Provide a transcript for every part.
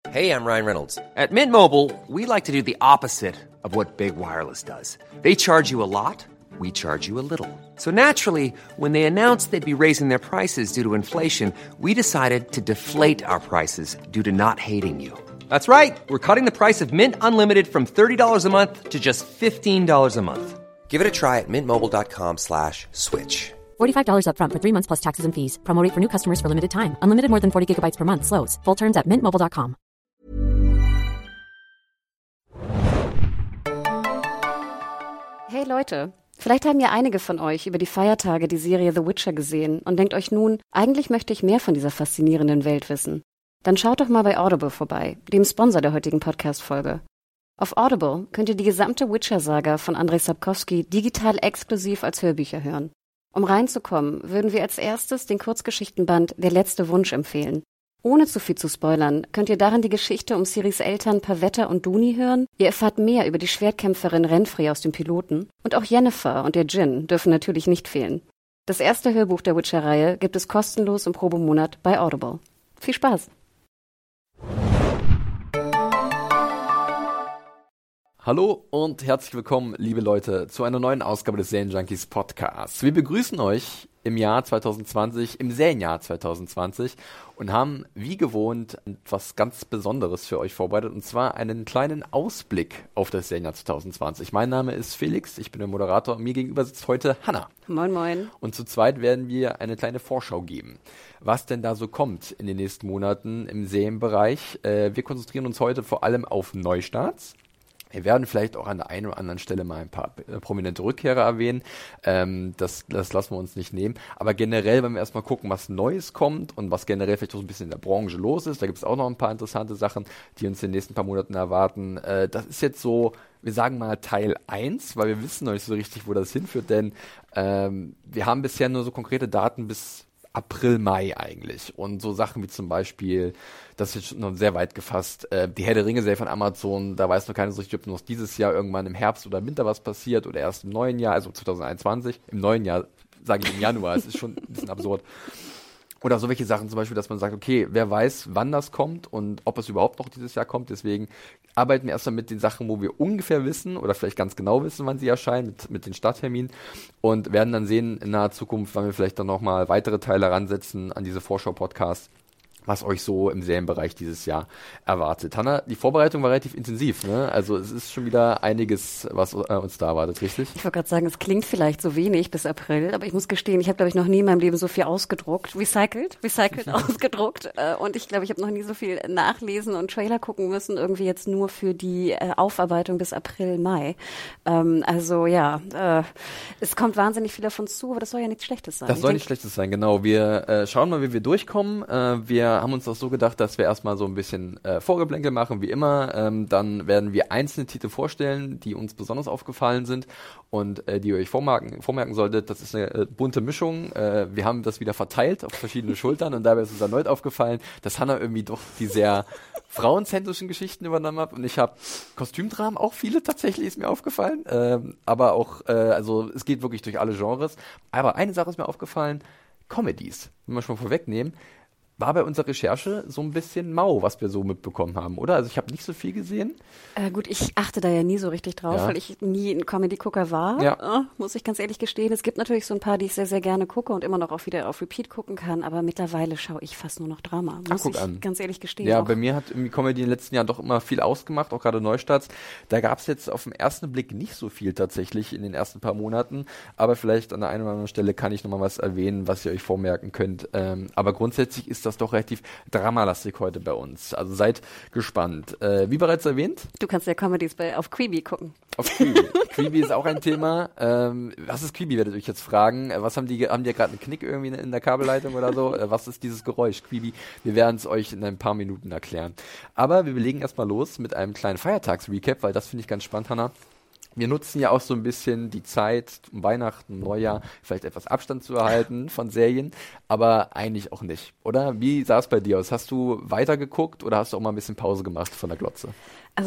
Hey, I'm Ryan Reynolds. At Mint Mobile, we like to do the opposite of what Big Wireless does. They charge you a lot, we charge you a little. So naturally, when they announced they'd be raising their prices due to inflation, we decided to deflate our prices due to not hating you. That's right. We're cutting the price of Mint Unlimited from $30 a month to just $15 a month. Give it a try at mintmobile.com/switch. $45 up front for 3 months plus taxes and fees. Promo rate for new customers for limited time. Unlimited more than 40 gigabytes per month. Slows full terms at mintmobile.com. Hey Leute, vielleicht haben ja einige von euch über die Feiertage die Serie The Witcher gesehen und denkt euch nun, eigentlich möchte ich mehr von dieser faszinierenden Welt wissen. Dann schaut doch mal bei Audible vorbei, dem Sponsor der heutigen Podcast-Folge. Auf Audible könnt ihr die gesamte Witcher-Saga von Andrzej Sapkowski digital exklusiv als Hörbücher hören. Um reinzukommen, würden wir als erstes den Kurzgeschichtenband Der letzte Wunsch empfehlen. Ohne zu viel zu spoilern, könnt ihr darin die Geschichte um Ciris Eltern Pavetta und Duni hören. Ihr erfahrt mehr über die Schwertkämpferin Renfrey aus dem Piloten. Und auch Yennefer und der Djinn dürfen natürlich nicht fehlen. Das erste Hörbuch der Witcher-Reihe gibt es kostenlos im Probemonat bei Audible. Viel Spaß! Hallo und herzlich willkommen, liebe Leute, zu einer neuen Ausgabe des Serienjunkies Podcasts. Wir begrüßen euch im Jahr 2020, im Serienjahr 2020 und haben wie gewohnt etwas ganz Besonderes für euch vorbereitet, und zwar einen kleinen Ausblick auf das Serienjahr 2020. Mein Name ist Felix, ich bin der Moderator und mir gegenüber sitzt heute Hanna. Moin moin. Und zu zweit werden wir eine kleine Vorschau geben, was denn da so kommt in den nächsten Monaten im Serienbereich. Wir konzentrieren uns heute vor allem auf Neustarts. Wir werden vielleicht auch an der einen oder anderen Stelle mal ein paar prominente Rückkehrer erwähnen. Das lassen wir uns nicht nehmen. Aber generell, wenn wir erstmal gucken, was Neues kommt und was generell vielleicht auch so ein bisschen in der Branche los ist, da gibt es auch noch ein paar interessante Sachen, die uns in den nächsten paar Monaten erwarten. Das ist jetzt so, wir sagen mal Teil 1, weil wir wissen noch nicht so richtig, wo das hinführt, denn wir haben bisher nur so konkrete Daten bis April, Mai eigentlich. Und so Sachen wie zum Beispiel, das ist jetzt noch sehr weit gefasst, die Herr der Ringe-Serie von Amazon, da weiß noch keiner so richtig, ob noch dieses Jahr irgendwann im Herbst oder im Winter was passiert oder erst im neuen Jahr, also 2021. Im neuen Jahr, sage ich im Januar, es ist schon ein bisschen absurd. Oder so welche Sachen zum Beispiel, dass man sagt, okay, wer weiß, wann das kommt und ob es überhaupt noch dieses Jahr kommt. Deswegen arbeiten wir erstmal mit den Sachen, wo wir ungefähr wissen oder vielleicht ganz genau wissen, wann sie erscheinen, mit den Startterminen, und werden dann sehen in naher Zukunft, wann wir vielleicht dann nochmal weitere Teile heransetzen an diese Vorschau-Podcasts, was euch so im Serienbereich dieses Jahr erwartet. Hanna, die Vorbereitung war relativ intensiv, ne? Also es ist schon wieder einiges, was uns da erwartet, richtig? Ich wollte gerade sagen, es klingt vielleicht so wenig bis April, aber ich muss gestehen, ich habe, glaube ich, noch nie in meinem Leben so viel ausgedruckt, recycelt ausgedruckt, und ich glaube, ich habe noch nie so viel nachlesen und Trailer gucken müssen, irgendwie jetzt nur für die Aufarbeitung bis April, Mai. Also ja, es kommt wahnsinnig viel auf uns zu, aber das soll ja nichts Schlechtes sein. Das soll nichts Schlechtes sein, genau. Wir schauen mal, wie wir durchkommen. Wir haben uns das so gedacht, dass wir erstmal so ein bisschen Vorgeplänkel machen, wie immer. Dann werden wir einzelne Titel vorstellen, die uns besonders aufgefallen sind und die ihr euch vormerken solltet. Das ist eine bunte Mischung. Wir haben das wieder verteilt auf verschiedene Schultern, und dabei ist uns erneut aufgefallen, dass Hanna irgendwie doch die sehr frauenzentrischen Geschichten übernommen hat, und ich habe Kostümdramen, auch viele tatsächlich, ist mir aufgefallen. Aber auch, also es geht wirklich durch alle Genres. Aber eine Sache ist mir aufgefallen: Comedies, wenn wir schon mal vorwegnehmen, war bei unserer Recherche so ein bisschen mau, was wir so mitbekommen haben, oder? Also ich habe nicht so viel gesehen. Gut, ich achte da ja nie so richtig drauf, weil ich nie ein Comedy-Gucker war, muss ich ganz ehrlich gestehen. Es gibt natürlich so ein paar, die ich sehr, sehr gerne gucke und immer noch auch wieder auf Repeat gucken kann, aber mittlerweile schaue ich fast nur noch Drama, muss ich ganz ehrlich gestehen. Ja, auch. Bei mir hat irgendwie Comedy in den letzten Jahren doch immer viel ausgemacht, auch gerade Neustarts. Da gab es jetzt auf den ersten Blick nicht so viel tatsächlich in den ersten paar Monaten, aber vielleicht an der einen oder anderen Stelle kann ich nochmal was erwähnen, was ihr euch vormerken könnt. Aber grundsätzlich ist das doch relativ dramalastig heute bei uns. Also seid gespannt. Wie bereits erwähnt. Du kannst ja Comedies auf Quibi gucken. Auf Quibi. Quibi ist auch ein Thema. Was ist Quibi, werdet ihr euch jetzt fragen. Was haben die gerade einen Knick irgendwie in der Kabelleitung oder so? Was ist dieses Geräusch? Quibi. Wir werden es euch in ein paar Minuten erklären. Aber wir legen erstmal los mit einem kleinen Feiertags-Recap, weil das finde ich ganz spannend, Hanna. Wir nutzen ja auch so ein bisschen die Zeit um Weihnachten, Neujahr, vielleicht etwas Abstand zu erhalten von Serien, aber eigentlich auch nicht, oder? Wie sah es bei dir aus? Hast du weitergeguckt oder hast du auch mal ein bisschen Pause gemacht von der Glotze? Also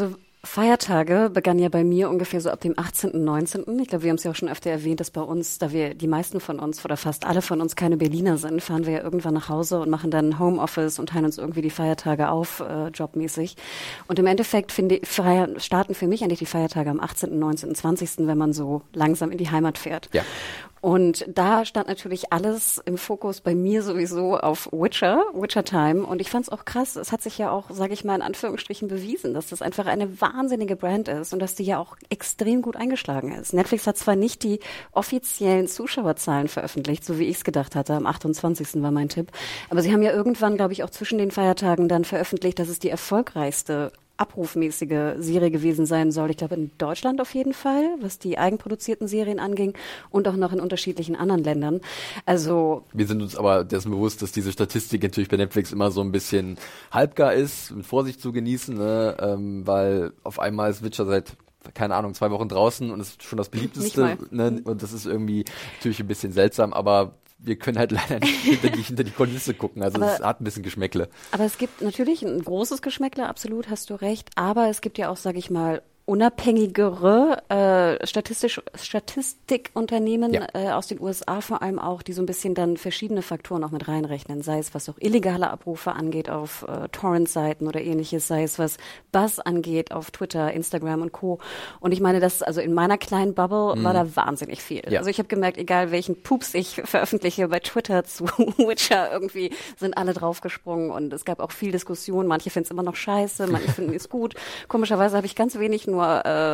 Feiertage begann ja bei mir ungefähr so ab dem 18., 19. Ich glaube, wir haben es ja auch schon öfter erwähnt, dass bei uns, da wir die meisten von uns oder fast alle von uns keine Berliner sind, fahren wir ja irgendwann nach Hause und machen dann Homeoffice und teilen uns irgendwie die Feiertage auf, jobmäßig. Und im Endeffekt starten für mich eigentlich die Feiertage am 18., 19., 20., wenn man so langsam in die Heimat fährt. Ja. Und da stand natürlich alles im Fokus bei mir sowieso auf Witcher Time. Und ich fand es auch krass, es hat sich ja auch, sage ich mal in Anführungsstrichen, bewiesen, dass das einfach eine wahnsinnige Brand ist und dass die ja auch extrem gut eingeschlagen ist. Netflix hat zwar nicht die offiziellen Zuschauerzahlen veröffentlicht, so wie ich es gedacht hatte, am 28. war mein Tipp, aber sie haben ja irgendwann, glaube ich, auch zwischen den Feiertagen dann veröffentlicht, dass es die erfolgreichste abrufmäßige Serie gewesen sein soll. Ich glaube, in Deutschland auf jeden Fall, was die eigenproduzierten Serien anging und auch noch in unterschiedlichen anderen Ländern. Also wir sind uns aber dessen bewusst, dass diese Statistik natürlich bei Netflix immer so ein bisschen halbgar ist, mit Vorsicht zu genießen, ne? Weil auf einmal ist Witcher seit keine Ahnung, 2 Wochen draußen und ist schon das beliebteste, ne? Und das ist irgendwie natürlich ein bisschen seltsam, aber wir können halt leider nicht hinter die Kulisse gucken. Also es hat ein bisschen Geschmäckle. Aber es gibt natürlich ein großes Geschmäckle, absolut, hast du recht. Aber es gibt ja auch, sage ich mal, unabhängigere Statistikunternehmen aus den USA vor allem auch, die so ein bisschen dann verschiedene Faktoren auch mit reinrechnen, sei es was auch illegale Abrufe angeht auf Torrent-Seiten oder ähnliches, sei es was Buzz angeht auf Twitter, Instagram und Co. Und ich meine, das also in meiner kleinen Bubble war da wahnsinnig viel. Ja. Also ich habe gemerkt, egal welchen Pups ich veröffentliche bei Twitter zu Witcher, irgendwie sind alle draufgesprungen und es gab auch viel Diskussion. Manche finden es immer noch scheiße, manche finden es gut. Komischerweise habe ich ganz wenig nur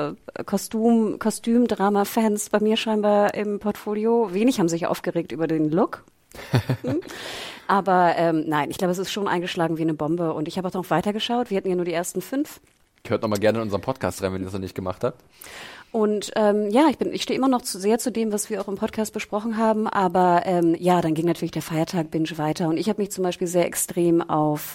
Kostüm-Drama-Fans bei mir scheinbar im Portfolio. Wenig haben sich aufgeregt über den Look. Aber nein, ich glaube, es ist schon eingeschlagen wie eine Bombe. Und ich habe auch noch weitergeschaut. Wir hatten ja nur die ersten 5. Hört noch mal gerne in unseren Podcast rein, wenn ihr das noch nicht gemacht habt. Und ich stehe immer noch sehr zu dem, was wir auch im Podcast besprochen haben, aber dann ging natürlich der Feiertag-Binge weiter und ich habe mich zum Beispiel sehr extrem auf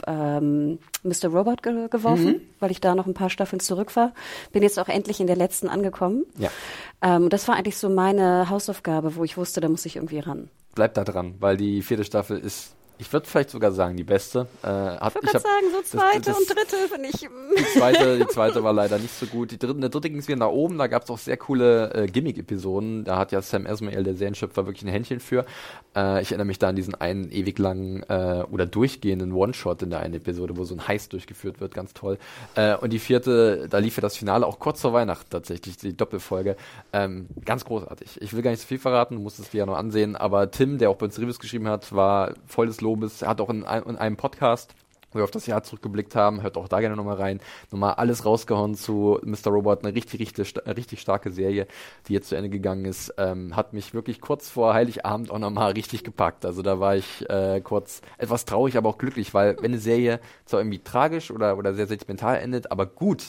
Mr. Robot geworfen, weil ich da noch ein paar Staffeln zurück war. Bin jetzt auch endlich in der letzten angekommen. Ja. Das war eigentlich so meine Hausaufgabe, wo ich wusste, da muss ich irgendwie ran. Bleib da dran, weil die 4. Staffel ist, ich würde vielleicht sogar sagen, die beste. Ich würde gerade sagen, so zweite und dritte finde ich. Die zweite war leider nicht so gut. In der dritte ging es wieder nach oben. Da gab es auch sehr coole Gimmick-Episoden. Da hat ja Sam Esmail, der Serienschöpfer, wirklich ein Händchen für. Ich erinnere mich da an diesen einen ewig langen oder durchgehenden One-Shot in der einen Episode, wo so ein Heist durchgeführt wird. Ganz toll. Und die 4., da lief ja das Finale auch kurz vor Weihnachten tatsächlich, die Doppelfolge. Ganz großartig. Ich will gar nicht so viel verraten, du musst es dir ja noch ansehen. Aber Tim, der auch bei uns Reviews geschrieben hat, war voll des Lobes. Er hat auch in einem Podcast, wo wir auf das Jahr zurückgeblickt haben, hört auch da gerne nochmal rein, nochmal alles rausgehauen zu Mr. Robot, eine richtig starke Serie, die jetzt zu Ende gegangen ist, hat mich wirklich kurz vor Heiligabend auch nochmal richtig gepackt. Also da war ich kurz etwas traurig, aber auch glücklich, weil wenn eine Serie zwar irgendwie tragisch oder sehr sentimental endet, aber gut,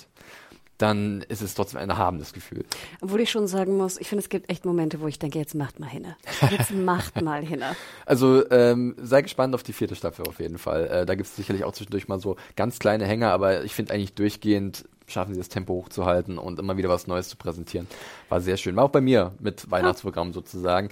dann ist es trotzdem ein erhabenes Gefühl. Obwohl ich schon sagen muss, ich finde, es gibt echt Momente, wo ich denke, jetzt macht mal hinne. Jetzt macht mal hinne. Also sei gespannt auf die 4. Staffel auf jeden Fall. Da gibt es sicherlich auch zwischendurch mal so ganz kleine Hänger, aber ich finde eigentlich durchgehend schaffen sie das Tempo hochzuhalten und immer wieder was Neues zu präsentieren. War sehr schön. War auch bei mir mit Weihnachtsprogramm sozusagen.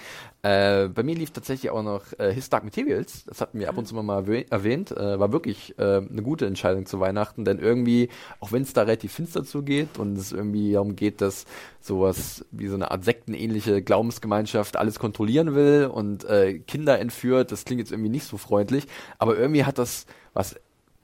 Bei mir lief tatsächlich auch noch His Dark Materials. Das hatten wir ab und zu mal erwähnt. War wirklich eine gute Entscheidung zu Weihnachten, denn irgendwie, auch wenn es da relativ finster zugeht und es irgendwie darum geht, dass sowas wie so eine Art sektenähnliche Glaubensgemeinschaft alles kontrollieren will und Kinder entführt, das klingt jetzt irgendwie nicht so freundlich, aber irgendwie hat das was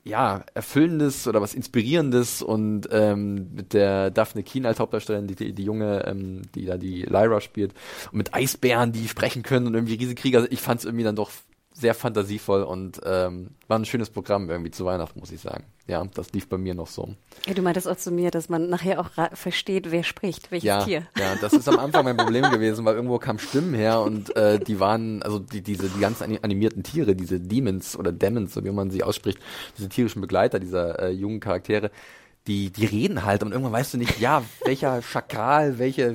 Erfüllendes oder was Inspirierendes und mit der Daphne Keane als Hauptdarstellerin, die junge, die da die Lyra spielt, und mit Eisbären, die sprechen können und irgendwie Riesenkrieger. Also ich fand es irgendwie dann doch sehr fantasievoll und war ein schönes Programm irgendwie zu Weihnachten, muss ich sagen. Ja, das lief bei mir noch so. Ja, du meintest auch zu mir, dass man nachher auch versteht, wer spricht, welches Tier. Ja, das ist am Anfang mein Problem gewesen, weil irgendwo kamen Stimmen her und die waren, also die ganzen animierten Tiere, diese Demons oder Demons, so wie man sie ausspricht, diese tierischen Begleiter dieser jungen Charaktere, die reden halt und irgendwann weißt du nicht, welcher Schakal, welcher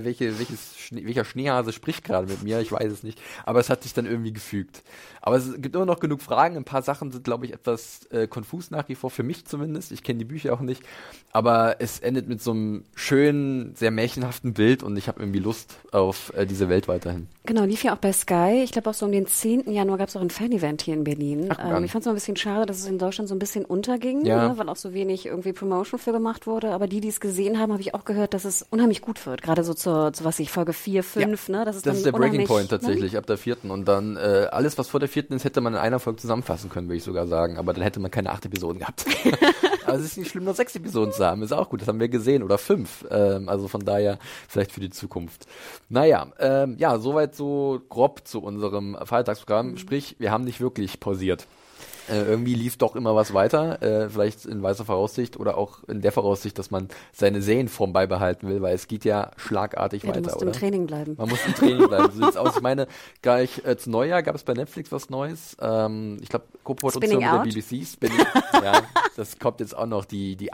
Schneehase spricht gerade mit mir, ich weiß es nicht, aber es hat sich dann irgendwie gefügt. Aber es gibt immer noch genug Fragen, ein paar Sachen sind, glaube ich, etwas konfus nach wie vor, für mich zumindest, ich kenne die Bücher auch nicht, aber es endet mit so einem schönen, sehr märchenhaften Bild und ich habe irgendwie Lust auf diese Welt weiterhin. Genau, lief ja auch bei Sky, ich glaube auch so um den 10. Januar gab es auch ein Fan-Event hier in Berlin. Ich fand es mal ein bisschen schade, dass es in Deutschland so ein bisschen unterging, ne, weil auch so wenig irgendwie Promotion für gemacht gemacht wurde, aber die es gesehen haben, habe ich auch gehört, dass es unheimlich gut wird. Gerade so zu was ich, Folge 4, 5, ne? Das ist der Breaking Point tatsächlich, ab der 4. Und dann alles, was vor der 4. ist, hätte man in einer Folge zusammenfassen können, würde ich sogar sagen. Aber dann hätte man keine 8 Episoden gehabt. Aber es ist nicht schlimm, nur 6 Episoden zu haben. Ist auch gut, das haben wir gesehen. Oder 5. Also von daher vielleicht für die Zukunft. Naja, soweit so grob zu unserem Feiertagsprogramm. Sprich, wir haben nicht wirklich pausiert. Irgendwie lief doch immer was weiter, vielleicht in weißer Voraussicht oder auch in der Voraussicht, dass man seine Serienform beibehalten will, weil es geht ja schlagartig weiter, du musst oder? im Training bleiben. Man muss im Training bleiben. So sieht's aus. Ich meine, gleich zu Neujahr gab es bei Netflix was Neues. Ich glaube, Co-Produktion mit der BBC. Ja, das kommt jetzt auch noch, die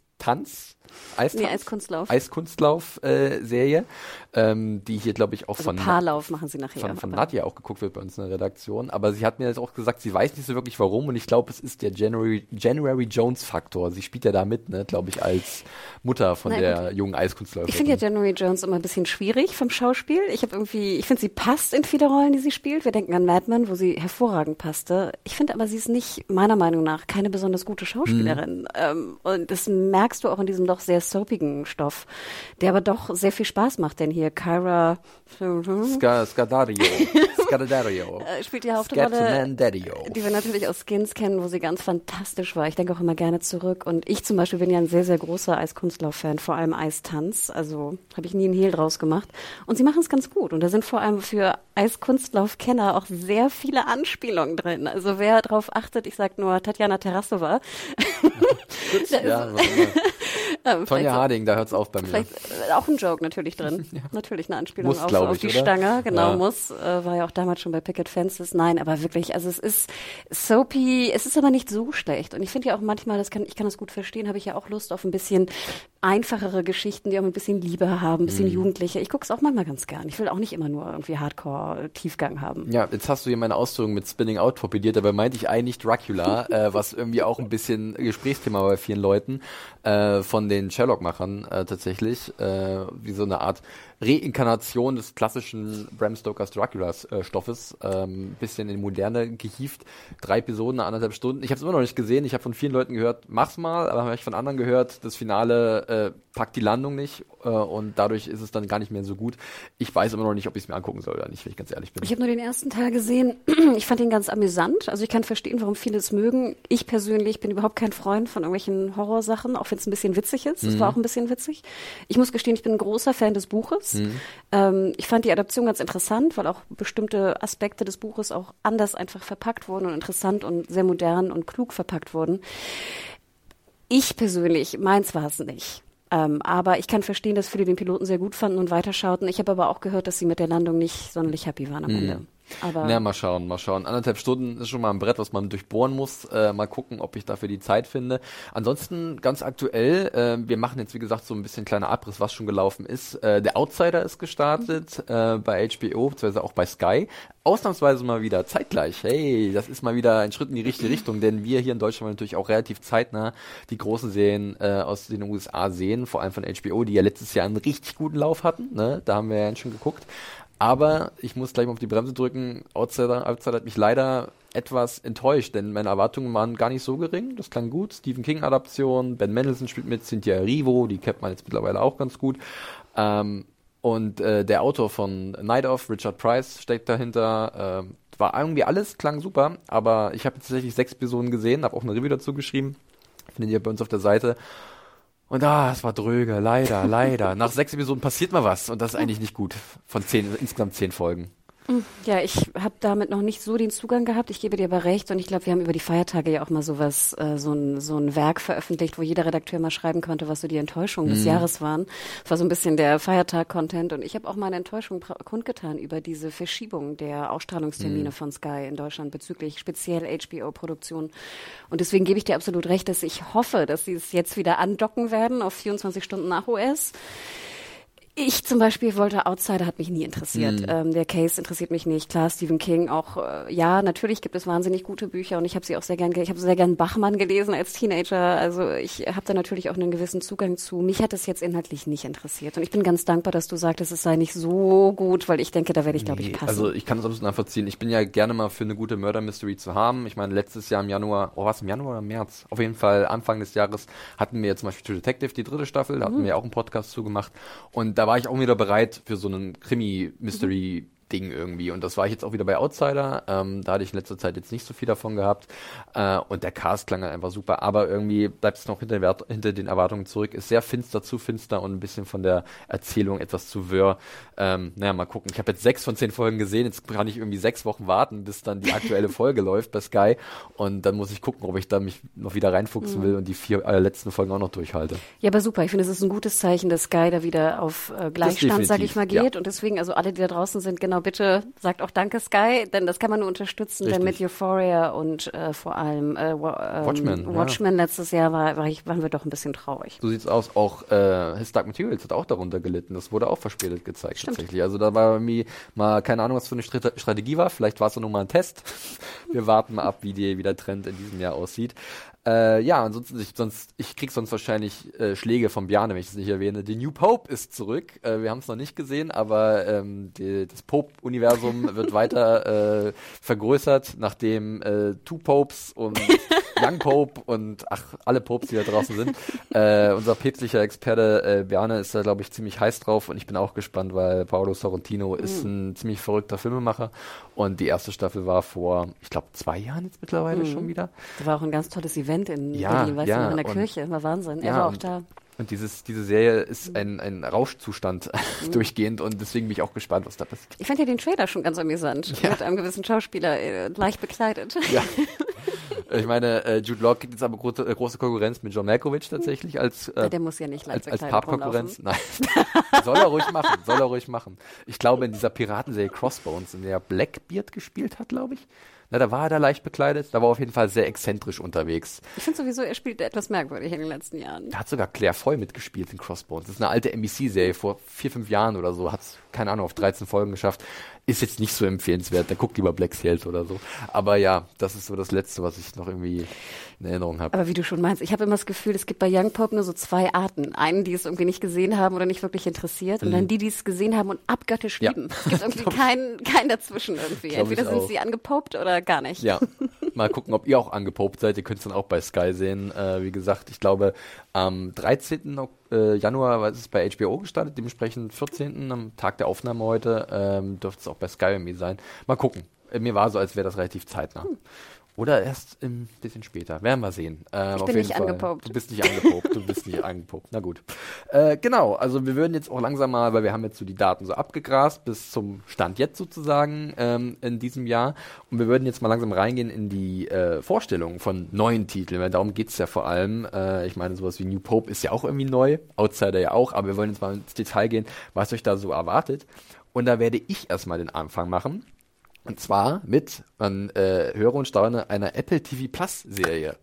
Eiskunstlauf-Serie, die hier, glaube ich, auch von Paarlauf machen sie nachher. Von Nadja auch geguckt wird bei uns in der Redaktion. Aber sie hat mir jetzt auch gesagt, sie weiß nicht so wirklich warum und ich glaube, es ist der January Jones-Faktor. Sie spielt ja da mit, ne, glaube ich, als Mutter von der jungen Eiskunstläuferin. Ich finde ja January Jones immer ein bisschen schwierig vom Schauspiel. Ich finde, sie passt in viele Rollen, die sie spielt. Wir denken an Mad Men, wo sie hervorragend passte. Ich finde aber, sie ist nicht, meiner Meinung nach, keine besonders gute Schauspielerin. Und das merkst du auch in diesem doch sehr soapigen Stoff, der aber doch sehr viel Spaß macht, denn hier Kyra Scadario spielt die Hauptrolle, die wir natürlich aus Skins kennen, wo sie ganz fantastisch war. Ich denke auch immer gerne zurück und ich zum Beispiel bin ja ein sehr, sehr großer Eiskunstlauf-Fan, vor allem Eistanz, also habe ich nie einen Hehl draus gemacht und sie machen es ganz gut und da sind vor allem für Eiskunstlauf-Kenner auch sehr viele Anspielungen drin. Also wer darauf achtet, ich sag nur Tatjana Tarasova. Tonya Harding, da hört's auf bei mir. Vielleicht auch ein Joke natürlich drin. Ja. Natürlich eine Anspielung muss, auf die oder? Stange. Genau, muss. War ja auch damals schon bei Picket Fences. Nein, aber wirklich, also es ist soapy, es ist aber nicht so schlecht. Und ich finde ja auch manchmal, ich kann das gut verstehen, habe ich ja auch Lust auf ein bisschen einfachere Geschichten, die auch ein bisschen Liebe haben, ein bisschen jugendliche. Ich gucke es auch manchmal ganz gern. Ich will auch nicht immer nur irgendwie Hardcore-Tiefgang haben. Ja, jetzt hast du hier meine Ausführungen mit Spinning Out torpediert, dabei meinte ich eigentlich Dracula, was irgendwie auch ein bisschen Gesprächsthema bei vielen Leuten, von den Sherlock-Machern tatsächlich, wie so eine Art Reinkarnation des klassischen Bram Stokers Dracula-Stoffes, bisschen in die Moderne gehievt. 3 Episoden, 1,5 Stunden. Ich habe es immer noch nicht gesehen. Ich habe von vielen Leuten gehört, mach's mal, aber habe ich von anderen gehört, das Finale packt die Landung nicht und dadurch ist es dann gar nicht mehr so gut. Ich weiß immer noch nicht, ob ich es mir angucken soll oder nicht, wenn ich ganz ehrlich bin. Ich habe nur den ersten Teil gesehen. Ich fand ihn ganz amüsant. Also ich kann verstehen, warum viele es mögen. Ich persönlich bin überhaupt kein Freund von irgendwelchen Horrorsachen, auch wenn es ein bisschen witzig ist. Es war auch ein bisschen witzig. Ich muss gestehen, ich bin ein großer Fan des Buches. Ich fand die Adaption ganz interessant, weil auch bestimmte Aspekte des Buches auch anders einfach verpackt wurden und interessant und sehr modern und klug verpackt wurden. Ich persönlich, meins war es nicht. Aber ich kann verstehen, dass viele den Piloten sehr gut fanden und weiterschauten. Ich habe aber auch gehört, dass sie mit der Landung nicht sonderlich happy waren am Ende. Aber mal schauen. 1,5 Stunden ist schon mal ein Brett, was man durchbohren muss. Mal gucken, ob ich dafür die Zeit finde. Ansonsten ganz aktuell, wir machen jetzt wie gesagt so ein bisschen kleiner Abriss, was schon gelaufen ist. Der Outsider ist gestartet bei HBO, beziehungsweise auch bei Sky. Ausnahmsweise mal wieder zeitgleich. Hey, das ist mal wieder ein Schritt in die richtige Richtung, denn wir hier in Deutschland wollen natürlich auch relativ zeitnah die großen Serien aus den USA sehen, vor allem von HBO, die ja letztes Jahr einen richtig guten Lauf hatten. Ne? Da haben wir ja schon geguckt. Aber ich muss gleich mal auf die Bremse drücken. Outsider hat mich leider etwas enttäuscht, denn meine Erwartungen waren gar nicht so gering. Das klang gut. Stephen King-Adaption, Ben Mendelsohn spielt mit, Cynthia Erivo, die kennt man jetzt mittlerweile auch ganz gut. Und der Autor von Night Of, Richard Price, steckt dahinter. War irgendwie alles, klang super, aber ich habe tatsächlich 6 Episoden gesehen, habe auch eine Review dazu geschrieben. Findet ihr bei uns auf der Seite. Und es war dröge, leider. Nach 6 Episoden passiert mal was und das ist eigentlich nicht gut. Von insgesamt 10 Folgen. Ja, ich habe damit noch nicht so den Zugang gehabt. Ich gebe dir aber recht und ich glaube, wir haben über die Feiertage ja auch mal sowas, so ein Werk veröffentlicht, wo jeder Redakteur mal schreiben konnte, was so die Enttäuschungen des Jahres waren. Das war so ein bisschen der Feiertag-Content und ich habe auch meine Enttäuschung kundgetan über diese Verschiebung der Ausstrahlungstermine von Sky in Deutschland bezüglich speziell HBO-Produktion. Und deswegen gebe ich dir absolut recht, dass ich hoffe, dass sie es jetzt wieder andocken werden auf 24 Stunden nach US. Ich zum Beispiel wollte Outsider, hat mich nie interessiert. Der Case interessiert mich nicht. Klar, Stephen King auch, ja, natürlich gibt es wahnsinnig gute Bücher und ich habe sie auch sehr gern Bachmann gelesen als Teenager. Also ich habe da natürlich auch einen gewissen Zugang zu. Mich hat es jetzt inhaltlich nicht interessiert. Und ich bin ganz dankbar, dass du sagtest, es sei nicht so gut, weil ich denke, da werde ich, glaube ich, passen. Also ich kann es absolut nachvollziehen. Ich bin ja gerne mal für eine gute Murder-Mystery zu haben. Ich meine, letztes Jahr im Januar, im Januar oder März? Auf jeden Fall Anfang des Jahres hatten wir zum Beispiel True Detective, die 3. Staffel, da hatten wir auch einen Podcast zugemacht. Und da war ich auch wieder bereit für so einen Krimi-Mystery-Ding irgendwie. Und das war ich jetzt auch wieder bei Outsider. Da hatte ich in letzter Zeit jetzt nicht so viel davon gehabt. Und der Cast klang halt einfach super. Aber irgendwie bleibt es noch hinter den Erwartungen zurück. Ist sehr finster, zu finster und ein bisschen von der Erzählung etwas zu wirr. Mal gucken. Ich habe jetzt 6 von 10 Folgen gesehen. Jetzt kann ich irgendwie 6 Wochen warten, bis dann die aktuelle Folge läuft bei Sky. Und dann muss ich gucken, ob ich da mich noch wieder reinfuchsen will und die 4 letzten Folgen auch noch durchhalte. Ja, aber super. Ich finde, es ist ein gutes Zeichen, dass Sky da wieder auf Gleichstand, sage ich mal, geht. Ja. Und deswegen, also alle, die da draußen sind, genau, bitte sagt auch Danke, Sky, denn das kann man nur unterstützen, denn mit Euphoria und vor allem Watchmen letztes Jahr waren wir doch ein bisschen traurig. So sieht's aus. Auch His Dark Materials hat auch darunter gelitten. Das wurde auch verspätet gezeigt. Stimmt. Tatsächlich. Also da war irgendwie mal keine Ahnung, was für eine Strategie war. Vielleicht war es nur mal ein Test. Wir warten mal ab, wie der Trend in diesem Jahr aussieht. Ansonsten, ich krieg sonst wahrscheinlich Schläge von Bjarne, wenn ich das nicht erwähne. The New Pope ist zurück. Wir haben es noch nicht gesehen, aber das Pope-Universum wird weiter vergrößert, nachdem Two Popes und Young Pope und alle Popes, die da draußen sind. Unser päpstlicher Experte Bjarne ist da, glaube ich, ziemlich heiß drauf und ich bin auch gespannt, weil Paolo Sorrentino ist ein ziemlich verrückter Filmemacher und die erste Staffel war vor, ich glaube, 2 Jahren jetzt mittlerweile schon wieder. Das war auch ein ganz tolles Event in Berlin, weißt du, noch in der Kirche. War Wahnsinn. Er war auch da. Und diese Serie ist ein Rauschzustand durchgehend und deswegen bin ich auch gespannt, was da passiert. Ich fand ja den Trailer schon ganz amüsant, mit einem gewissen Schauspieler leicht bekleidet. Ja. Ich meine, Jude Law kriegt jetzt aber große Konkurrenz mit John Malkovich tatsächlich als der muss ja nicht leicht als Papstkonkurrenz. Nein, soll er ruhig machen. Ich glaube, in dieser Piratenserie Crossbones, in der Blackbeard gespielt hat, glaube ich. Da war er da leicht bekleidet, da war er auf jeden Fall sehr exzentrisch unterwegs. Ich finde sowieso, er spielt etwas merkwürdig in den letzten Jahren. Da hat sogar Claire Foy mitgespielt in Crossbones. Das ist eine alte NBC-Serie, vor 4-5 Jahren oder so, hat es, keine Ahnung, auf 13 Folgen geschafft. Ist jetzt nicht so empfehlenswert, dann guckt lieber Black Sails oder so. Aber ja, das ist so das Letzte, was ich noch irgendwie in Erinnerung habe. Aber wie du schon meinst, ich habe immer das Gefühl, es gibt bei Young Pope nur so 2 Arten. Einen, die es irgendwie nicht gesehen haben oder nicht wirklich interessiert und dann die es gesehen haben und abgöttisch lieben. Es gibt irgendwie kein dazwischen irgendwie. Entweder sind sie angepopt oder gar nicht. Ja, mal gucken, ob ihr auch angepopt seid. Ihr könnt es dann auch bei Sky sehen. Wie gesagt, ich glaube, am 13. Januar ist es bei HBO gestartet, dementsprechend 14. am Tag der Aufnahme heute dürfte es auch bei Sky irgendwie sein. Mal gucken. Mir war so, als wäre das relativ zeitnah. Oder erst ein bisschen später. Werden wir sehen. Ich bin nicht angepopt. Du bist nicht angepopt. Na gut. Genau, also wir würden jetzt auch langsam mal, weil wir haben jetzt so die Daten so abgegrast bis zum Stand jetzt sozusagen in diesem Jahr. Und wir würden jetzt mal langsam reingehen in die Vorstellung von neuen Titeln, weil darum geht's ja vor allem. Ich meine, sowas wie New Pope ist ja auch irgendwie neu, Outsider ja auch, aber wir wollen jetzt mal ins Detail gehen, was euch da so erwartet. Und da werde ich erstmal den Anfang machen. Und zwar mit, man höre und staune, einer Apple TV Plus Serie.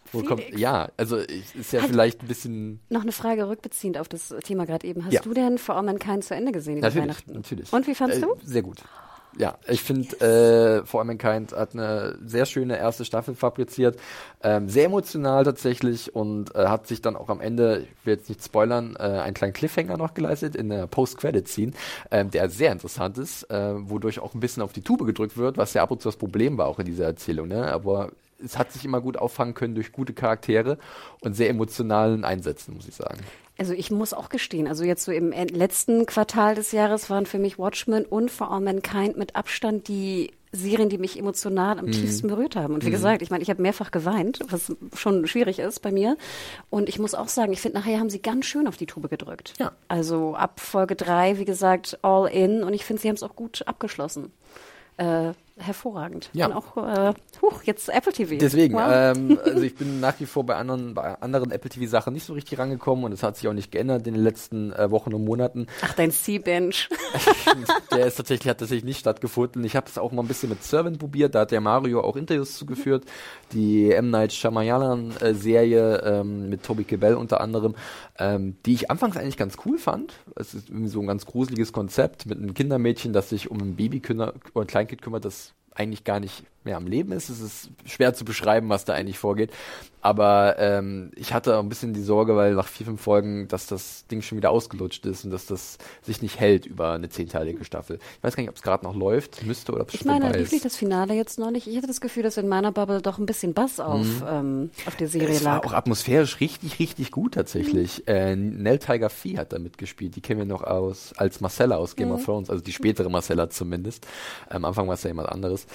Ist ja vielleicht ein bisschen... Noch eine Frage rückbeziehend auf das Thema gerade eben. Hast du denn For All Mankind zu Ende gesehen über Weihnachten? Natürlich. Und wie fandst du? Sehr gut. Ja, ich finde, For All Mankind hat eine sehr schöne erste Staffel fabriziert. Sehr emotional tatsächlich und hat sich dann auch am Ende, ich will jetzt nicht spoilern, einen kleinen Cliffhanger noch geleistet in der Post-Credit-Scene, der sehr interessant ist, wodurch auch ein bisschen auf die Tube gedrückt wird, was ja ab und zu das Problem war auch in dieser Erzählung, ne? Aber es hat sich immer gut auffangen können durch gute Charaktere und sehr emotionalen Einsätzen, muss ich sagen. Also ich muss auch gestehen, also jetzt so im letzten Quartal des Jahres waren für mich Watchmen und For All Mankind mit Abstand die Serien, die mich emotional am tiefsten berührt haben. Und wie gesagt, ich meine, ich habe mehrfach geweint, was schon schwierig ist bei mir. Und ich muss auch sagen, ich finde, nachher haben sie ganz schön auf die Tube gedrückt. Ja. Also ab Folge 3, wie gesagt, all in. Und ich finde, sie haben es auch gut abgeschlossen. hervorragend. Ja. Und auch, jetzt Apple TV. Deswegen, Wow. also ich bin nach wie vor bei anderen Apple TV-Sachen nicht so richtig rangekommen und es hat sich auch nicht geändert in den letzten Wochen und Monaten. Ach, dein C-Bench. Hat tatsächlich nicht stattgefunden. Ich habe es auch mal ein bisschen mit Servant probiert, da hat der Mario auch Interviews zugeführt. Die M. Night Shyamalan-Serie mit Toby Kebbell unter anderem, die ich anfangs eigentlich ganz cool fand. Es ist irgendwie so ein ganz gruseliges Konzept mit einem Kindermädchen, das sich um ein Baby oder ein Kleinkind kümmert, das eigentlich gar nicht mehr am Leben ist. Es ist schwer zu beschreiben, was da eigentlich vorgeht. Aber ich hatte auch ein bisschen die Sorge, weil nach 4, 5 Folgen, dass das Ding schon wieder ausgelutscht ist und dass das sich nicht hält über eine 10-teilige Staffel. Ich weiß gar nicht, ob es gerade noch läuft, müsste oder ob es schon vorbei ist. Lief nicht das Finale jetzt noch nicht? Ich hatte das Gefühl, dass in meiner Bubble doch ein bisschen Buzz auf der Serie Es lag. war auch atmosphärisch richtig, richtig gut tatsächlich. Nell Tiger Vieh hat da mitgespielt. Die kennen wir noch als Marcella aus Game of Thrones, also die spätere Marcella zumindest. Am Anfang war es ja jemand anderes.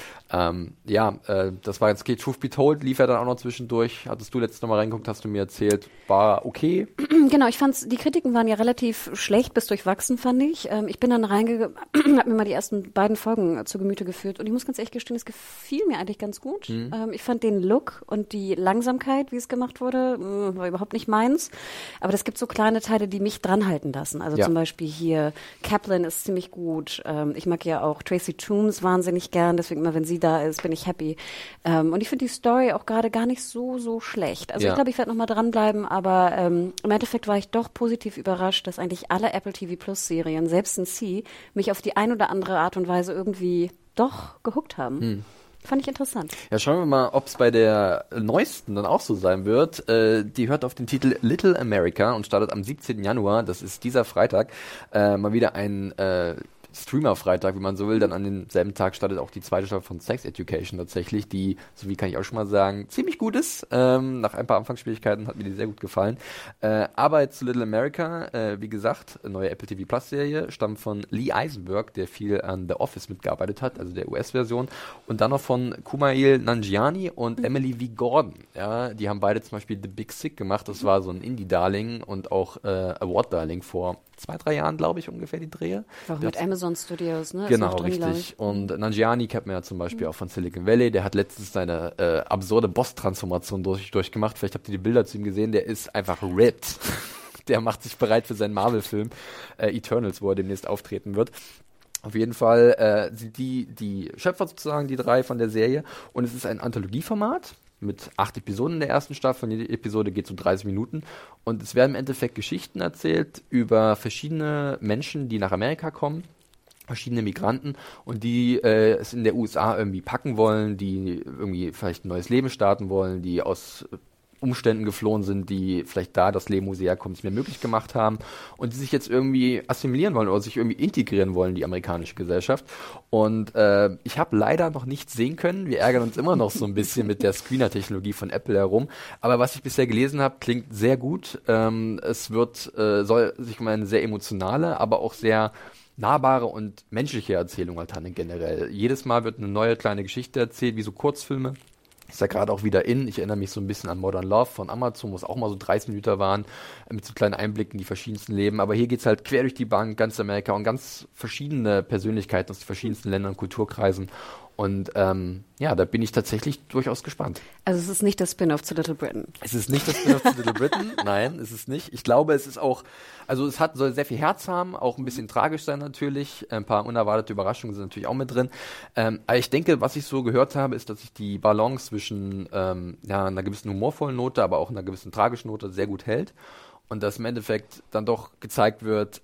Das war jetzt okay. Truth Be Told lief ja dann auch noch zwischendurch. Hattest du letztes Mal reingeguckt, hast du mir erzählt. War okay. Genau, die Kritiken waren ja relativ schlecht bis durchwachsen, fand ich. Ich bin dann reingegangen, habe mir mal die ersten beiden Folgen zu Gemüte geführt und ich muss ganz ehrlich gestehen, es gefiel mir eigentlich ganz gut. Ich fand den Look und die Langsamkeit, wie es gemacht wurde, war überhaupt nicht meins. Aber es gibt so kleine Teile, die mich dranhalten lassen. Also zum Beispiel hier, Kaplan ist ziemlich gut. Ich mag ja auch Tracy Toombs wahnsinnig gern, deswegen immer, wenn sie da ist, bin ich happy. Und ich finde die Story auch gerade gar nicht so schlecht. Also ich glaube, ich werde nochmal dranbleiben, aber im Endeffekt war ich doch positiv überrascht, dass eigentlich alle Apple TV Plus Serien, selbst in C, mich auf die ein oder andere Art und Weise irgendwie doch gehuckt haben. Fand ich interessant. Ja, schauen wir mal, ob es bei der neuesten dann auch so sein wird. Die hört auf den Titel Little America und startet am 17. Januar. Das ist dieser Freitag. Mal wieder ein Streamer-Freitag, wie man so will. Dann an demselben Tag startet auch die zweite Staffel von Sex Education tatsächlich, die, so wie kann ich auch schon mal sagen, ziemlich gut ist. Nach ein paar Anfangsschwierigkeiten hat mir die sehr gut gefallen. Aber jetzt zu Little America, wie gesagt, neue Apple TV Plus Serie, stammt von Lee Eisenberg, der viel an The Office mitgearbeitet hat, also der US-Version. Und dann noch von Kumail Nanjiani und Emily V. Gordon. Ja, die haben beide zum Beispiel The Big Sick gemacht. Das war so ein Indie-Darling und auch Award-Darling vor 2-3 Jahren, glaube ich, ungefähr die Drehe. Auch mit Amazon Studios, ne? Genau, richtig. Und Nanjiani kennt man ja zum Beispiel auch von Silicon Valley. Der hat letztens seine absurde Boss-Transformation durchgemacht. Vielleicht habt ihr die Bilder zu ihm gesehen. Der ist einfach ripped. Der macht sich bereit für seinen Marvel-Film Eternals, wo er demnächst auftreten wird. Auf jeden Fall sind die Schöpfer sozusagen, die 3 von der Serie. Und es ist ein Anthologieformat mit 8 Episoden in der ersten Staffel. Jede Episode geht so 30 Minuten. Und es werden im Endeffekt Geschichten erzählt über verschiedene Menschen, die nach Amerika kommen, verschiedene Migranten und die es in der USA irgendwie packen wollen, die irgendwie vielleicht ein neues Leben starten wollen, die aus Umständen geflohen sind, die vielleicht da das Leben, wo sie herkommen, nicht mehr möglich gemacht haben und die sich jetzt irgendwie assimilieren wollen oder sich irgendwie integrieren wollen in die amerikanische Gesellschaft. Und ich habe leider noch nichts sehen können. Wir ärgern uns immer noch so ein bisschen mit der Screener-Technologie von Apple herum. Aber was ich bisher gelesen habe, klingt sehr gut. Es soll sich um eine sehr emotionale, aber auch sehr nahbare und menschliche Erzählung halt handeln generell. Jedes Mal wird eine neue kleine Geschichte erzählt, wie so Kurzfilme. Ist ja gerade auch wieder in. Ich erinnere mich so ein bisschen an Modern Love von Amazon, wo es auch mal so 30 Minuten waren, mit so kleinen Einblicken in die verschiedensten Leben. Aber hier geht's halt quer durch die Bank, ganz Amerika und ganz verschiedene Persönlichkeiten aus den verschiedensten Ländern und Kulturkreisen. Und da bin ich tatsächlich durchaus gespannt. Also es ist nicht das Spin-off zu Little Britain. Es ist nicht das Spin-off zu Little Britain, nein, es ist nicht. Ich glaube, es ist auch, also soll sehr viel Herz haben, auch ein bisschen tragisch sein natürlich. Ein paar unerwartete Überraschungen sind natürlich auch mit drin. Aber ich denke, was ich so gehört habe, ist, dass sich die Balance zwischen einer gewissen humorvollen Note, aber auch einer gewissen tragischen Note sehr gut hält. Und dass im Endeffekt dann doch gezeigt wird,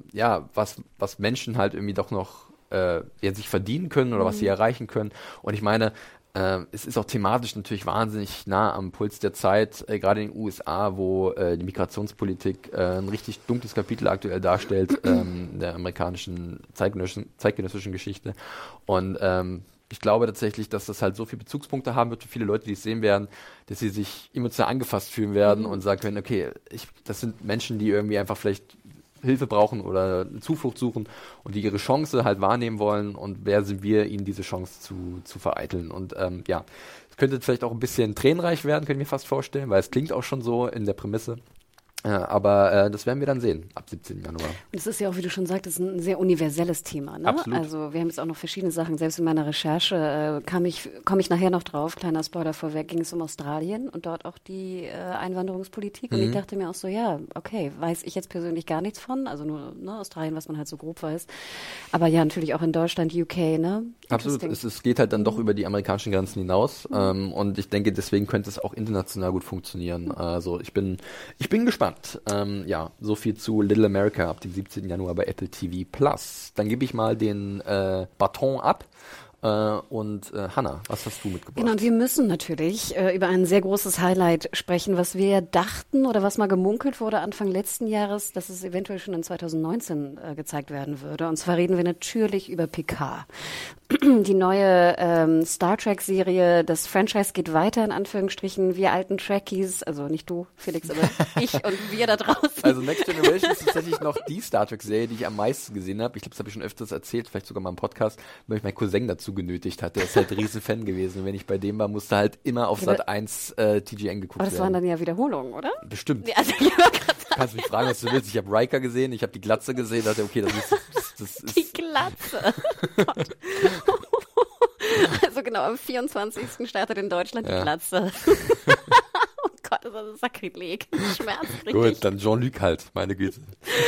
was Menschen halt irgendwie doch noch sich verdienen können oder was sie erreichen können. Und ich meine, es ist auch thematisch natürlich wahnsinnig nah am Puls der Zeit, gerade in den USA, wo die Migrationspolitik ein richtig dunkles Kapitel aktuell darstellt, der amerikanischen zeitgenössischen Geschichte. Und ich glaube tatsächlich, dass das halt so viele Bezugspunkte haben wird für viele Leute, die es sehen werden, dass sie sich emotional angefasst fühlen werden und sagen können, okay, das sind Menschen, die irgendwie einfach vielleicht Hilfe brauchen oder Zuflucht suchen und die ihre Chance halt wahrnehmen wollen und wer sind wir, ihnen diese Chance zu vereiteln. Und es könnte vielleicht auch ein bisschen tränenreich werden, könnte ich mir fast vorstellen, weil es klingt auch schon so in der Prämisse. Aber das werden wir dann sehen, ab 17. Januar. Und es ist ja auch, wie du schon sagtest, ein sehr universelles Thema. Ne? Absolut. Also wir haben jetzt auch noch verschiedene Sachen. Selbst in meiner Recherche komme ich nachher noch drauf. Kleiner Spoiler vorweg, ging es um Australien und dort auch die Einwanderungspolitik. Und ich dachte mir auch so, ja, okay, weiß ich jetzt persönlich gar nichts von. Also nur Australien, was man halt so grob weiß. Aber ja, natürlich auch in Deutschland, UK, ne? Absolut, es geht halt dann doch über die amerikanischen Grenzen hinaus. Und ich denke, deswegen könnte es auch international gut funktionieren. Also ich bin gespannt. Ja, so viel zu Little America ab dem 17. Januar bei Apple TV Plus. Dann gebe ich mal den Baton ab. Und Hannah, was hast du mitgebracht? Genau, und wir müssen natürlich über ein sehr großes Highlight sprechen, was wir dachten oder was mal gemunkelt wurde Anfang letzten Jahres, dass es eventuell schon in 2019 gezeigt werden würde. Und zwar reden wir natürlich über Picard. Die neue Star Trek-Serie, das Franchise geht weiter, in Anführungsstrichen. Wir alten Trekkies, also nicht du, Felix, aber ich und wir da draußen. Also Next Generation ist tatsächlich noch die Star Trek-Serie, die ich am meisten gesehen habe. Ich glaube, das habe ich schon öfters erzählt, vielleicht sogar mal im Podcast, weil ich meinen Cousin dazu genötigt hatte. Der ist halt ein riesen Fan gewesen. Und wenn ich bei dem war, musste halt immer auf Sat 1 TGN geguckt werden. Aber das waren dann ja Wiederholungen, oder? Bestimmt. Ja, also ich war grad Du kannst mich fragen, was du willst. Ich habe Riker gesehen, ich habe die Glatze gesehen, dachte, okay, das ist die Glatze. Gott. Also genau, am 24. startet in Deutschland die Glatze. Oh Gott, das ist ein Sakrileg. Schmerz richtig. Gut, dann Jean-Luc halt, meine Güte.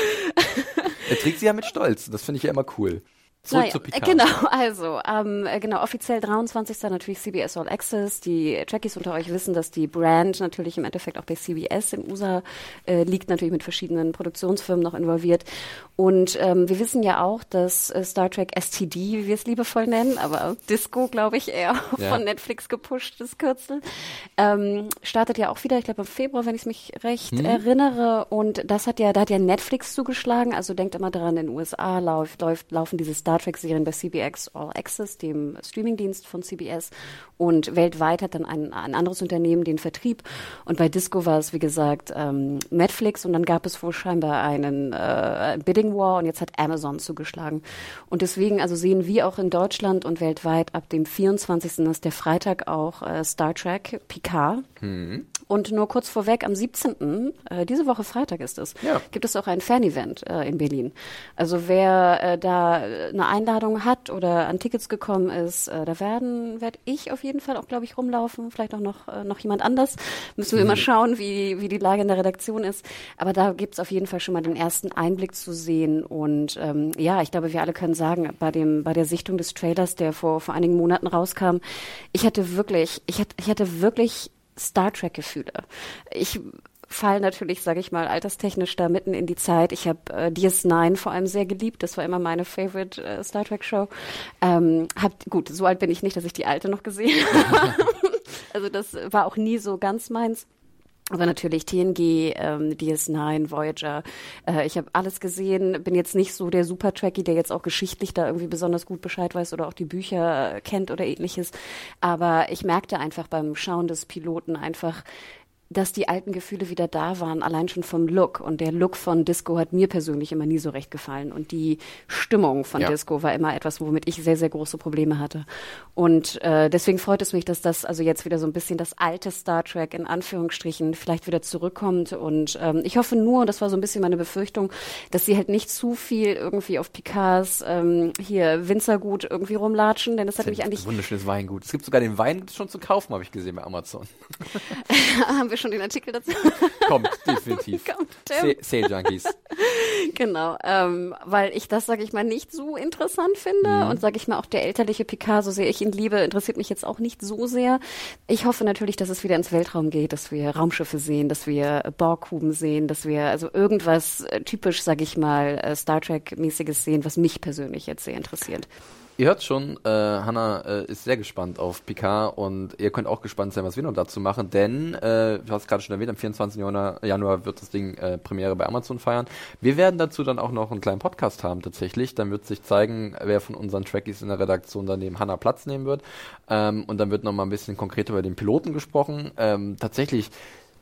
Er trägt sie ja mit Stolz, das finde ich ja immer cool. Zurück zu Picard. Genau, also offiziell 23. natürlich CBS All Access. Die Trekkies unter euch wissen, dass die Brand natürlich im Endeffekt auch bei CBS in USA liegt, natürlich mit verschiedenen Produktionsfirmen noch involviert. Und wir wissen ja auch, dass Star Trek STD, wie wir es liebevoll nennen, aber Disco, glaube ich, eher von Netflix gepusht, das Kürzel, startet ja auch wieder, ich glaube im Februar, wenn ich mich recht erinnere. Und da hat ja Netflix zugeschlagen. Also denkt immer dran, in den USA laufen diese Star Trek-Serien bei CBS All Access, dem Streamingdienst von CBS. Und weltweit hat dann ein anderes Unternehmen den Vertrieb. Und bei Disco war es, wie gesagt, Netflix. Und dann gab es wohl scheinbar einen Bidding War. Und jetzt hat Amazon zugeschlagen. Und deswegen also sehen wir auch in Deutschland und weltweit ab dem 24. ist der Freitag auch Star Trek Picard. Und nur kurz vorweg, am 17., diese Woche Freitag ist es, gibt es auch ein Fan-Event in Berlin. Also wer da eine Einladung hat oder an Tickets gekommen ist, da werd ich auf jeden Fall auch, glaube ich, rumlaufen. Vielleicht auch noch jemand anders. Müssen wir mal schauen, wie die Lage in der Redaktion ist. Aber da gibt es auf jeden Fall schon mal den ersten Einblick zu sehen. Und ich glaube, wir alle können sagen, bei der Sichtung des Trailers, der vor einigen Monaten rauskam, ich hatte wirklich Star Trek-Gefühle. Ich fall natürlich, sage ich mal, alterstechnisch da mitten in die Zeit. Ich habe DS9 vor allem sehr geliebt. Das war immer meine Favorite Star Trek-Show. Gut, so alt bin ich nicht, dass ich die alte noch gesehen habe. Also das war auch nie so ganz meins. Aber natürlich TNG, DS9, Voyager, ich habe alles gesehen, bin jetzt nicht so der Super-Trekkie, der jetzt auch geschichtlich da irgendwie besonders gut Bescheid weiß oder auch die Bücher kennt oder ähnliches. Aber ich merkte einfach beim Schauen des Piloten einfach, dass die alten Gefühle wieder da waren, allein schon vom Look. Und der Look von Disco hat mir persönlich immer nie so recht gefallen. Und die Stimmung von Disco war immer etwas, womit ich sehr, sehr große Probleme hatte. Und deswegen freut es mich, dass das also jetzt wieder so ein bisschen das alte Star Trek in Anführungsstrichen vielleicht wieder zurückkommt. Und ich hoffe nur, und das war so ein bisschen meine Befürchtung, dass sie halt nicht zu viel irgendwie auf Picards Winzergut irgendwie rumlatschen, denn das hat mich eigentlich... Wunderschönes Weingut. Es gibt sogar den Wein schon zu kaufen, habe ich gesehen bei Amazon. Haben wir schon den Artikel dazu? Kommt, definitiv. Sale Junkies. Genau, weil ich das, sage ich mal, nicht so interessant finde und sage ich mal, auch der elterliche Picard, so sehr ich ihn liebe, interessiert mich jetzt auch nicht so sehr. Ich hoffe natürlich, dass es wieder ins Weltraum geht, dass wir Raumschiffe sehen, dass wir Borghuben sehen, dass wir also irgendwas typisch, sage ich mal, Star Trek-mäßiges sehen, was mich persönlich jetzt sehr interessiert. Ihr hört schon, Hannah ist sehr gespannt auf Picard und ihr könnt auch gespannt sein, was wir noch dazu machen, denn, du hast gerade schon erwähnt, am 24. Januar wird das Ding Premiere bei Amazon feiern. Wir werden dazu dann auch noch einen kleinen Podcast haben tatsächlich, dann wird sich zeigen, wer von unseren Trekkies in der Redaktion dann neben Hannah Platz nehmen wird und dann wird noch mal ein bisschen konkreter über den Piloten gesprochen. Tatsächlich,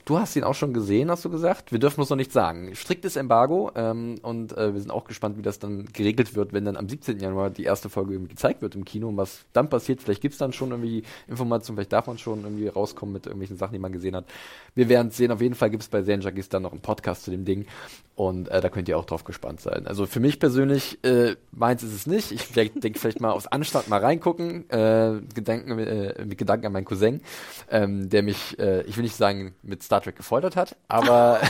Du hast ihn auch schon gesehen, hast du gesagt. Wir dürfen uns noch nicht sagen. Striktes Embargo und wir sind auch gespannt, wie das dann geregelt wird, wenn dann am 17. Januar die erste Folge irgendwie gezeigt wird im Kino und was dann passiert. Vielleicht gibt es dann schon irgendwie Informationen, vielleicht darf man schon irgendwie rauskommen mit irgendwelchen Sachen, die man gesehen hat. Wir werden es sehen. Auf jeden Fall gibt es bei Serienjunkies dann noch einen Podcast zu dem Ding und da könnt ihr auch drauf gespannt sein. Also für mich persönlich, meins ist es nicht. Ich denke vielleicht mal aus Anstand mal reingucken, mit Gedanken an meinen Cousin, der mich, ich will nicht sagen, mit Star Trek gefoltert hat, aber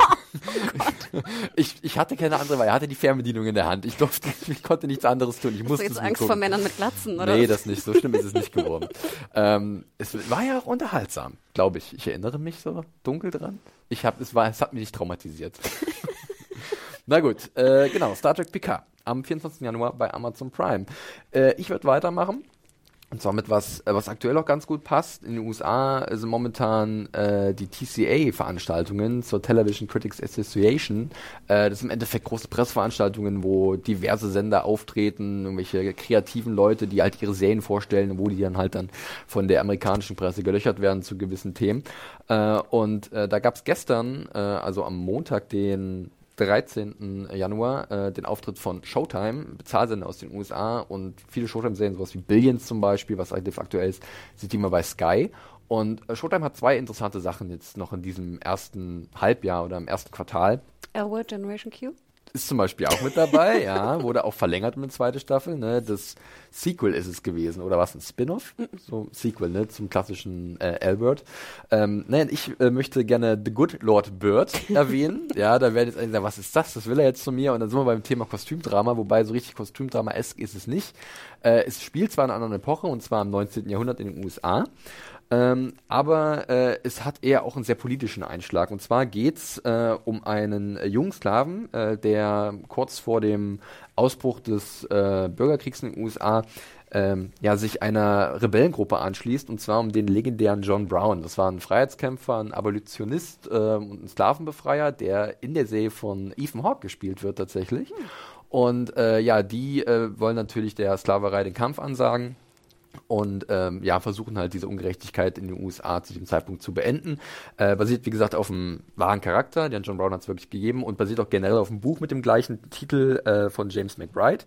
ich hatte keine andere, weil er hatte die Fernbedienung in der Hand. Ich konnte nichts anderes tun. Ich musste Hast du jetzt Angst vor Männern mit Glatzen, oder? Nee, das nicht. So schlimm ist es nicht geworden. Es war ja auch unterhaltsam, glaube ich. Ich erinnere mich so dunkel dran. Es hat mich nicht traumatisiert. Na gut, genau, Star Trek Picard am 24. Januar bei Amazon Prime. Ich werde weitermachen. Und zwar mit was aktuell auch ganz gut passt. In den USA sind momentan die TCA-Veranstaltungen zur Television Critics Association. Das sind im Endeffekt große Pressveranstaltungen, wo diverse Sender auftreten, irgendwelche kreativen Leute, die halt ihre Serien vorstellen, wo die dann halt dann von der amerikanischen Presse gelöchert werden zu gewissen Themen. Und da gab es gestern, also am Montag, den 13. Januar den Auftritt von Showtime, Bezahlsender aus den USA, und viele Showtime-Serien, sowas wie Billions zum Beispiel, was relativ aktuell ist, sind die immer bei Sky. Und Showtime hat 2 interessante Sachen jetzt noch in diesem ersten Halbjahr oder im ersten Quartal. L-Word Generation Q? Ist zum Beispiel auch mit dabei, ja, wurde auch verlängert mit 2. Staffel, ne, das Sequel ist es gewesen, oder was, ein Spin-Off? So Sequel, ne, zum klassischen L-Word. Ich möchte gerne The Good Lord Bird erwähnen, ja, da werden jetzt einige sagen, was ist das? Das will er jetzt zu mir, und dann sind wir beim Thema Kostümdrama, wobei so richtig Kostümdrama-esk ist es nicht. Es spielt zwar in einer anderen Epoche, und zwar im 19. Jahrhundert in den USA, aber es hat eher auch einen sehr politischen Einschlag. Und zwar geht's um einen jungen Sklaven, der kurz vor dem Ausbruch des Bürgerkriegs in den USA sich einer Rebellengruppe anschließt, und zwar um den legendären John Brown. Das war ein Freiheitskämpfer, ein Abolitionist und ein Sklavenbefreier, der in der Serie von Ethan Hawke gespielt wird tatsächlich. Und die wollen natürlich der Sklaverei den Kampf ansagen. Und versuchen halt diese Ungerechtigkeit in den USA zu dem Zeitpunkt zu beenden. Basiert, wie gesagt, auf einem wahren Charakter, den John Brown hat es wirklich gegeben, und basiert auch generell auf einem Buch mit dem gleichen Titel von James McBride.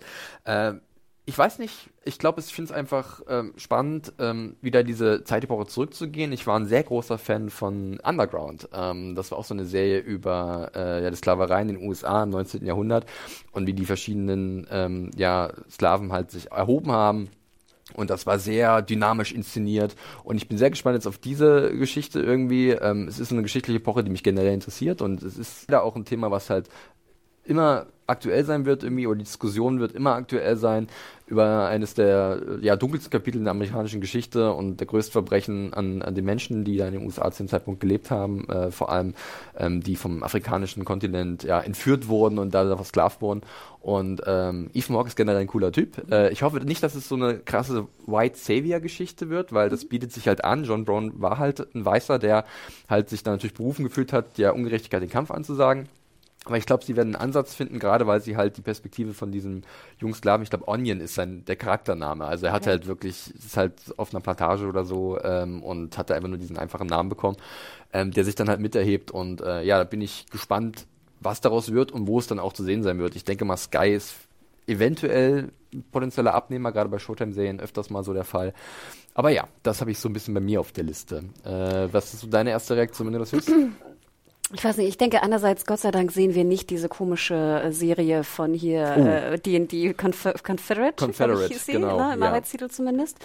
Ich weiß nicht, ich glaube, ich finde es einfach spannend, wieder diese Zeitepoche zurückzugehen. Ich war ein sehr großer Fan von Underground. Das war auch so eine Serie über die Sklaverei in den USA im 19. Jahrhundert und wie die verschiedenen Sklaven halt sich erhoben haben. Und das war sehr dynamisch inszeniert. Und ich bin sehr gespannt jetzt auf diese Geschichte irgendwie. Es ist eine geschichtliche Epoche, die mich generell interessiert. Und es ist da auch ein Thema, was halt immer aktuell sein wird irgendwie, oder die Diskussion wird immer aktuell sein über eines der dunkelsten Kapitel in der amerikanischen Geschichte und der größten Verbrechen an den Menschen, die da in den USA zu dem Zeitpunkt gelebt haben, vor allem die vom afrikanischen Kontinent entführt wurden und da versklavt wurden. Und Ethan Hawke ist generell ein cooler Typ. Ich hoffe nicht, dass es so eine krasse White Savior-Geschichte wird, weil das bietet sich halt an. John Brown war halt ein Weißer, der halt sich dann natürlich berufen gefühlt hat, der Ungerechtigkeit den Kampf anzusagen. Aber ich glaube, sie werden einen Ansatz finden, gerade weil sie halt die Perspektive von diesem jungen Sklaven, ich glaube Onion ist der Charaktername, also er hat halt wirklich, ist halt auf einer Plantage oder so und hat da einfach nur diesen einfachen Namen bekommen, der sich dann halt miterhebt, und da bin ich gespannt, was daraus wird und wo es dann auch zu sehen sein wird. Ich denke mal, Sky ist eventuell ein potenzieller Abnehmer, gerade bei Showtime-Serien öfters mal so der Fall. Aber ja, das habe ich so ein bisschen bei mir auf der Liste. Was ist so deine erste Reaktion, wenn du das hörst? Ich weiß nicht, ich denke einerseits, Gott sei Dank sehen wir nicht diese komische Serie von hier, D&D Confederate, hieß sie, genau, ne, im Arbeitstitel zumindest.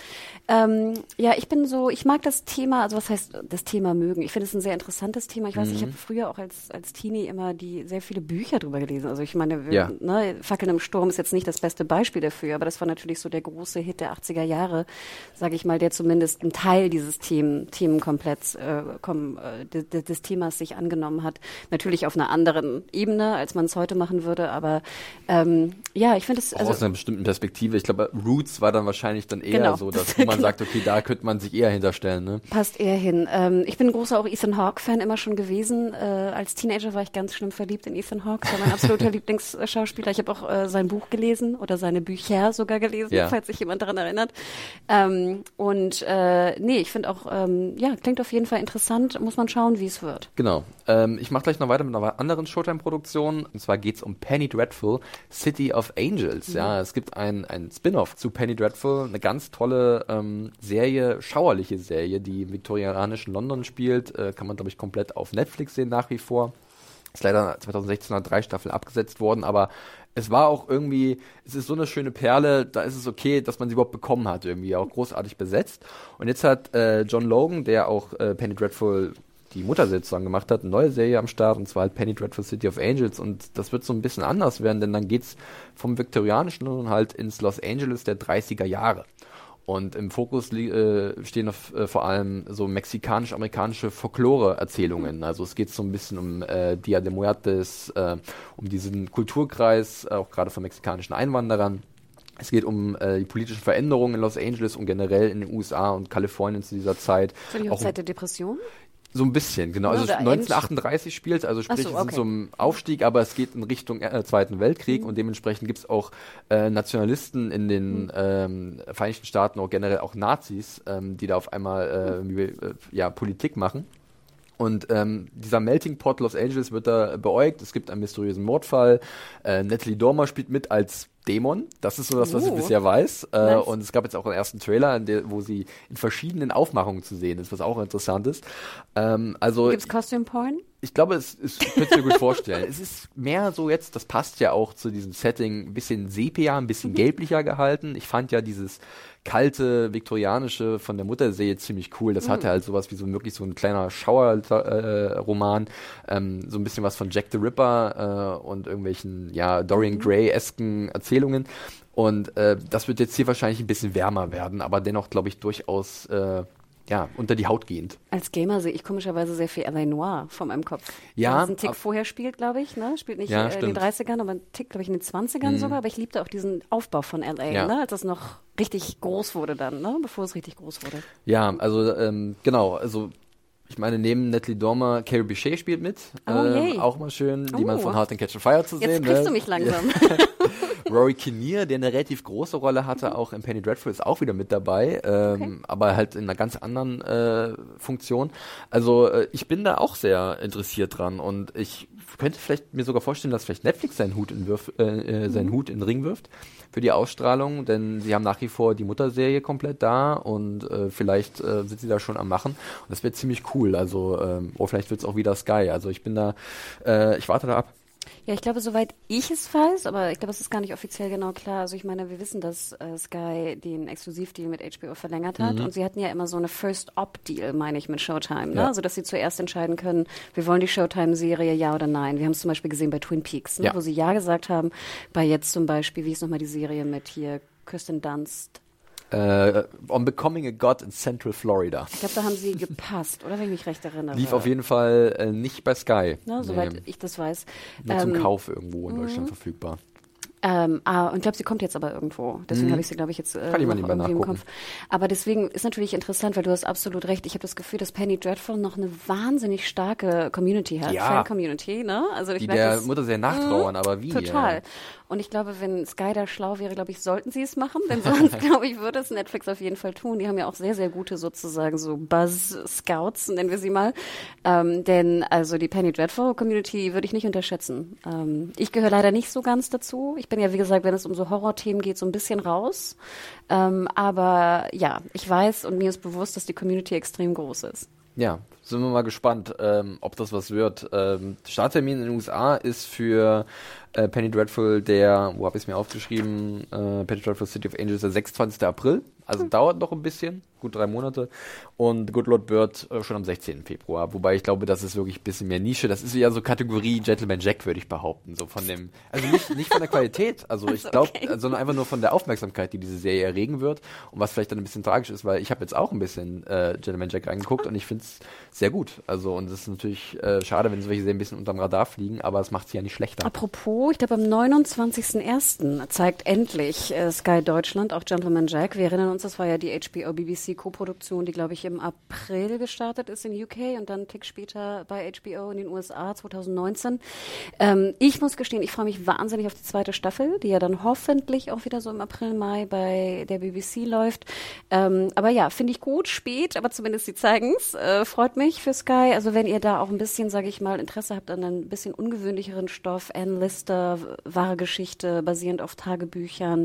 Ich mag das Thema, also was heißt das Thema mögen? Ich finde es ein sehr interessantes Thema. Ich weiß, ich habe früher auch als Teenie immer sehr viele Bücher drüber gelesen. Also ich meine, Fackeln im Sturm ist jetzt nicht das beste Beispiel dafür, aber das war natürlich so der große Hit der 80er Jahre, sage ich mal, der zumindest einen Teil dieses Themenkompletts des Themas sich angenommen genommen hat. Natürlich auf einer anderen Ebene, als man es heute machen würde, aber ich finde es... Aus einer bestimmten Perspektive. Ich glaube, Roots war dann wahrscheinlich dann eher so, dass wo man sagt, okay, da könnte man sich eher hinterstellen. Ne? Passt eher hin. Ich bin ein großer auch Ethan Hawke-Fan immer schon gewesen. Als Teenager war ich ganz schlimm verliebt in Ethan Hawke. Das war mein absoluter Lieblingsschauspieler. Ich habe auch sein Buch gelesen oder seine Bücher sogar gelesen, falls sich jemand daran erinnert. Ich finde auch, klingt auf jeden Fall interessant. Muss man schauen, wie es wird. Genau. Ich mache gleich noch weiter mit einer anderen Showtime-Produktion. Und zwar geht es um Penny Dreadful, City of Angels. Mhm. Ja, es gibt ein Spin-off zu Penny Dreadful, eine ganz tolle Serie, schauerliche Serie, die im viktorianischen London spielt. Kann man, glaube ich, komplett auf Netflix sehen nach wie vor. Ist leider 2016 nach 3 Staffeln abgesetzt worden, aber es war auch irgendwie, es ist so eine schöne Perle, da ist es okay, dass man sie überhaupt bekommen hat, irgendwie auch großartig besetzt. Und jetzt hat John Logan, der auch Penny Dreadful die Mutterserie zusammen gemacht hat, eine neue Serie am Start, und zwar halt Penny Dreadful City of Angels, und das wird so ein bisschen anders werden, denn dann geht's vom viktorianischen London halt ins Los Angeles der 30er Jahre. Und im Fokus stehen vor allem so mexikanisch-amerikanische Folklore-Erzählungen. Also es geht so ein bisschen um Dia de Muertes, um diesen Kulturkreis, auch gerade von mexikanischen Einwanderern. Es geht um die politischen Veränderungen in Los Angeles und generell in den USA und Kalifornien zu dieser Zeit. Für die Zeit der Depression? So ein bisschen, genau. Also 1938 spielt, also sprich, es ist so ein Aufstieg, aber es geht in Richtung Zweiten Weltkrieg, und dementsprechend gibt es auch Nationalisten in den Vereinigten Staaten, auch generell auch Nazis, die da auf einmal Politik machen. Und dieser Melting Pot Los Angeles wird da beäugt. Es gibt einen mysteriösen Mordfall. Natalie Dormer spielt mit als Dämon. Das ist so das, was ich bisher weiß. Nice. Und es gab jetzt auch einen ersten Trailer, wo sie in verschiedenen Aufmachungen zu sehen ist, was auch interessant ist. Gibt's Costume Porn? Ich glaube, es könnte mir gut vorstellen. Es ist mehr so jetzt, das passt ja auch zu diesem Setting, ein bisschen sepia, ein bisschen gelblicher gehalten. Ich fand ja dieses kalte, viktorianische von der Mutterserie ziemlich cool. Das hatte halt sowas wie wirklich so ein kleiner Schauerroman, so ein bisschen was von Jack the Ripper und irgendwelchen, Dorian Gray-esken Erzählungen. Und das wird jetzt hier wahrscheinlich ein bisschen wärmer werden, aber dennoch, glaube ich, durchaus unter die Haut gehend. Als Gamer sehe ich komischerweise sehr viel L.A. Noir vor meinem Kopf. Ja. Das einen Tick vorher spielt, glaube ich, ne? Spielt nicht in den 30ern, aber einen Tick, glaube ich, in den 20ern sogar. Aber ich liebte auch diesen Aufbau von L.A., ne? Als das noch richtig groß wurde dann, ne? Bevor es richtig groß wurde. Ja, also genau, also ich meine, neben Natalie Dormer, Carrie Bichet spielt mit. Auch mal schön, die man von Hard and Catch a Fire zu sehen. Jetzt kriegst du mich langsam. Rory Kinnear, der eine relativ große Rolle hatte, auch in Penny Dreadful, ist auch wieder mit dabei, aber halt in einer ganz anderen Funktion. Also ich bin da auch sehr interessiert dran, und ich könnte vielleicht mir sogar vorstellen, dass vielleicht Netflix seinen Hut in den Ring wirft für die Ausstrahlung, denn sie haben nach wie vor die Mutterserie komplett da, und vielleicht sind sie da schon am Machen, und das wird ziemlich cool. Also vielleicht wird es auch wieder Sky. Also ich bin da, ich warte da ab. Ja, ich glaube, soweit ich es weiß, aber ich glaube, es ist gar nicht offiziell genau klar. Also ich meine, wir wissen, dass Sky den Exklusivdeal mit HBO verlängert hat, und sie hatten ja immer so eine First-Op-Deal, meine ich, mit Showtime, ne? Also dass sie zuerst entscheiden können, wir wollen die Showtime-Serie, ja oder nein. Wir haben es zum Beispiel gesehen bei Twin Peaks, ne? Wo sie ja gesagt haben, bei jetzt zum Beispiel, wie ist nochmal die Serie mit hier Kirsten Dunst? On Becoming a God in Central Florida. Ich glaube, da haben sie gepasst, oder wenn ich mich recht erinnere. Lief auf jeden Fall nicht bei Sky. Na, soweit ich das weiß. Nur zum Kauf irgendwo in Deutschland verfügbar. Und ich glaube, sie kommt jetzt aber irgendwo. Deswegen habe ich sie, glaube ich, jetzt Kann ich mal lieber irgendwie im nachgucken. Kopf. Aber deswegen ist natürlich interessant, weil du hast absolut recht. Ich habe das Gefühl, dass Penny Dreadful noch eine wahnsinnig starke Community hat. Fan-Community, ne? Also die der Mutter sehr nachtrauern, aber wie? Total. Ja. Und ich glaube, wenn Sky da schlau wäre, glaube ich, sollten sie es machen. Denn sonst, glaube ich, würde es Netflix auf jeden Fall tun. Die haben ja auch sehr, sehr gute sozusagen so Buzz-Scouts, nennen wir sie mal. Denn also die Penny Dreadful-Community würde ich nicht unterschätzen. Ich gehöre leider nicht so ganz dazu. Ich bin ja, wie gesagt, wenn es um so Horrorthemen geht, so ein bisschen raus. Aber ja, ich weiß und mir ist bewusst, dass die Community extrem groß ist. Ja, sind wir mal gespannt, ob das was wird. Starttermin in den USA ist für Penny Dreadful wo habe ich es mir aufgeschrieben, Penny Dreadful City of Angels, der 26. April. Also dauert noch ein bisschen, gut 3 Monate. Und The Good Lord Bird schon am 16. Februar. Wobei ich glaube, das ist wirklich ein bisschen mehr Nische. Das ist ja so Kategorie Gentleman Jack, würde ich behaupten. So von dem, also nicht von der Qualität, also ich glaube, sondern einfach nur von der Aufmerksamkeit, die diese Serie erregen wird. Und was vielleicht dann ein bisschen tragisch ist, weil ich habe jetzt auch ein bisschen Gentleman Jack reingeguckt und ich finde es sehr gut. Also, und es ist natürlich schade, wenn solche Serien ein bisschen unterm Radar fliegen, aber es macht sie ja nicht schlechter. Apropos, ich glaube, am 29.01. zeigt endlich Sky Deutschland auch Gentleman Jack. Wir erinnern uns, das war ja die HBO-BBC-Koproduktion, die, glaube ich, im April gestartet ist in UK und dann einen Tick später bei HBO in den USA 2019. Ich muss gestehen, ich freue mich wahnsinnig auf die zweite Staffel, die ja dann hoffentlich auch wieder so im April, Mai bei der BBC läuft. Aber ja, finde ich gut, spät, aber zumindest sie zeigen's. Freut mich für Sky. Also wenn ihr da auch ein bisschen, sage ich mal, Interesse habt an ein bisschen ungewöhnlicheren Stoff, Anne Lister, wahre Geschichte, basierend auf Tagebüchern,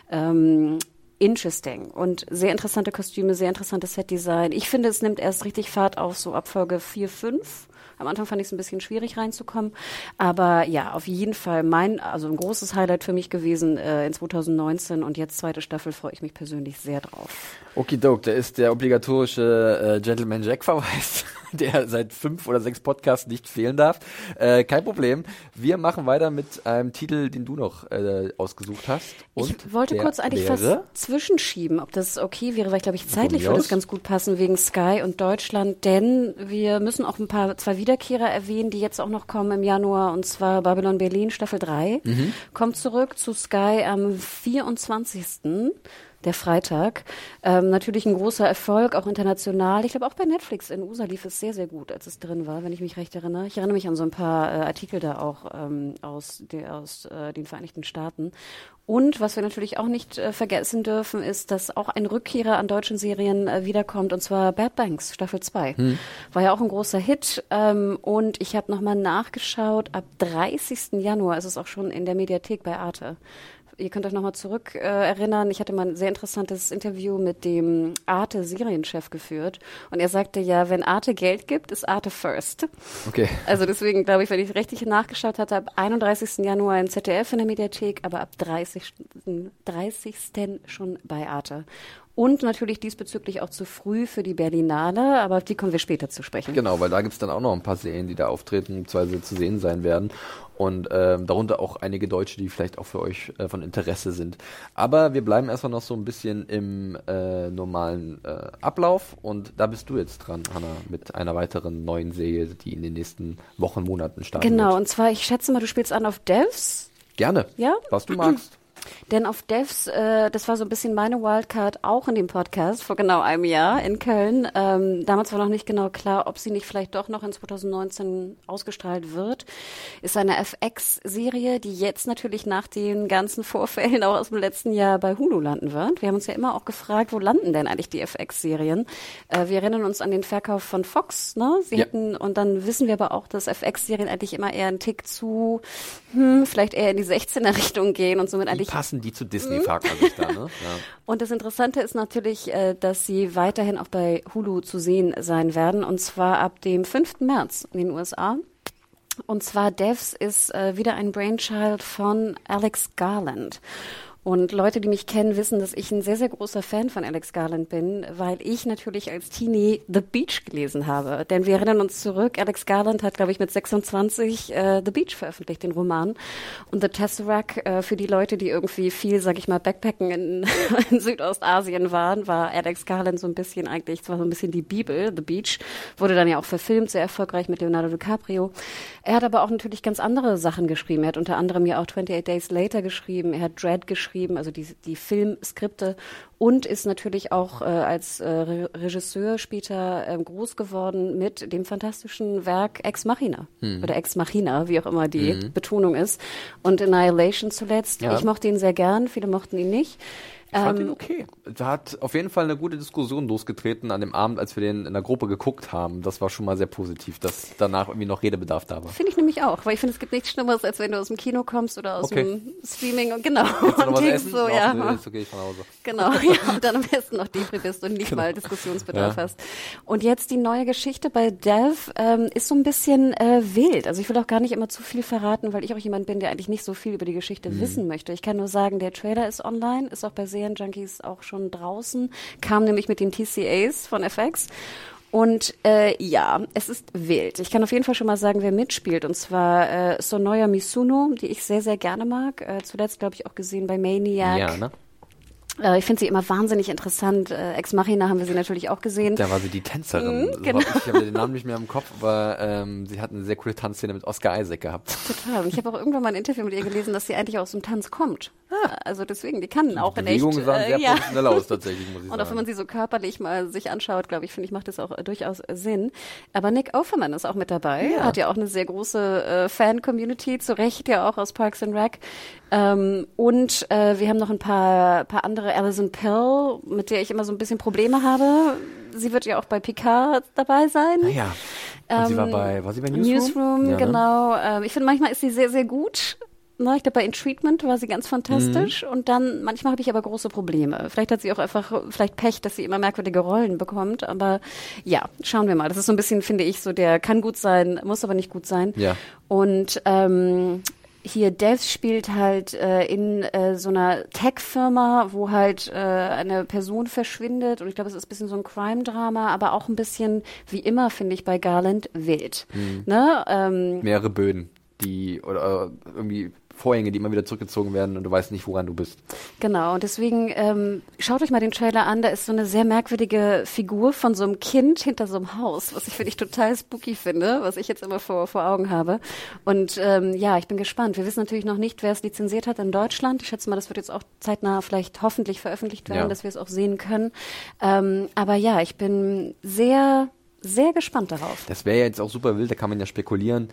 interesting und sehr interessante Kostüme, sehr interessantes Setdesign. Ich finde, es nimmt erst richtig Fahrt auf, so ab Folge 4, 5. Am Anfang fand ich es ein bisschen schwierig reinzukommen, aber ja, auf jeden Fall also ein großes Highlight für mich gewesen in 2019 und jetzt zweite Staffel freue ich mich persönlich sehr drauf. Okidok, da ist der obligatorische Gentleman Jack-Verweis, der seit 5 oder 6 Podcasts nicht fehlen darf. Kein Problem. Wir machen weiter mit einem Titel, den du noch ausgesucht hast. Und ich wollte kurz eigentlich was zwischenschieben, ob das okay wäre, weil ich glaube, zeitlich würde es ganz gut passen wegen Sky und Deutschland, denn wir müssen auch zwei Wiederkehrer erwähnen, die jetzt auch noch kommen im Januar, und zwar Babylon Berlin Staffel 3 kommt zurück zu Sky am 24. Der Freitag. Natürlich ein großer Erfolg, auch international. Ich glaube, auch bei Netflix in USA lief es sehr, sehr gut, als es drin war, wenn ich mich recht erinnere. Ich erinnere mich an so ein paar Artikel da auch aus den Vereinigten Staaten. Und was wir natürlich auch nicht vergessen dürfen, ist, dass auch ein Rückkehrer an deutschen Serien wiederkommt, und zwar Bad Banks, Staffel 2. War ja auch ein großer Hit. Und ich habe nochmal nachgeschaut, ab 30. Januar ist es auch schon in der Mediathek bei Arte. Ihr könnt euch nochmal zurück erinnern, ich hatte mal ein sehr interessantes Interview mit dem Arte-Serienchef geführt und er sagte ja, wenn Arte Geld gibt, ist Arte first. Okay. Also deswegen glaube ich, wenn ich richtig nachgeschaut hatte, ab 31. Januar in ZDF in der Mediathek, aber ab 30. schon bei Arte. Und natürlich diesbezüglich auch zu früh für die Berlinale, aber auf die kommen wir später zu sprechen. Genau, weil da gibt's dann auch noch ein paar Serien, die da auftreten, beziehungsweise zu sehen sein werden. Und darunter auch einige Deutsche, die vielleicht auch für euch von Interesse sind. Aber wir bleiben erstmal noch so ein bisschen im normalen Ablauf. Und da bist du jetzt dran, Hanna, mit einer weiteren neuen Serie, die in den nächsten Wochen, Monaten startet. Genau, und zwar, ich schätze mal, du spielst an auf Devs. Gerne, ja? Was du magst. Denn auf Devs, das war so ein bisschen meine Wildcard auch in dem Podcast vor genau einem Jahr in Köln. Damals war noch nicht genau klar, ob sie nicht vielleicht doch noch in 2019 ausgestrahlt wird. Ist eine FX-Serie, die jetzt natürlich nach den ganzen Vorfällen auch aus dem letzten Jahr bei Hulu landen wird. Wir haben uns ja immer auch gefragt, wo landen denn eigentlich die FX-Serien? Wir erinnern uns an den Verkauf von Fox, ne? Und dann wissen wir aber auch, dass FX-Serien eigentlich immer eher einen Tick zu, vielleicht eher in die 16er-Richtung gehen und somit eigentlich passen die zu Disney, fragt man sich da, ne? Ja. Und das Interessante ist natürlich, dass sie weiterhin auch bei Hulu zu sehen sein werden, und zwar ab dem 5. März in den USA. Und zwar Devs ist wieder ein Brainchild von Alex Garland. Und Leute, die mich kennen, wissen, dass ich ein sehr, sehr großer Fan von Alex Garland bin, weil ich natürlich als Teenie The Beach gelesen habe. Denn wir erinnern uns zurück, Alex Garland hat, glaube ich, mit 26 The Beach veröffentlicht, den Roman. Und The Tesseract, für die Leute, die irgendwie viel, sag ich mal, Backpacken in Südostasien waren, war Alex Garland so ein bisschen eigentlich, zwar so ein bisschen die Bibel. The Beach wurde dann ja auch verfilmt, sehr erfolgreich mit Leonardo DiCaprio. Er hat aber auch natürlich ganz andere Sachen geschrieben. Er hat unter anderem ja auch 28 Days Later geschrieben, er hat Dread geschrieben, also die Filmskripte, und ist natürlich auch als Regisseur später groß geworden mit dem fantastischen Werk Ex Machina oder Ex Machina, wie auch immer die Betonung ist, und Annihilation zuletzt. Ja. Ich mochte ihn sehr gern, viele mochten ihn nicht. Ich fand ihn okay. Da hat auf jeden Fall eine gute Diskussion losgetreten an dem Abend, als wir den in der Gruppe geguckt haben. Das war schon mal sehr positiv, dass danach irgendwie noch Redebedarf da war. Finde ich nämlich auch, weil ich finde, es gibt nichts Schlimmeres, als wenn du aus dem Kino kommst oder aus dem Streaming und genau. Willst du noch was essen? So, ja. Nee, ist okay, ich fahr nach Hause. Genau, ja, und dann am besten noch Depri bist und nicht mal Diskussionsbedarf hast. Und jetzt die neue Geschichte bei Dev ist so ein bisschen wild. Also ich will auch gar nicht immer zu viel verraten, weil ich auch jemand bin, der eigentlich nicht so viel über die Geschichte wissen möchte. Ich kann nur sagen, der Trailer ist online, ist auch bei Serienjunkies auch schon draußen, kam nämlich mit den TCAs von FX. Und ja, es ist wild. Ich kann auf jeden Fall schon mal sagen, wer mitspielt. Und zwar Sonoya Misuno, die ich sehr, sehr gerne mag. Zuletzt, glaube ich, auch gesehen bei Maniac. Ja, ne? Ich finde sie immer wahnsinnig interessant. Ex Machina haben wir sie natürlich auch gesehen. Da war sie die Tänzerin. Genau. Ich habe den Namen nicht mehr im Kopf, aber sie hat eine sehr coole Tanzszene mit Oscar Isaac gehabt. Total. Und ich habe auch irgendwann mal ein Interview mit ihr gelesen, dass sie eigentlich aus dem Tanz kommt. Also deswegen, die kann auch in echt. Die Bewegungen sahen sehr professionell aus, tatsächlich, muss ich sagen. Und auch wenn man sie so körperlich mal sich anschaut, glaube ich, finde ich, macht das auch durchaus Sinn. Aber Nick Offerman ist auch mit dabei. Ja. Hat ja auch eine sehr große Fan-Community, zu Recht ja auch aus Parks and Rec. Und wir haben noch ein paar andere. Alison Pill, mit der ich immer so ein bisschen Probleme habe. Sie wird ja auch bei Picard dabei sein. Naja. Und sie war sie bei Newsroom? Newsroom, ja, genau. Ne? Ich finde, manchmal ist sie sehr, sehr gut. Ich glaube, bei In Treatment war sie ganz fantastisch. Und dann, manchmal habe ich aber große Probleme. Vielleicht hat sie auch einfach, Pech, dass sie immer merkwürdige Rollen bekommt. Aber ja, schauen wir mal. Das ist so ein bisschen, finde ich, so der kann gut sein, muss aber nicht gut sein. Ja. Und hier Dev spielt halt in so einer Tech-Firma, wo halt eine Person verschwindet. Und ich glaube, es ist ein bisschen so ein Crime-Drama, aber auch ein bisschen, wie immer, finde ich, bei Garland wild. Ne? Mehrere Böden, die oder irgendwie Vorhänge, die immer wieder zurückgezogen werden und du weißt nicht, woran du bist. Genau, und deswegen schaut euch mal den Trailer an, da ist so eine sehr merkwürdige Figur von so einem Kind hinter so einem Haus, was ich finde ich total spooky finde, was ich jetzt immer vor Augen habe. Und ja, ich bin gespannt. Wir wissen natürlich noch nicht, wer es lizenziert hat in Deutschland. Ich schätze mal, das wird jetzt auch zeitnah vielleicht hoffentlich veröffentlicht werden, dass wir es auch sehen können. Aber ja, ich bin sehr, sehr gespannt darauf. Das wäre ja jetzt auch super wild, da kann man ja spekulieren.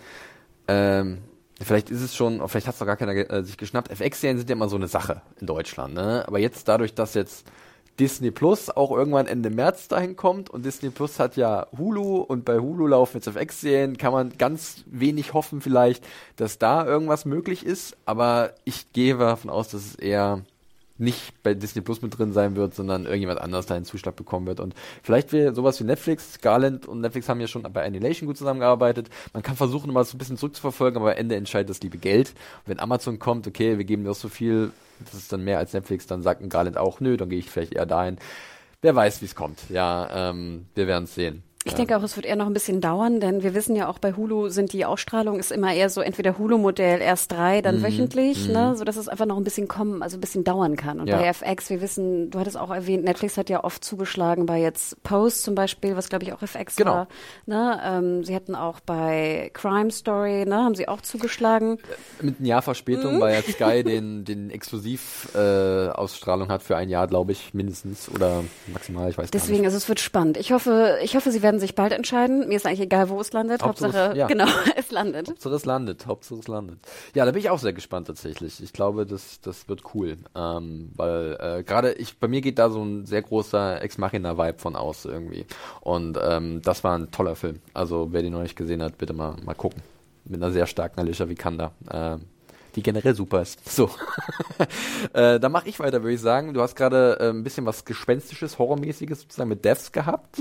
Vielleicht ist es schon, vielleicht hat es doch gar keiner sich geschnappt. FX-Serien sind ja immer so eine Sache in Deutschland, ne? Aber jetzt dadurch, dass jetzt Disney Plus auch irgendwann Ende März dahin kommt und Disney Plus hat ja Hulu und bei Hulu laufen jetzt FX-Serien, kann man ganz wenig hoffen vielleicht, dass da irgendwas möglich ist. Aber ich gehe davon aus, dass es eher nicht bei Disney Plus mit drin sein wird, sondern irgendjemand anders da einen Zuschlag bekommen wird. Und vielleicht wäre sowas wie Netflix, Garland und Netflix haben ja schon bei Annihilation gut zusammengearbeitet. Man kann versuchen, mal so ein bisschen zurückzuverfolgen, aber am Ende entscheidet das liebe Geld. Und wenn Amazon kommt, okay, wir geben dir so viel, das ist dann mehr als Netflix, dann sagt ein Garland auch, nö, dann gehe ich vielleicht eher dahin. Wer weiß, wie es kommt. Ja, wir werden es sehen. Ich denke auch, es wird eher noch ein bisschen dauern, denn wir wissen ja auch, bei Hulu sind die Ausstrahlung ist immer eher so entweder Hulu-Modell erst 3, dann wöchentlich, ne, so dass es einfach noch ein bisschen ein bisschen dauern kann. Und bei FX, wir wissen, du hattest auch erwähnt, Netflix hat ja oft zugeschlagen bei jetzt Pose zum Beispiel, was glaube ich auch FX war. Ne, sie hatten auch bei Crime Story, ne, haben sie auch zugeschlagen. Mit einem Jahr Verspätung, weil ja Sky den Exklusiv-Ausstrahlung hat für ein Jahr, glaube ich, mindestens oder maximal, ich weiß gar nicht. Deswegen, also es wird spannend. Ich hoffe, sie werden sich bald entscheiden. Mir ist eigentlich egal, wo es landet. Hauptsache, genau, es landet. Hauptsache es landet. Ja, da bin ich auch sehr gespannt tatsächlich. Ich glaube, das wird cool. Weil gerade bei mir geht da so ein sehr großer Ex Machina-Vibe von aus irgendwie. Und das war ein toller Film. Also wer den noch nicht gesehen hat, bitte mal gucken. Mit einer sehr starken Alicia Vikander. Die generell super ist. So. Dann mache ich weiter, würde ich sagen. Du hast gerade ein bisschen was Gespenstisches, Horrormäßiges sozusagen mit Deaths gehabt.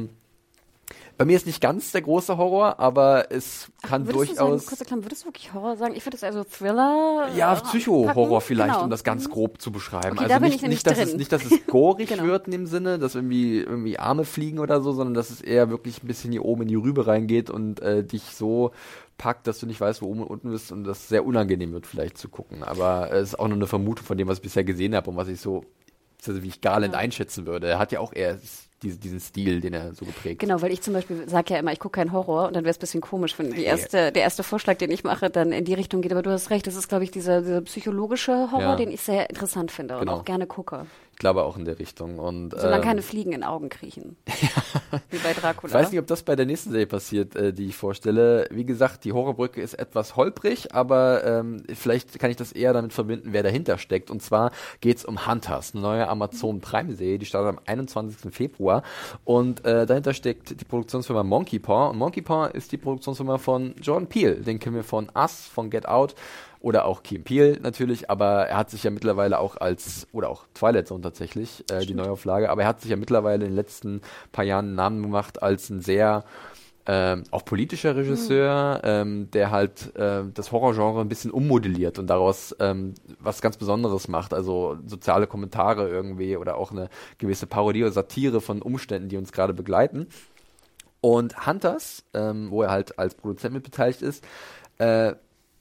Bei mir ist nicht ganz der große Horror, aber es kann durchaus... Würdest du wirklich Horror sagen? Ich würde es also Thriller... Ja, Psycho-Horror vielleicht, genau. Um das ganz grob zu beschreiben. Okay, also da bin ich nämlich drin. Nicht, dass es gorig wird in dem Sinne, dass irgendwie Arme fliegen oder so, sondern dass es eher wirklich ein bisschen hier oben in die Rübe reingeht und dich so packt, dass du nicht weißt, wo oben und unten bist und das sehr unangenehm wird vielleicht zu gucken. Aber es ist auch nur eine Vermutung von dem, was ich bisher gesehen habe und was ich so, also wie ich Garland einschätzen würde. Er hat ja auch eher diesen Stil, den er so geprägt. Genau, weil ich zum Beispiel sage ja immer, ich gucke keinen Horror und dann wäre es ein bisschen komisch, wenn der erste Vorschlag, den ich mache, dann in die Richtung geht. Aber du hast recht, das ist, glaube ich, dieser psychologische Horror, den ich sehr interessant finde und auch gerne gucke. Ich glaube auch in der Richtung. Und, solange keine Fliegen in Augen kriechen. Wie bei Dracula. Ich weiß nicht, ob das bei der nächsten Serie passiert, die ich vorstelle. Wie gesagt, die Horrorbrücke ist etwas holprig, aber vielleicht kann ich das eher damit verbinden, wer dahinter steckt. Und zwar geht's um Hunters, eine neue Amazon Prime-Serie, die startet am 21. Februar. Und dahinter steckt die Produktionsfirma Monkey Paw. Und Monkey Paw ist die Produktionsfirma von Jordan Peele. Den kennen wir von Us, von Get Out. Oder auch Key & Peele natürlich, aber er hat sich ja mittlerweile auch oder auch Twilight Zone tatsächlich, die Neuauflage, aber er hat sich ja mittlerweile in den letzten paar Jahren einen Namen gemacht als ein sehr auch politischer Regisseur, der halt das Horrorgenre ein bisschen ummodelliert und daraus was ganz Besonderes macht, also soziale Kommentare irgendwie oder auch eine gewisse Parodie oder Satire von Umständen, die uns gerade begleiten. Und Hunters, wo er halt als Produzent mit beteiligt ist,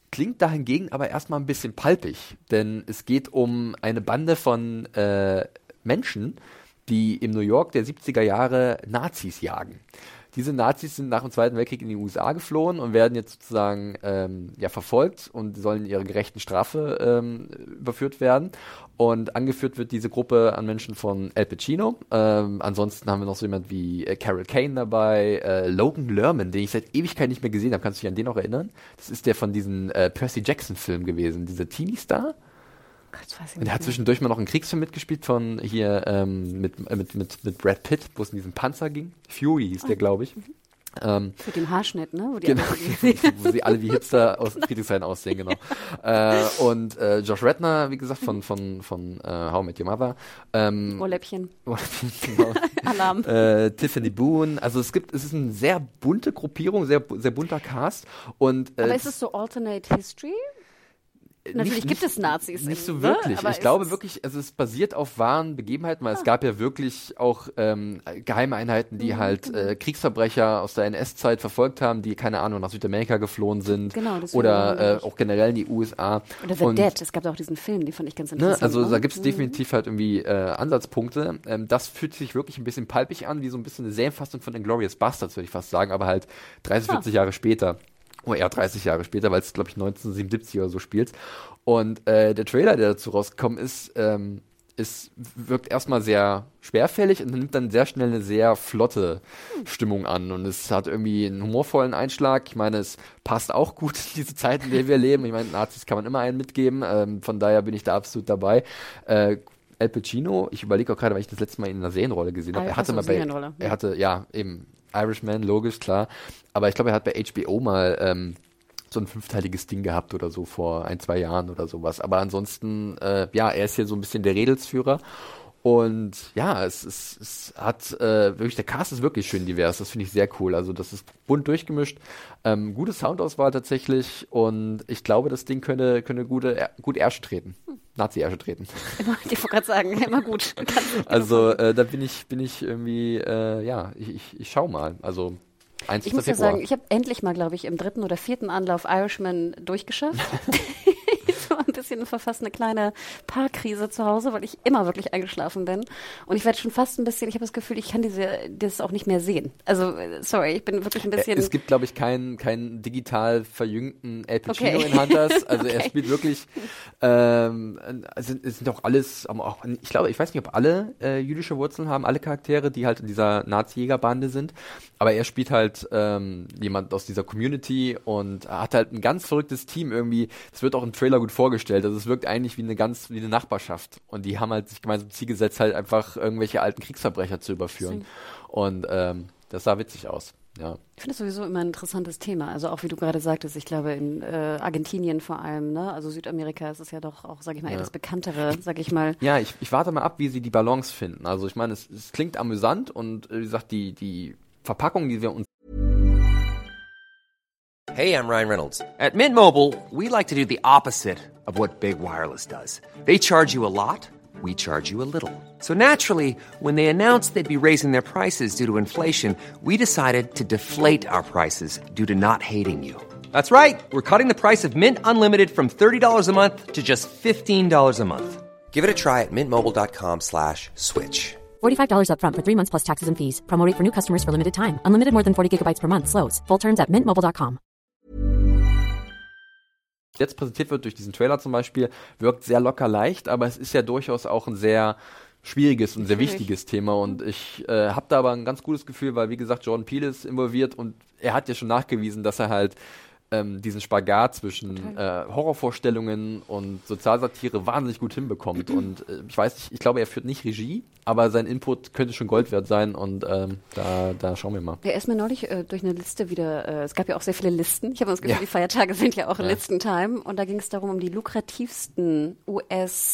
klingt dahingegen aber erstmal ein bisschen palpig, denn es geht um eine Bande von Menschen, die im New York der 70er Jahre Nazis jagen. Diese Nazis sind nach dem Zweiten Weltkrieg in die USA geflohen und werden jetzt sozusagen verfolgt und sollen ihrer gerechten Strafe überführt werden. Und angeführt wird diese Gruppe an Menschen von Al Pacino. Ansonsten haben wir noch so jemand wie Carol Kane dabei, Logan Lerman, den ich seit Ewigkeit nicht mehr gesehen habe. Kannst du dich an den noch erinnern? Das ist der von diesen Percy Jackson-Filmen gewesen, dieser Teenie-Star. Und er hat zwischendurch mal noch einen Kriegsfilm mitgespielt von hier mit Brad Pitt, wo es in diesen Panzer ging. Fury hieß der, glaube ich. Mit dem Haarschnitt, ne? Wo, wo sie alle wie Hipster aus Friedrichshain aussehen, genau. Und Josh Radnor, wie gesagt, von How I Met Your Mother. Ohrläppchen. Genau. Alarm. Tiffany Boone. Also es ist eine sehr bunte Gruppierung, sehr, sehr bunter Cast. Und, aber ist es so Alternate History? Natürlich gibt es Nazis. Nicht so wirklich. Ich glaube wirklich, also es basiert auf wahren Begebenheiten, weil es gab ja wirklich auch Geheimeinheiten, die halt Kriegsverbrecher aus der NS-Zeit verfolgt haben, die, keine Ahnung, nach Südamerika geflohen sind. Genau, oder auch generell in die USA. Oder The Dead, es gab auch diesen Film, den fand ich ganz interessant. Also da gibt es definitiv halt irgendwie Ansatzpunkte. Das fühlt sich wirklich ein bisschen palpig an, wie so ein bisschen eine Serienfassung von Inglourious Basterds, würde ich fast sagen, aber halt 30, 40 Jahre später. Oder eher 30 Jahre später, weil es, glaube ich, 1977 oder so spielt. Und der Trailer, der dazu rausgekommen ist, wirkt erstmal sehr schwerfällig und nimmt dann sehr schnell eine sehr flotte Stimmung an. Und es hat irgendwie einen humorvollen Einschlag. Ich meine, es passt auch gut in diese Zeit, in der wir leben. Ich meine, Nazis kann man immer einen mitgeben. Von daher bin ich da absolut dabei. Al Pacino, ich überlege auch gerade, weil ich das letzte Mal in einer Serienrolle gesehen habe. Er hatte Irishman, logisch, klar. Aber ich glaube, er hat bei HBO mal so ein 5-teiliges Ding gehabt oder so vor 1-2 Jahren oder sowas. Aber ansonsten, er ist hier so ein bisschen der Redelsführer. Und ja, es hat wirklich, der Cast ist wirklich schön divers. Das finde ich sehr cool. Also das ist bunt durchgemischt. Gute Soundauswahl tatsächlich. Und ich glaube, das Ding könnte gut Ärsche treten. Nazi-Ärsche treten. Immer, ich wollte gerade sagen, immer gut. Also da bin ich irgendwie, ich schau mal. Also 1. Ich muss ja Februar. sagen, ich habe endlich mal, glaube ich, im 3. oder 4. Anlauf Irishman durchgeschafft. So ein bisschen verfasst eine kleine Paarkrise zu Hause, weil ich immer wirklich eingeschlafen bin. Und ich werde schon fast ein bisschen, ich habe das Gefühl, ich kann das auch nicht mehr sehen. Also, sorry, ich bin wirklich ein bisschen... Es gibt, glaube ich, keinen digital verjüngten Al Pacino in Hunters. Also er spielt wirklich, es sind auch alles, ich glaube, ich weiß nicht, ob alle jüdische Wurzeln haben, alle Charaktere, die halt in dieser Nazi-Jägerbande sind. Aber er spielt halt jemand aus dieser Community und hat halt ein ganz verrücktes Team irgendwie. Das wird auch im Trailer gut vorgestellt. Also es wirkt eigentlich wie eine Nachbarschaft. Und die haben halt sich gemeinsam Ziel gesetzt, halt einfach irgendwelche alten Kriegsverbrecher zu überführen. Und das sah witzig aus. Ja. Ich finde das sowieso immer ein interessantes Thema. Also auch wie du gerade sagtest, ich glaube in Argentinien vor allem, ne? Also Südamerika ist es ja doch auch, sage ich mal, eher das Bekanntere, sage ich mal. Ja, ich warte mal ab, wie sie die Balance finden. Also ich meine, es klingt amüsant und wie gesagt, die Verpackung, die wir uns... Hey, I'm Ryan Reynolds. At Mint Mobile, we like to do the opposite of what Big Wireless does. They charge you a lot, we charge you a little. So naturally, when they announced they'd be raising their prices due to inflation, we decided to deflate our prices due to not hating you. That's right. We're cutting the price of Mint Unlimited from $30 a month to just $15 a month. Give it a try at mintmobile.com/switch. $45 up front for 3 months plus taxes and fees. Promo rate for new customers for limited time. Unlimited more than 40 gigabytes per month. Slows full terms at mintmobile.com. Jetzt präsentiert wird durch diesen Trailer zum Beispiel, wirkt sehr locker leicht, aber es ist ja durchaus auch ein sehr schwieriges und sehr wichtiges Thema und ich habe da aber ein ganz gutes Gefühl, weil wie gesagt, Jordan Peele ist involviert und er hat ja schon nachgewiesen, dass er halt diesen Spagat zwischen Horrorvorstellungen und Sozialsatire wahnsinnig gut hinbekommt und ich weiß nicht, ich glaube, er führt nicht Regie, aber sein Input könnte schon Gold wert sein und da schauen wir mal. Ja, er ist mir neulich durch eine Liste wieder, es gab ja auch sehr viele Listen, ich habe das Gefühl, die Feiertage sind ja auch Listentime und da ging es darum, um die lukrativsten US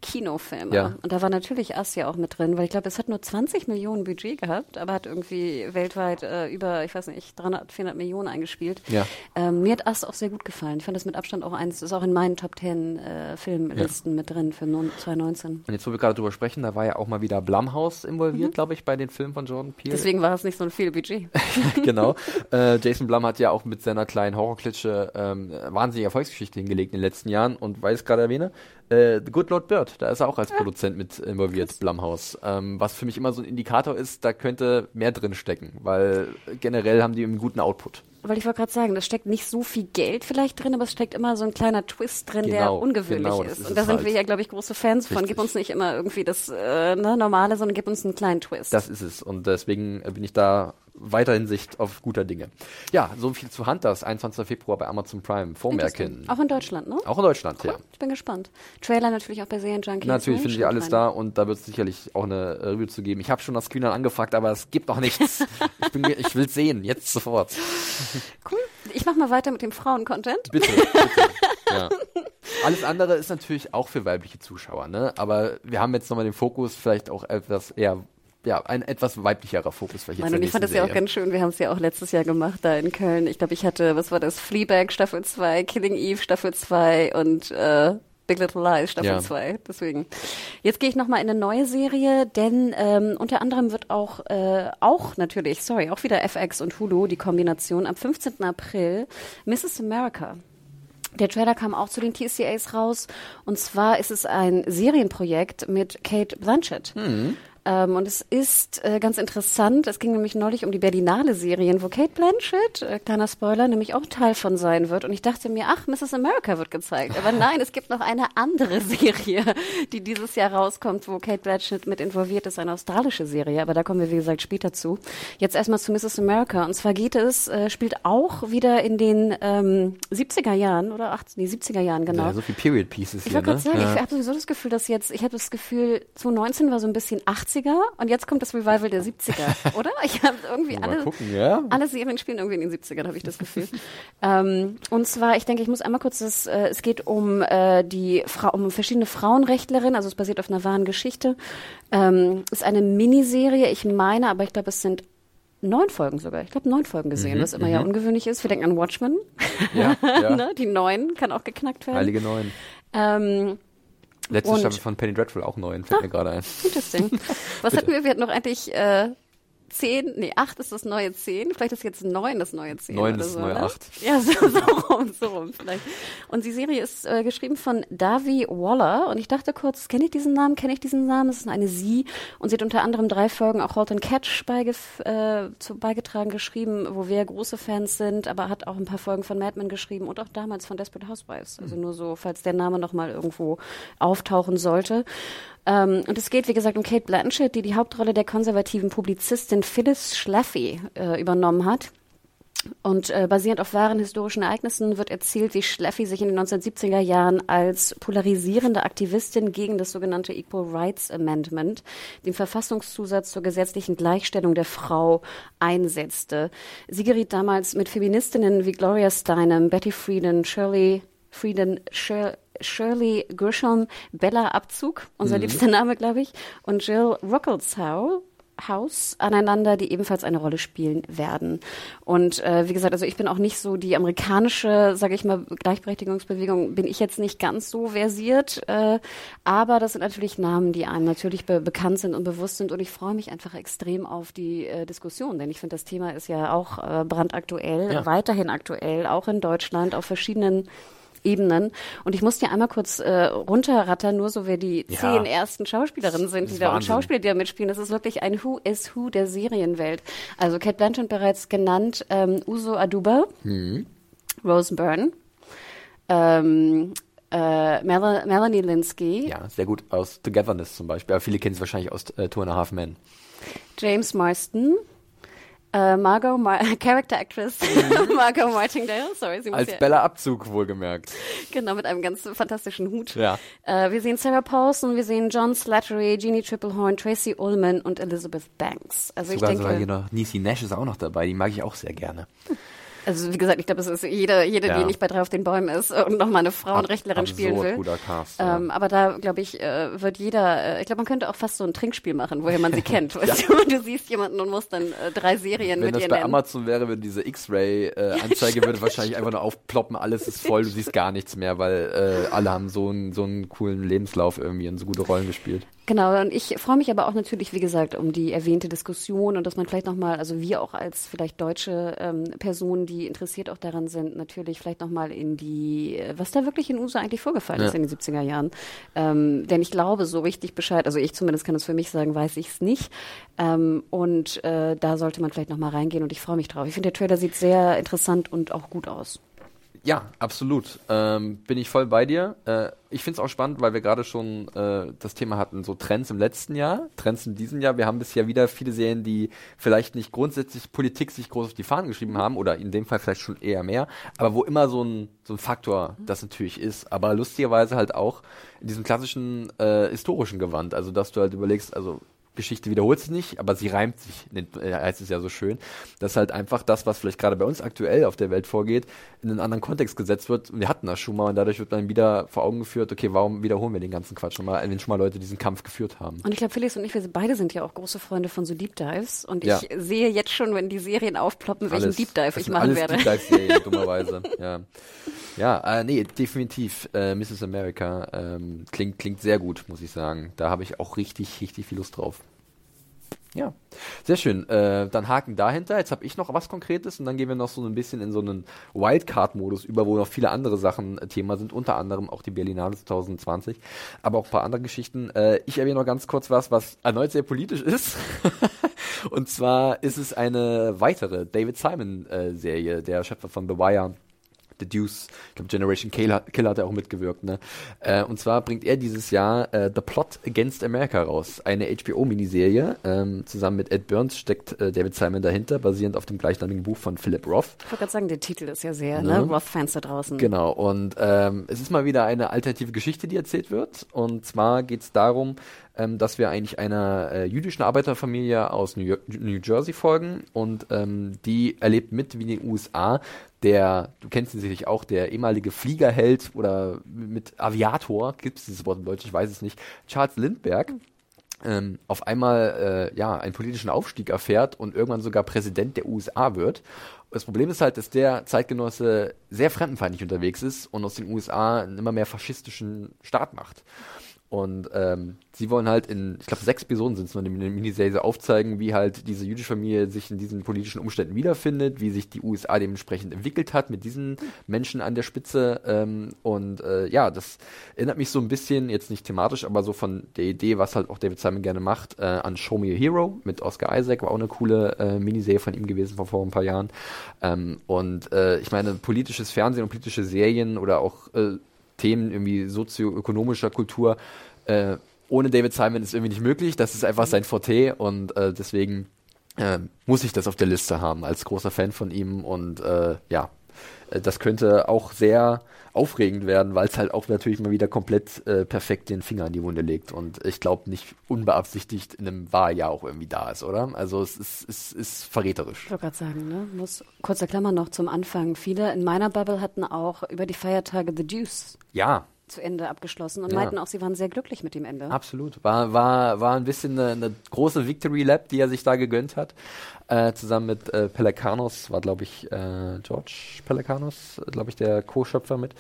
Kinofilme. Ja. Und da war natürlich Asia auch mit drin, weil ich glaube, es hat nur 20 Millionen Budget gehabt, aber hat irgendwie weltweit über, ich weiß nicht, 300, 400 Millionen eingespielt. Ja. Mir hat Us auch sehr gut gefallen. Ich fand das mit Abstand auch eins, ist auch in meinen Top 10 Filmlisten mit drin für 2019. Und jetzt, wo wir gerade drüber sprechen, da war ja auch mal wieder Blumhouse involviert, glaube ich, bei den Filmen von Jordan Peele. Deswegen war es nicht so viel Budget. Genau. Jason Blum hat ja auch mit seiner kleinen Horrorklitsche wahnsinnige Erfolgsgeschichte hingelegt in den letzten Jahren. Und weil ich es gerade erwähne, The Good Lord Bird, da ist er auch als Produzent mit involviert, Blumhouse. Was für mich immer so ein Indikator ist, da könnte mehr drin stecken, weil generell haben die einen guten Output. Weil ich wollte gerade sagen, da steckt nicht so viel Geld vielleicht drin, aber es steckt immer so ein kleiner Twist drin, der ungewöhnlich ist. Und da sind wir ja, glaube ich, große Fans von. Gib uns nicht immer irgendwie das Normale, sondern gib uns einen kleinen Twist. Das ist es. Und deswegen bin ich da weiterhin Sicht auf guter Dinge. Ja, so viel zu Hunters, 21. Februar bei Amazon Prime. Vormerken. Auch in Deutschland, ne? Auch in Deutschland, cool. ja. Ich bin gespannt. Trailer natürlich auch bei Serienjunkies. Natürlich finden wir alles da und da wird es sicherlich auch eine Review zu geben. Ich habe schon das Screenern angefragt, aber es gibt noch nichts. Ich will es sehen, jetzt sofort. Cool. Ich mache mal weiter mit dem Frauen-Content. Bitte. Ja. Alles andere ist natürlich auch für weibliche Zuschauer, ne? Aber wir haben jetzt nochmal den Fokus vielleicht auch etwas eher, ein etwas weiblicherer Fokus vielleicht jetzt. Und ich fand das ja auch ganz schön, wir haben es ja auch letztes Jahr gemacht da in Köln. Ich glaube, ich hatte, was war das, Fleabag Staffel 2, Killing Eve Staffel 2 und Big Little Lies Staffel 2. Deswegen. Jetzt gehe ich nochmal in eine neue Serie, denn unter anderem wird auch wieder FX und Hulu, die Kombination, am 15. April Mrs. America. Der Trailer kam auch zu den TCAs raus. Und zwar ist es ein Serienprojekt mit Cate Blanchett. Und es ist ganz interessant. Es ging nämlich neulich um die Berlinale-Serien, wo Cate Blanchett, kleiner Spoiler, nämlich auch Teil von sein wird. Und ich dachte mir, Mrs. America wird gezeigt. Aber nein, es gibt noch eine andere Serie, die dieses Jahr rauskommt, wo Cate Blanchett mit involviert ist, eine australische Serie. Aber da kommen wir, wie gesagt, später zu. Jetzt erstmal zu Mrs. America. Und zwar spielt auch wieder in den 70er Jahren oder 70er Jahren, genau. Ja, so viel Period Pieces ich hier, wollte gerade sagen, Ja. ich habe sowieso das Gefühl, dass ich habe das Gefühl, 2019 war so ein bisschen 80er und jetzt kommt das Revival der 70er, oder? Ich habe irgendwie alle Serien spielen irgendwie in den 70ern, habe ich das Gefühl. Und zwar, ich denke, ich muss einmal kurz es geht um um verschiedene Frauenrechtlerinnen, also es basiert auf einer wahren Geschichte. Ist eine Miniserie, ich meine, aber ich glaube, es sind 9 Folgen sogar. Ich glaube 9 Folgen gesehen, was immer ja ungewöhnlich ist. Wir denken an Watchmen. Ja. Ne? Die 9 kann auch geknackt werden. Heilige 9. Letzte Staffel von Penny Dreadful auch 9, fällt mir gerade ein. Interesting. Was hatten wir? Wir hatten noch eigentlich 8 ist das neue 10. Vielleicht ist jetzt 9 das neue 10. 9 oder ist so, das neue ne? 8. Ja, so rum vielleicht. Und die Serie ist geschrieben von Davy Waller. Und ich dachte kurz, kenne ich diesen Namen? Es ist eine Sie. Und sie hat unter anderem 3 Folgen auch Halt and Catch beigetragen, geschrieben, wo wir große Fans sind, aber hat auch ein paar Folgen von Mad Men geschrieben und auch damals von Desperate Housewives. Also nur so, falls der Name nochmal irgendwo auftauchen sollte. Und es geht, wie gesagt, um Cate Blanchett, die Hauptrolle der konservativen Publizistin Phyllis Schlafly übernommen hat. Und basierend auf wahren historischen Ereignissen wird erzählt, wie Schlafly sich in den 1970er Jahren als polarisierende Aktivistin gegen das sogenannte Equal Rights Amendment, den Verfassungszusatz zur gesetzlichen Gleichstellung der Frau, einsetzte. Sie geriet damals mit Feministinnen wie Gloria Steinem, Betty Friedan, Shirley Grisham, Bella Abzug, unser liebster Name, glaube ich, und Jill Ruckelshaus aneinander, die ebenfalls eine Rolle spielen werden. Und wie gesagt, also ich bin auch nicht so die amerikanische, sage ich mal, Gleichberechtigungsbewegung, bin ich jetzt nicht ganz so versiert, aber das sind natürlich Namen, die einem natürlich bekannt sind und bewusst sind und ich freue mich einfach extrem auf die Diskussion, denn ich finde, das Thema ist ja auch brandaktuell, weiterhin aktuell, auch in Deutschland, auf verschiedenen Ebenen. Und ich muss dir einmal kurz runterrattern, nur so wer die 10 ersten Schauspielerinnen sind, die da und Schauspieler, die da mitspielen. Das ist wirklich ein Who is Who der Serienwelt. Also Cate Blanchett bereits genannt, Uzo Aduba, Rose Byrne, Melanie Linsky. Ja, sehr gut aus Togetherness zum Beispiel. Aber viele kennen es wahrscheinlich aus Two and a Half Men. James Marston. Character Actress Margot Martindale, sie muss als Bella Abzug wohlgemerkt. Genau, mit einem ganz fantastischen Hut. Ja. Wir sehen Sarah Paulson, wir sehen John Slattery, Jeannie Tripplehorn, Tracy Ullman und Elizabeth Banks. Also Sogar ich denke, hier noch Niecy Nash ist auch noch dabei, die mag ich auch sehr gerne. Also wie gesagt, ich glaube, es ist jede, die nicht bei 3 auf den Bäumen ist und nochmal eine Frauenrechtlerin spielen will. Guter Cast, aber da, glaube ich, wird jeder, ich glaube, man könnte auch fast so ein Trinkspiel machen, woher man sie kennt. Weißt du siehst jemanden und musst dann 3 Serien mit ihr nennen. Wenn das bei Amazon wäre, würde diese X-Ray-Anzeige würde wahrscheinlich einfach nur aufploppen, alles ist voll, du siehst gar nichts mehr, weil alle haben so einen coolen Lebenslauf irgendwie und so gute Rollen gespielt. Genau, und ich freue mich aber auch natürlich, wie gesagt, um die erwähnte Diskussion und dass man vielleicht nochmal, also wir auch als vielleicht deutsche Personen, die interessiert auch daran sind, natürlich vielleicht nochmal in die, was da wirklich in USA eigentlich vorgefallen ist in den 70er Jahren. Denn ich glaube, so richtig Bescheid, also ich zumindest kann es für mich sagen, weiß ich es nicht. Da sollte man vielleicht nochmal reingehen und ich freue mich drauf. Ich finde, der Trailer sieht sehr interessant und auch gut aus. Ja, absolut. Bin ich voll bei dir. Ich finde es auch spannend, weil wir gerade schon das Thema hatten, so Trends im letzten Jahr, Trends in diesem Jahr. Wir haben bisher wieder viele Serien, die vielleicht nicht grundsätzlich Politik sich groß auf die Fahnen geschrieben haben oder in dem Fall vielleicht schon eher mehr, aber wo immer so ein Faktor das natürlich ist, aber lustigerweise halt auch in diesem klassischen historischen Gewand. Also, dass du halt überlegst, also Geschichte wiederholt sich nicht, aber sie reimt sich, heißt es ja so schön, dass halt einfach das, was vielleicht gerade bei uns aktuell auf der Welt vorgeht, in einen anderen Kontext gesetzt wird. Wir hatten das schon mal und dadurch wird dann wieder vor Augen geführt, okay, warum wiederholen wir den ganzen Quatsch schon mal, wenn schon mal Leute diesen Kampf geführt haben. Und ich glaube, Felix und ich, wir beide sind ja auch große Freunde von so Deep Dives und ich sehe jetzt schon, wenn die Serien aufploppen, welchen Deep Dive ich machen werde. Deep Dive-Serien, dummerweise, ja. Ja, nee, definitiv. Mrs. America klingt sehr gut, muss ich sagen. Da habe ich auch richtig viel Lust drauf. Ja, sehr schön. Dann Haken dahinter. Jetzt habe ich noch was Konkretes und dann gehen wir noch so ein bisschen in so einen Wildcard-Modus über, wo noch viele andere Sachen Thema sind, unter anderem auch die Berlinale 2020, aber auch ein paar andere Geschichten. Ich erwähne noch ganz kurz was erneut sehr politisch ist. Und zwar ist es eine weitere David Simon-Serie, der Schöpfer von The Wire. The Deuce, ich glaube Generation Killer hat er auch mitgewirkt, ne? Und zwar bringt er dieses Jahr The Plot Against America raus, eine HBO-Miniserie. Zusammen mit Ed Burns steckt David Simon dahinter, basierend auf dem gleichnamigen Buch von Philip Roth. Ich wollte gerade sagen, der Titel ist ja sehr, ne? Roth-Fans da draußen. Genau, und es ist mal wieder eine alternative Geschichte, die erzählt wird. Und zwar geht es darum, dass wir eigentlich einer jüdischen Arbeiterfamilie aus New Jersey folgen und die erlebt mit, wie in den USA, du kennst ihn sicherlich auch, der ehemalige Fliegerheld oder mit Aviator, gibt es dieses Wort in Deutsch, ich weiß es nicht, Charles Lindbergh, auf einmal einen politischen Aufstieg erfährt und irgendwann sogar Präsident der USA wird. Das Problem ist halt, dass der Zeitgenosse sehr fremdenfeindlich unterwegs ist und aus den USA einen immer mehr faschistischen Staat macht. Und sie wollen halt ich glaube 6 Episoden sind es nur in der Miniserie, aufzeigen, wie halt diese jüdische Familie sich in diesen politischen Umständen wiederfindet, wie sich die USA dementsprechend entwickelt hat mit diesen Menschen an der Spitze. Das erinnert mich so ein bisschen, jetzt nicht thematisch, aber so von der Idee, was halt auch David Simon gerne macht, an Show Me a Hero mit Oscar Isaac, war auch eine coole Miniserie von ihm gewesen vor ein paar Jahren. Ich meine, politisches Fernsehen und politische Serien oder auch Themen irgendwie sozioökonomischer Kultur ohne David Simon ist irgendwie nicht möglich. Das ist einfach sein Forte und deswegen muss ich das auf der Liste haben als großer Fan von ihm und das könnte auch sehr aufregend werden, weil es halt auch natürlich mal wieder komplett perfekt den Finger in die Wunde legt und ich glaube nicht unbeabsichtigt in einem Wahljahr auch irgendwie da ist, oder? Also es ist verräterisch. Ich wollte gerade sagen, ne? Kurzer Klammer noch zum Anfang. Viele in meiner Bubble hatten auch über die Feiertage The Deuce zu Ende abgeschlossen und meinten auch, sie waren sehr glücklich mit dem Ende. Absolut. War ein bisschen eine große Victory Lap, die er sich da gegönnt hat. Zusammen mit Pelecanos, war glaube ich George Pelecanos, glaube ich der Co-Schöpfer mit.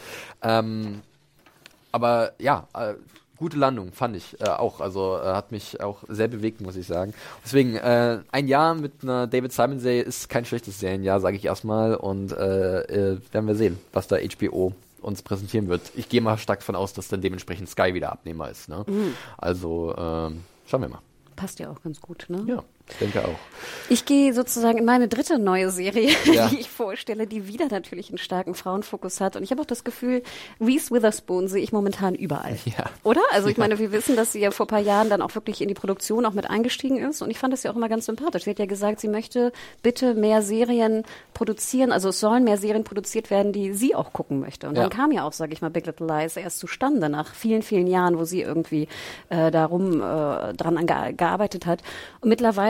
Gute Landung, fand ich auch. Also hat mich auch sehr bewegt, muss ich sagen. Deswegen, ein Jahr mit einer David Simon-Serie ist kein schlechtes Serienjahr, sage ich erstmal. Und werden wir sehen, was da HBO uns präsentieren wird. Ich gehe mal stark davon aus, dass dann dementsprechend Sky wieder Abnehmer ist. Ne? Also schauen wir mal. Passt ja auch ganz gut, ne? Ja, ich denke auch. Ich gehe sozusagen in meine dritte neue Serie, die ich vorstelle, die wieder natürlich einen starken Frauenfokus hat. Und ich habe auch das Gefühl, Reese Witherspoon sehe ich momentan überall. Ja. Oder? Also ich meine, wir wissen, dass sie ja vor ein paar Jahren dann auch wirklich in die Produktion auch mit eingestiegen ist. Und ich fand das ja auch immer ganz sympathisch. Sie hat ja gesagt, sie möchte bitte mehr Serien produzieren. Also es sollen mehr Serien produziert werden, die sie auch gucken möchte. Und dann kam ja auch, sage ich mal, Big Little Lies erst zustande nach vielen, vielen Jahren, wo sie irgendwie dran gearbeitet hat. Und mittlerweile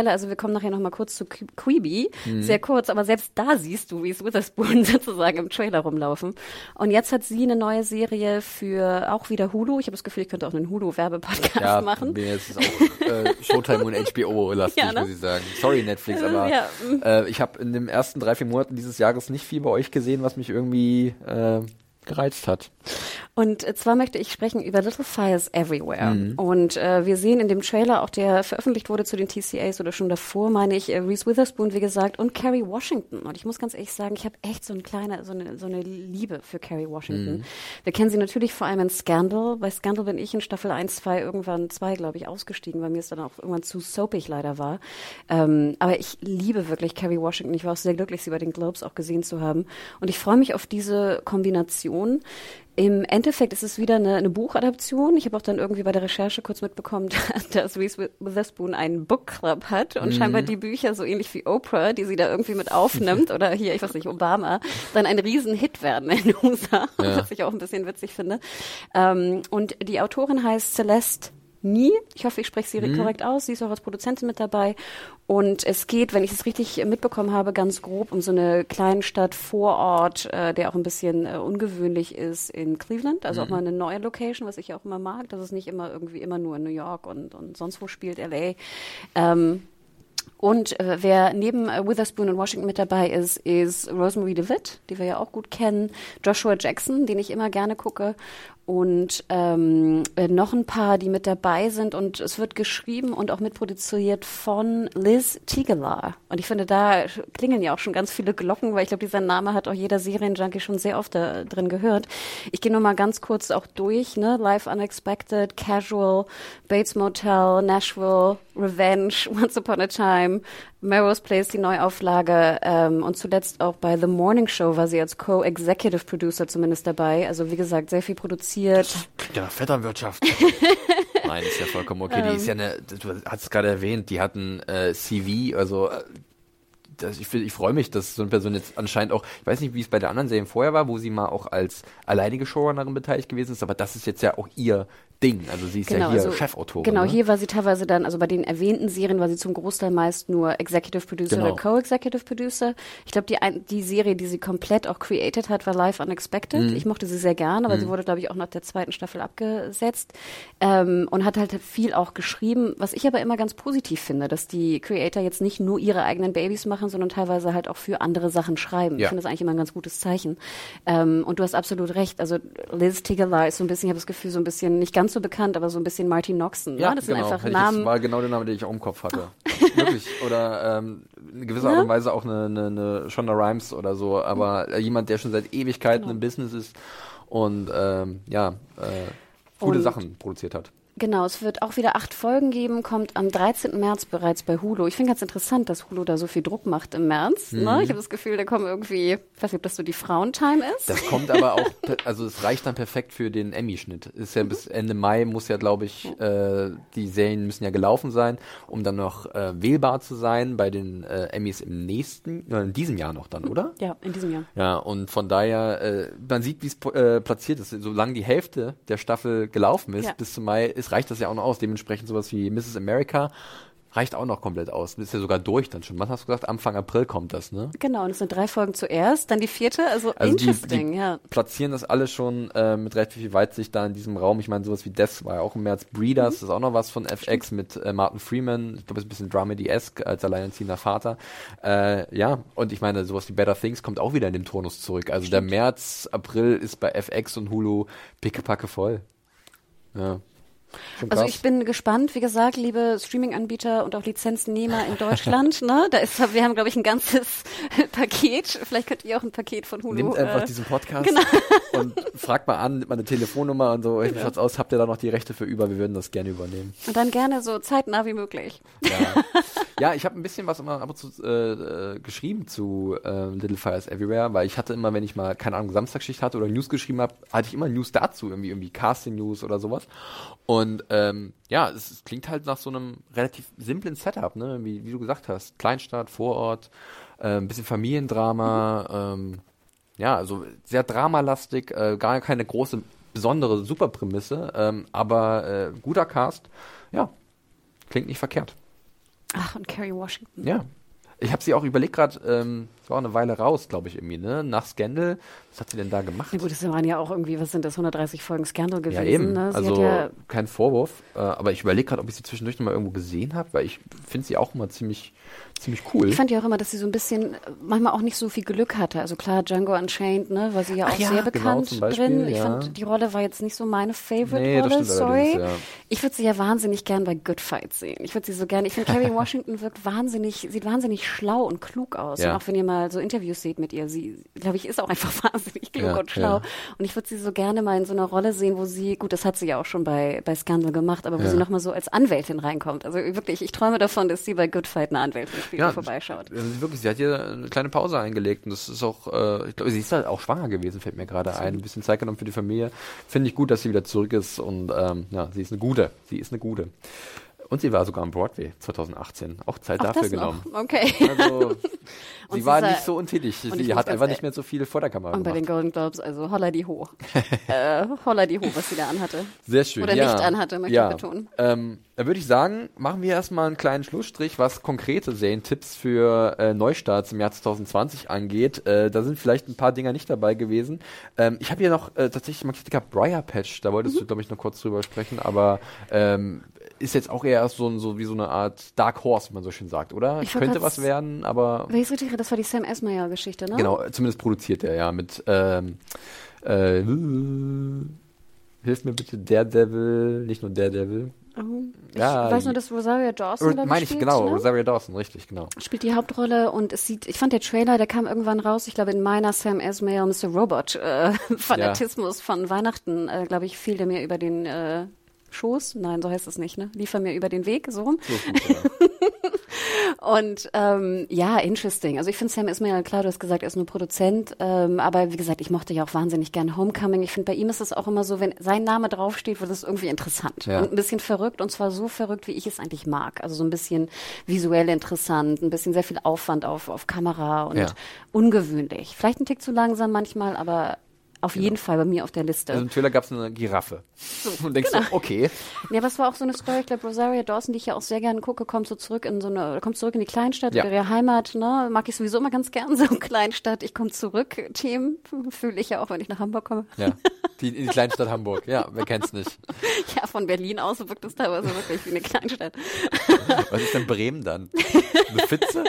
mittlerweile, also wir kommen nachher noch mal kurz zu Quibi, sehr kurz, aber selbst da siehst du Reese Witherspoon sozusagen im Trailer rumlaufen. Und jetzt hat sie eine neue Serie für auch wieder Hulu. Ich habe das Gefühl, ich könnte auch einen Hulu-Werbepodcast machen. Ja, jetzt ist auch Showtime und HBO-lastig, muss ich sagen. Sorry, Netflix, aber ich habe in den ersten 3-4 Monaten dieses Jahres nicht viel bei euch gesehen, was mich irgendwie gereizt hat. Und zwar möchte ich sprechen über Little Fires Everywhere. Und wir sehen in dem Trailer, auch der veröffentlicht wurde zu den TCAs oder schon davor, meine ich, Reese Witherspoon, wie gesagt, und Kerry Washington. Und ich muss ganz ehrlich sagen, ich habe echt so eine Liebe für Kerry Washington. Wir kennen sie natürlich vor allem in Scandal. Bei Scandal bin ich in Staffel 1, 2, irgendwann 2, glaube ich, ausgestiegen, weil mir es dann auch irgendwann zu soapig leider war. Aber ich liebe wirklich Kerry Washington. Ich war auch sehr glücklich, sie bei den Globes auch gesehen zu haben. Und ich freue mich auf diese Kombination. Im Endeffekt ist es wieder eine Buchadaption. Ich habe auch dann irgendwie bei der Recherche kurz mitbekommen, dass Reese Witherspoon einen Bookclub hat und scheinbar die Bücher so ähnlich wie Oprah, die sie da irgendwie mit aufnimmt oder hier, ich weiß nicht, Obama, dann ein Riesenhit werden in den USA, was ich auch ein bisschen witzig finde. Und die Autorin heißt Celeste Nie. Ich hoffe, ich spreche sie korrekt aus. Sie ist auch als Produzentin mit dabei. Und es geht, wenn ich es richtig mitbekommen habe, ganz grob um so eine Kleinstadt Vorort, der auch ein bisschen ungewöhnlich ist in Cleveland. Also auch mal eine neue Location, was ich auch immer mag, dass es nicht immer nur in New York und sonst wo spielt, LA. Und wer neben Witherspoon und Washington mit dabei ist Rosemary DeWitt, die wir ja auch gut kennen, Joshua Jackson, den ich immer gerne gucke, und noch ein paar, die mit dabei sind. Und es wird geschrieben und auch mitproduziert von Liz Tegelar. Und ich finde, da klingeln ja auch schon ganz viele Glocken, weil ich glaube, dieser Name hat auch jeder Serienjunkie schon sehr oft da drin gehört. Ich gehe nur mal ganz kurz auch durch, ne? Life Unexpected, Casual, Bates Motel, Nashville, Revenge, Once Upon a Time, Melrose Place, die Neuauflage, und zuletzt auch bei The Morning Show war sie als Co-Executive Producer zumindest dabei. Also wie gesagt, sehr viel produziert. Klingt ja nach Vetternwirtschaft. Nein, ist ja vollkommen okay. Die ist ja du hast es gerade erwähnt, die hat ein CV, also ich freue mich, dass so eine Person jetzt anscheinend auch, ich weiß nicht, wie es bei der anderen Serien vorher war, wo sie mal auch als alleinige Showrunnerin beteiligt gewesen ist, aber das ist jetzt ja auch ihr Ding. Also sie ist ja hier Chefautorin. Genau, ne? Hier war sie teilweise dann, also bei den erwähnten Serien war sie zum Großteil meist nur Executive Producer oder Co-Executive Producer. Ich glaube, die Serie, die sie komplett auch created hat, war Life Unexpected. Ich mochte sie sehr gern, aber sie wurde, glaube ich, auch nach der 2. Staffel abgesetzt, und hat halt viel auch geschrieben, was ich aber immer ganz positiv finde, dass die Creator jetzt nicht nur ihre eigenen Babys machen, sondern teilweise halt auch für andere Sachen schreiben. Ja. Ich finde das eigentlich immer ein ganz gutes Zeichen. Und du hast absolut recht. Also Liz Tegelar ist so ein bisschen, ich habe das Gefühl, so ein bisschen nicht ganz so bekannt, aber so ein bisschen Marty Noxon. Ja, ne? Das genau. sind einfach Namen. Namen. Das war genau der Name, den ich auch im Kopf hatte. Wirklich. Oder in gewisser Art und Weise auch eine Shonda Rhimes oder so, aber jemand, der schon seit Ewigkeiten im Business ist und gute Sachen produziert hat. Genau, es wird auch wieder 8 Folgen geben, kommt am 13. März bereits bei Hulu. Ich finde ganz interessant, dass Hulu da so viel Druck macht im März. Ne? Ich habe das Gefühl, da kommen irgendwie, ich weiß nicht, ob das so die Frauentime ist. Das kommt aber auch, also es reicht dann perfekt für den Emmy-Schnitt. Ist ja bis Ende Mai muss ja, glaube ich, die Serien müssen ja gelaufen sein, um dann noch wählbar zu sein bei den Emmys in diesem Jahr noch dann, oder? Ja, in diesem Jahr. Ja, und von daher, man sieht, wie es platziert ist. Solange die Hälfte der Staffel gelaufen ist, bis zum Mai, reicht das ja auch noch aus. Dementsprechend sowas wie Mrs. America reicht auch noch komplett aus. Das ist ja sogar durch dann schon. Was hast du gesagt? Anfang April kommt das, ne? Genau, und es sind 3 Folgen zuerst, dann die 4. Also interesting, die platzieren das alles schon mit recht viel Weitsicht da in diesem Raum. Ich meine, sowas wie Death war ja auch im März. Breeders, das ist auch noch was von FX mit Martin Freeman. Ich glaube, es ist ein bisschen Dramedy-esque als alleinerziehender Vater. Und ich meine, sowas wie Better Things kommt auch wieder in dem Turnus zurück. Also der März, April ist bei FX und Hulu pickepacke voll. Ja. Also ich bin gespannt, wie gesagt, liebe Streaming-Anbieter und auch Lizenznehmer in Deutschland, ne? Wir haben, glaube ich, ein ganzes Paket. Vielleicht könnt ihr auch ein Paket von Hulu. Nehmt einfach diesen Podcast und fragt mal an, nimmt mal eine Telefonnummer und so. Wie schaut's aus? Habt ihr da noch die Rechte für über? Wir würden das gerne übernehmen. Und dann gerne so zeitnah wie möglich. Ja, ich habe ein bisschen was immer ab und zu geschrieben zu Little Fires Everywhere, weil ich hatte immer, wenn ich mal, keine Ahnung, Samstagsschicht hatte oder News geschrieben habe, hatte ich immer News dazu, irgendwie Casting-News oder sowas. Und es klingt halt nach so einem relativ simplen Setup, ne? Wie du gesagt hast. Kleinstadt, Vorort, ein bisschen Familiendrama, also sehr dramalastig, gar keine große, besondere Superprämisse, aber guter Cast, ja, klingt nicht verkehrt. Ach, und Kerry Washington. Ja. Ich habe sie auch überlegt gerade, war auch eine Weile raus, glaube ich, irgendwie, ne? Nach Scandal. Was hat sie denn da gemacht? Ja gut, das waren ja auch irgendwie, was sind das, 130 Folgen Scandal gewesen. Ja, eben. Ne? Sie Also hat kein Vorwurf. Aber ich überlege gerade, ob ich sie zwischendurch noch mal irgendwo gesehen habe, weil ich finde sie auch immer ziemlich cool. Ich fand ja auch immer, dass sie so ein bisschen, manchmal auch nicht so viel Glück hatte. Also klar, Django Unchained, ne, war sie ja auch sehr bekannt zum Beispiel, drin. Ich ja. fand, die Rolle war jetzt nicht so meine Favorite-Rolle, Nee, das stimmt sorry. allerdings, ja. Ich würde sie ja wahnsinnig gern bei Good Fight sehen. Ich würde sie so gern, ich finde, Kerry Washington sieht wahnsinnig schlau und klug aus. Ja. Und auch wenn ihr mal so Interviews seht mit ihr, sie, glaube ich, ist auch einfach wahnsinnig klug und schlau. Ja. Und ich würde sie so gerne mal in so einer Rolle sehen, wo sie, gut, das hat sie ja auch schon bei Scandal gemacht, aber wo sie nochmal so als Anwältin reinkommt. Also wirklich, ich träume davon, dass sie bei Good Fight eine Anwältin spielt, die vorbeischaut. Wirklich, sie hat hier eine kleine Pause eingelegt und das ist auch, ich glaube, sie ist halt auch schwanger gewesen, fällt mir gerade ein bisschen Zeit genommen für die Familie. Finde ich gut, dass sie wieder zurück ist und sie ist eine Gute. Und sie war sogar am Broadway 2018. Auch Zeit Auch dafür das genommen. Noch? Okay. Also, sie war nicht so untätig. und Sie hat einfach nicht mehr so viel vor der Kamera Und bei den gemacht. Golden Globes, also holla die ho. Was sie da anhatte. Sehr schön, Oder ja. nicht anhatte, möchte ich betonen. Da würde ich sagen, machen wir erstmal einen kleinen Schlussstrich, was konkrete Serientipps für Neustarts im Jahr 2020 angeht. Da sind vielleicht ein paar Dinger nicht dabei gewesen. Ich habe hier noch tatsächlich mal gehabt, Briar Patch, da wolltest du, glaube ich, noch kurz drüber sprechen, aber ist jetzt auch eher so wie so eine Art Dark Horse, wie man so schön sagt, oder? Könnte was werden, aber... Wenn ich es richtig rede, das war die Sam Esmail-Geschichte, ne? Genau, zumindest produziert er ja mit hilf mir bitte, Daredevil, nicht nur Daredevil. Ich weiß nur, dass Rosario Dawson da meine ich, spielt, genau, ne? Rosario Dawson, richtig, genau. Spielt die Hauptrolle und ich fand der Trailer, der kam irgendwann raus, ich glaube in meiner Sam Esmail Mr. Robot Fanatismus von Weihnachten, glaube ich, fiel der mir über den Schoß, nein, so heißt es nicht, ne? Liefer mir über den Weg, so rum. So ist gut, ja. Und interesting. Also ich finde Sam Esmail, klar, du hast gesagt, er ist nur Produzent, aber wie gesagt, ich mochte ja auch wahnsinnig gerne Homecoming. Ich finde, bei ihm ist es auch immer so, wenn sein Name draufsteht, wird es irgendwie interessant. Ja. Und ein bisschen verrückt, und zwar so verrückt, wie ich es eigentlich mag. Also so ein bisschen visuell interessant, ein bisschen sehr viel Aufwand auf Kamera und ungewöhnlich. Vielleicht ein Tick zu langsam manchmal, aber auf jeden Fall bei mir auf der Liste. Also im Trailer gab es eine Giraffe. So, und denkst genau. du, okay. Ja, aber es war auch so eine Story, ich glaube, Rosario Dawson, die ich ja auch sehr gerne gucke, kommt zurück in die Kleinstadt, oder ihre Heimat, ne? Mag ich sowieso immer ganz gern, so Kleinstadt, ich komme zurück, Themen, fühle ich ja auch, wenn ich nach Hamburg komme. Ja, in die Kleinstadt Hamburg, ja, wer kennt's nicht. Ja, von Berlin aus wirkt es teilweise wirklich wie eine Kleinstadt. Was ist denn Bremen dann? Eine Pfütze?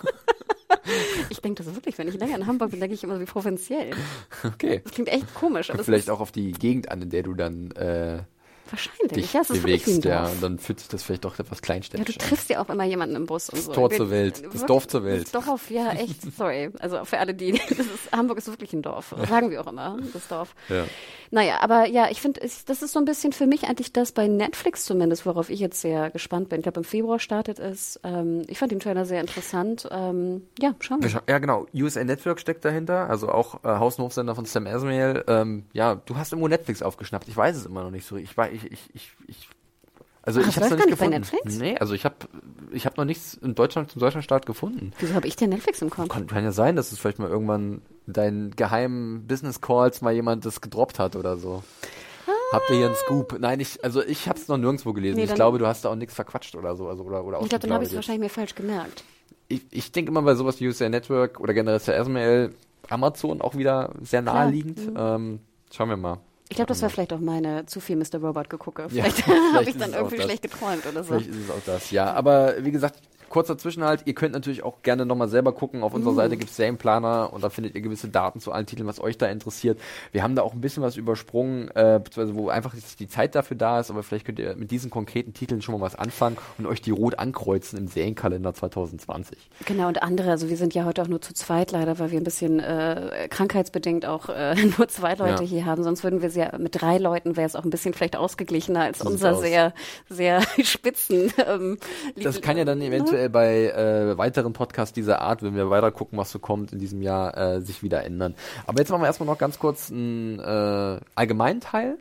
Ich denke das wirklich, wenn ich länger in Hamburg bin, denke ich immer wie provinziell. Okay. Das klingt echt komisch. Kommt vielleicht auch auf die Gegend an, in der du dann wahrscheinlich, dich ja, es ist wirklich wie ein bewegst, ja, Dorf. und dann fühlt sich das vielleicht doch etwas Ja, kleinstädtisch du triffst ja auch immer jemanden im Bus und so. Das Tor zur Welt, das Dorf zur Welt. Das Dorf, ja, echt, sorry. Also für alle, Hamburg ist wirklich ein Dorf. Sagen wir auch immer, das Dorf. Ja. Naja, aber ja, ich finde, das ist so ein bisschen für mich eigentlich das bei Netflix zumindest, worauf ich jetzt sehr gespannt bin. Ich glaube, im Februar startet es. Ich fand den Trailer sehr interessant. Schauen wir. Ja, genau. USA Network steckt dahinter, also auch Haus- und Hofsender von Sam Esmail. Du hast irgendwo Netflix aufgeschnappt. Ich weiß es immer noch nicht so. Ich hab's das noch läuft nicht gar nicht bei gefunden. Netflix? Nee, also ich hab noch nichts zum Deutschlandstart gefunden. Wieso habe ich denn Netflix im Kopf? Kann ja sein, dass es vielleicht mal irgendwann in deinen geheimen Business Calls mal jemand das gedroppt hat oder so. Habt ihr hier einen Scoop? Nein, ich hab's noch nirgendwo gelesen. Nee, ich glaube, du hast da auch nichts verquatscht oder so. Oder Ich glaube, dann habe ich es wahrscheinlich mir falsch gemerkt. Ich denke immer bei sowas wie USA Network oder generell SML, Amazon auch wieder sehr naheliegend. Schauen wir mal. Ich glaube, das war vielleicht auch meine zu viel Mr. Robot gegucke. Ja, Vielleicht vielleicht habe ich ist dann es auch irgendwie das. schlecht geträumt oder so. Vielleicht ist es auch das, ja. Aber wie gesagt, kurzer Zwischenhalt, ihr könnt natürlich auch gerne nochmal selber gucken. Auf unserer Seite gibt es Serienplaner und da findet ihr gewisse Daten zu allen Titeln, was euch da interessiert. Wir haben da auch ein bisschen was übersprungen, beziehungsweise wo einfach die Zeit dafür da ist, aber vielleicht könnt ihr mit diesen konkreten Titeln schon mal was anfangen und euch die rot ankreuzen im Serienkalender 2020. Genau, und andere, also wir sind ja heute auch nur zu zweit leider, weil wir ein bisschen krankheitsbedingt auch nur 2 Leute hier haben. Sonst würden wir es ja mit 3 Leuten, wäre es auch ein bisschen vielleicht ausgeglichener als unser sehr, sehr spitzen. Das kann ja dann eventuell bei weiteren Podcasts dieser Art, wenn wir weiter gucken, was so kommt in diesem Jahr, sich wieder ändern. Aber jetzt machen wir erstmal noch ganz kurz einen allgemeinen Teil.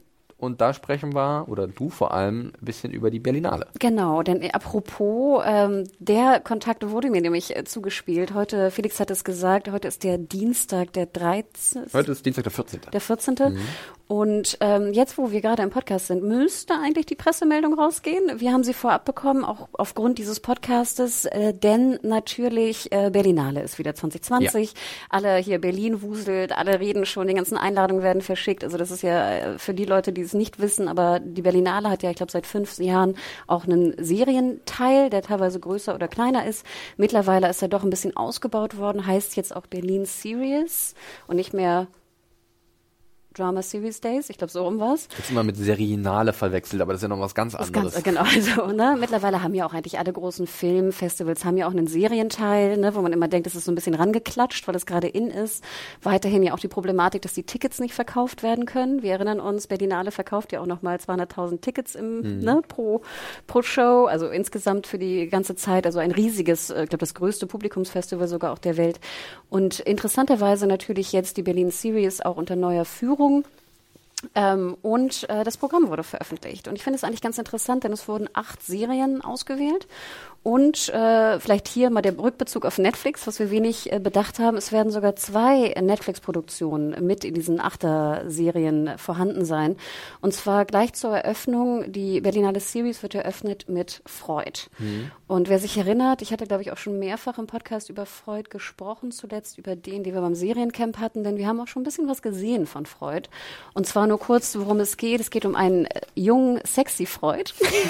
und da sprechen wir, oder du vor allem, ein bisschen über die Berlinale. Genau, denn apropos, der Kontakt wurde mir nämlich zugespielt. Heute, Felix hat es gesagt, heute ist der Dienstag, der 13. Heute ist Dienstag, der 14. Der 14. Und jetzt, wo wir gerade im Podcast sind, müsste eigentlich die Pressemeldung rausgehen. Wir haben sie vorab bekommen, auch aufgrund dieses Podcastes, denn natürlich Berlinale ist wieder 2020. Ja. Alle hier Berlin wuselt, alle reden schon, die ganzen Einladungen werden verschickt. Also das ist ja für die Leute, die es nicht wissen, aber die Berlinale hat ja, ich glaube, seit 5 Jahren auch einen Serienteil, der teilweise größer oder kleiner ist. Mittlerweile ist er doch ein bisschen ausgebaut worden, heißt jetzt auch Berlin Series und nicht mehr Drama Series Days, ich glaube, so rum war's. Jetzt immer mit Serienale verwechselt, aber das ist ja noch was ganz anderes. Genau, also, ne, mittlerweile haben ja auch eigentlich alle großen Filmfestivals haben ja auch einen Serienteil, ne, wo man immer denkt, das ist so ein bisschen rangeklatscht, weil es gerade in ist. Weiterhin ja auch die Problematik, dass die Tickets nicht verkauft werden können. Wir erinnern uns, Berlinale verkauft ja auch nochmal 200.000 Tickets ne, pro Show, also insgesamt für die ganze Zeit, also ein riesiges, ich glaube, das größte Publikumsfestival sogar auch der Welt. Und interessanterweise natürlich jetzt die Berlin Series auch unter neuer Führung. Und das Programm wurde veröffentlicht. Und ich finde es eigentlich ganz interessant, denn es wurden 8 Serien ausgewählt. Und vielleicht hier mal der Rückbezug auf Netflix, was wir wenig bedacht haben. Es werden sogar 2 Netflix-Produktionen mit in diesen 8er-Serien vorhanden sein. Und zwar gleich zur Eröffnung. Die Berlinale Series wird eröffnet mit Freud. Und wer sich erinnert, ich hatte, glaube ich, auch schon mehrfach im Podcast über Freud gesprochen, zuletzt über den wir beim Seriencamp hatten, denn wir haben auch schon ein bisschen was gesehen von Freud. Und zwar nur kurz, worum es geht. Es geht um einen jungen, sexy Freud.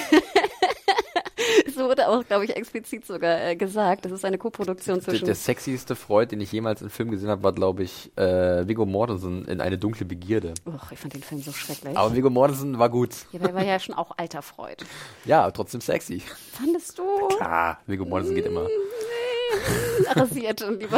So wurde auch, glaube ich, explizit sogar gesagt. Das ist eine Koproduktion zwischen... Der sexieste Freud, den ich jemals im Film gesehen habe, war, glaube ich, Viggo Mortensen in Eine dunkle Begierde. Och, ich fand den Film so schrecklich. Aber Viggo Mortensen war gut. Ja, weil er war ja schon auch alter Freud. Ja, trotzdem sexy. Fandest du? Klar, Viggo Mortensen geht immer. Nee, rasiert und lieber...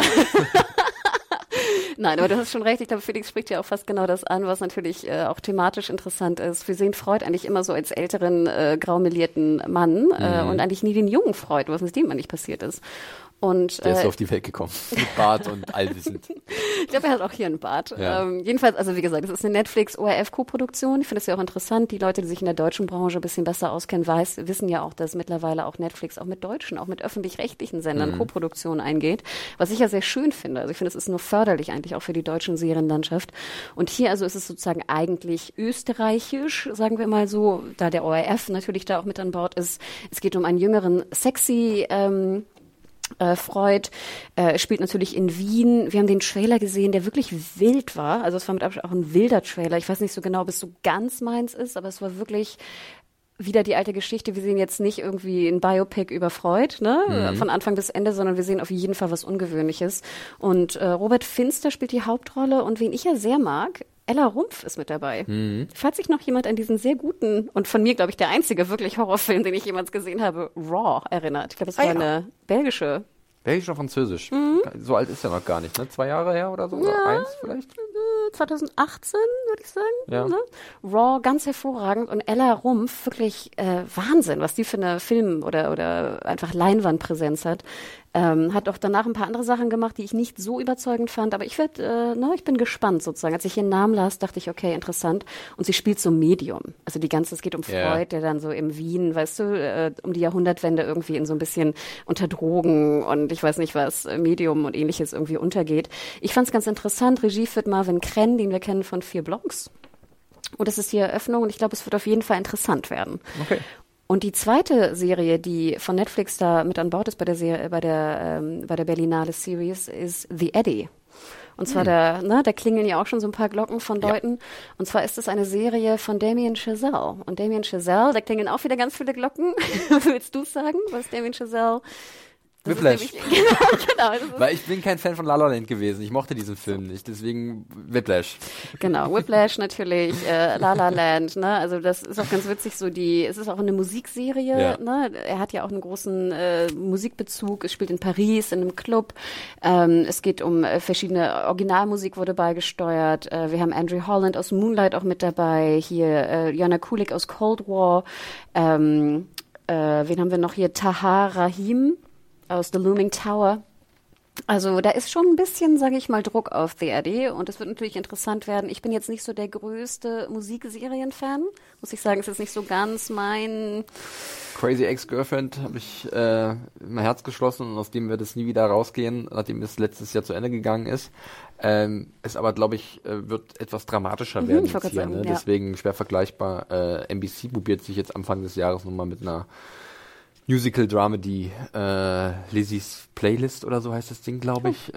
Nein, aber du hast schon recht. Ich glaube, Felix spricht ja auch fast genau das an, was natürlich auch thematisch interessant ist. Wir sehen Freud eigentlich immer so als älteren, graumelierten Mann und eigentlich nie den jungen Freud, was mit dem eigentlich passiert ist. Und, der ist so auf die Welt gekommen, mit Bart und allwissend. Ich glaube, er hat auch hier einen Bart. Ja. Jedenfalls, also wie gesagt, es ist eine Netflix-ORF-Koproduktion. Ich finde es ja auch interessant. Die Leute, die sich in der deutschen Branche ein bisschen besser auskennen, wissen ja auch, dass mittlerweile auch Netflix auch mit deutschen, auch mit öffentlich-rechtlichen Sendern Koproduktionen eingeht, was ich ja sehr schön finde. Also ich finde, es ist nur förderlich eigentlich auch für die deutschen Serienlandschaft. Und hier also ist es sozusagen eigentlich österreichisch, sagen wir mal so, da der ORF natürlich da auch mit an Bord ist. Es geht um einen jüngeren, sexy Freud spielt natürlich in Wien. Wir haben den Trailer gesehen, der wirklich wild war. Also es war mit Abstand auch ein wilder Trailer. Ich weiß nicht so genau, ob es so ganz meins ist, aber es war wirklich wieder die alte Geschichte. Wir sehen jetzt nicht irgendwie ein Biopic über Freud, ne, von Anfang bis Ende, sondern wir sehen auf jeden Fall was Ungewöhnliches. Und Robert Finster spielt die Hauptrolle und wen ich ja sehr mag, Ella Rumpf ist mit dabei. Falls sich noch jemand an diesen sehr guten und von mir, glaube ich, der einzige wirklich Horrorfilm, den ich jemals gesehen habe, Raw, erinnert. Ich glaube, das war eine belgische. Belgisch oder Französisch? So alt ist er noch gar nicht, ne? 2 Jahre her oder so? Ja, oder 1 vielleicht? 2018, würde ich sagen. Ja. Ne? Raw, ganz hervorragend. Und Ella Rumpf, wirklich Wahnsinn, was die für eine Film- oder einfach Leinwandpräsenz hat. Hat auch danach ein paar andere Sachen gemacht, die ich nicht so überzeugend fand. Aber ich ich bin gespannt sozusagen. Als ich ihren Namen las, dachte ich, okay, interessant. Und sie spielt so Medium. Also es geht um Freud, der dann so im Wien, weißt du, um die Jahrhundertwende irgendwie in so ein bisschen unter Drogen und ich weiß nicht was, Medium und ähnliches irgendwie untergeht. Ich fand es ganz interessant. Regie führt Marvin Krenn, den wir kennen von 4 Blocks. Und das ist die Eröffnung und ich glaube, es wird auf jeden Fall interessant werden. Okay. Und die zweite Serie, die von Netflix da mit an Bord ist bei der Berlinale Series, ist The Eddy. Und zwar da klingeln ja auch schon so ein paar Glocken von Leuten. Ja. Und zwar ist es eine Serie von Damien Chazelle. Und Damien Chazelle, da klingeln auch wieder ganz viele Glocken. Willst du sagen, was Damien Chazelle... Whiplash. Genau. Weil ich bin kein Fan von La La Land gewesen. Ich mochte diesen Film nicht, deswegen Whiplash. Genau, Whiplash natürlich, La La Land, ne? Also das ist auch ganz witzig, es ist auch eine Musikserie, ne? Er hat ja auch einen großen Musikbezug, es spielt in Paris, in einem Club. Es geht um verschiedene Originalmusik wurde beigesteuert. Wir haben Andrew Holland aus Moonlight auch mit dabei, hier Jonna Kulik aus Cold War. Wen haben wir noch hier? Tahar Rahim aus The Looming Tower. Also da ist schon ein bisschen, sage ich mal, Druck auf The Eddie und es wird natürlich interessant werden. Ich bin jetzt nicht so der größte Musikserien-Fan, muss ich sagen, es ist nicht so ganz mein... Crazy Ex-Girlfriend habe ich mein Herz geschlossen und aus dem wird es nie wieder rausgehen, nachdem es letztes Jahr zu Ende gegangen ist. Es aber, glaube ich, wird etwas dramatischer werden jetzt hier, ne? Deswegen schwer vergleichbar. NBC probiert sich jetzt Anfang des Jahres nochmal mit einer Musical-Dramedy, Lizzies Playlist oder so heißt das Ding, glaube ich.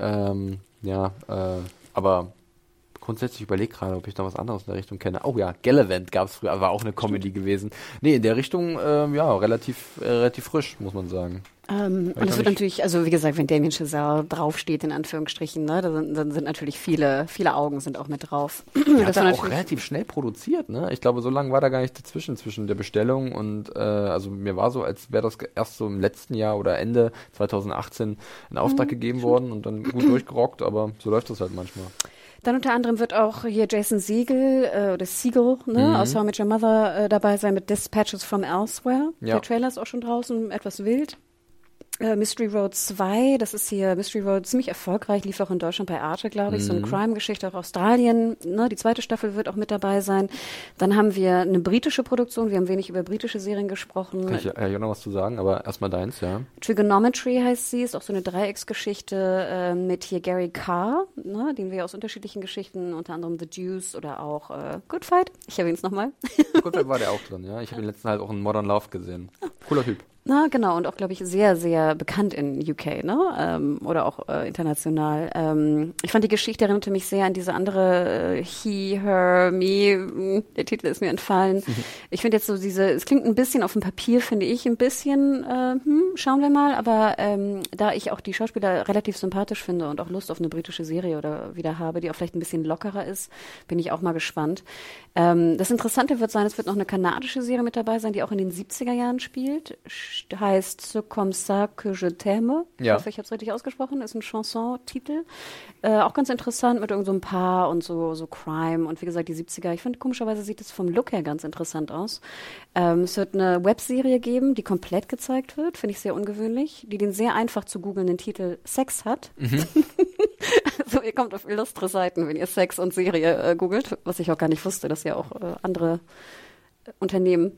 Aber grundsätzlich überlege gerade, ob ich da was anderes in der Richtung kenne. Oh ja, Gallivant gab es früher, war auch eine Comedy gewesen. Nee, in der Richtung, relativ frisch, muss man sagen. Und es wird natürlich, also wie gesagt, wenn Damien Chazelle draufsteht, in Anführungsstrichen, ne, dann sind natürlich viele Augen sind auch mit drauf. Das war auch relativ schnell produziert, ne? Ich glaube, so lange war da gar nicht zwischen der Bestellung und also mir war so, als wäre das erst so im letzten Jahr oder Ende 2018 in Auftrag gegeben worden und dann gut durchgerockt, aber so läuft das halt manchmal. Dann unter anderem wird auch hier Jason Segel aus How I Met Your Mother dabei sein mit Dispatches from Elsewhere. Ja. Der Trailer ist auch schon draußen, etwas wild. Mystery Road 2, das ist hier Mystery Road ziemlich erfolgreich, lief auch in Deutschland bei Arte, glaube ich, so eine Crime-Geschichte, auch Australien, ne, die zweite Staffel wird auch mit dabei sein. Dann haben wir eine britische Produktion, wir haben wenig über britische Serien gesprochen. Kann ich ja noch was zu sagen, aber erstmal deins, ja. Trigonometry heißt sie, ist auch so eine Dreiecksgeschichte mit hier Gary Carr, ne, den wir aus unterschiedlichen Geschichten, unter anderem The Deuce oder auch Good Fight, ich erwähne es nochmal. Good Fight war der auch drin, ja, ich habe den letzten halt auch in Modern Love gesehen. Cooler Typ. Na, genau, und auch, glaube ich, sehr, sehr bekannt in UK, ne? Oder auch international. Ich fand die Geschichte erinnerte mich sehr an diese andere He, Her, Me, der Titel ist mir entfallen. Ich finde jetzt so es klingt ein bisschen auf dem Papier, finde ich ein bisschen, schauen wir mal, aber da ich auch die Schauspieler relativ sympathisch finde und auch Lust auf eine britische Serie oder wieder habe, die auch vielleicht ein bisschen lockerer ist, bin ich auch mal gespannt. Das Interessante wird sein, es wird noch eine kanadische Serie mit dabei sein, die auch in den 70er Jahren spielt. Heißt Ce comme ça que je t'aime. Ich hoffe, ich habe es richtig ausgesprochen. Ist ein Chanson-Titel. Auch ganz interessant mit irgend so einem Paar und so Crime. Und wie gesagt, die 70er. Ich finde, komischerweise sieht es vom Look her ganz interessant aus. Es wird eine Webserie geben, die komplett gezeigt wird. Finde ich sehr ungewöhnlich. Die den sehr einfach zu googelnden Titel Sex hat. Also ihr kommt auf illustre Seiten, wenn ihr Sex und Serie googelt. Was ich auch gar nicht wusste, dass ja auch andere Unternehmen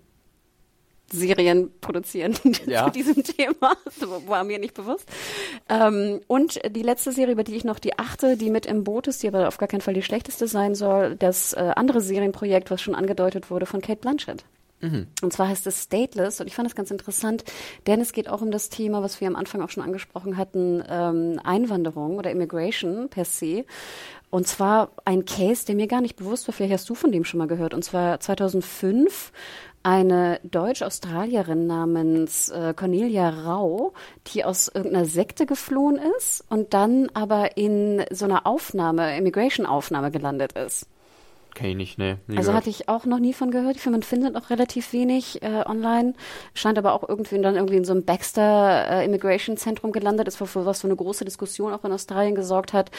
Serien produzieren zu diesem Thema. Das war mir nicht bewusst. Und die letzte Serie, über die ich noch die achte, die mit im Boot ist, die aber auf gar keinen Fall die schlechteste sein soll, das andere Serienprojekt, was schon angedeutet wurde, von Cate Blanchett. Und zwar heißt es Stateless und ich fand das ganz interessant, denn es geht auch um das Thema, was wir am Anfang auch schon angesprochen hatten, Einwanderung oder Immigration per se. Und zwar ein Case, der mir gar nicht bewusst war, vielleicht hast du von dem schon mal gehört, und zwar 2005 eine Deutsch-Australierin namens Cornelia Rau, die aus irgendeiner Sekte geflohen ist und dann aber in so einer Immigration-Aufnahme gelandet ist. Kenn ich nicht, ne. Also hatte ich auch noch nie von gehört. Ich finde, man findet auch relativ wenig online. Scheint aber auch irgendwie in so einem Baxter Immigration Zentrum gelandet ist, was für eine große Diskussion auch in Australien gesorgt hat.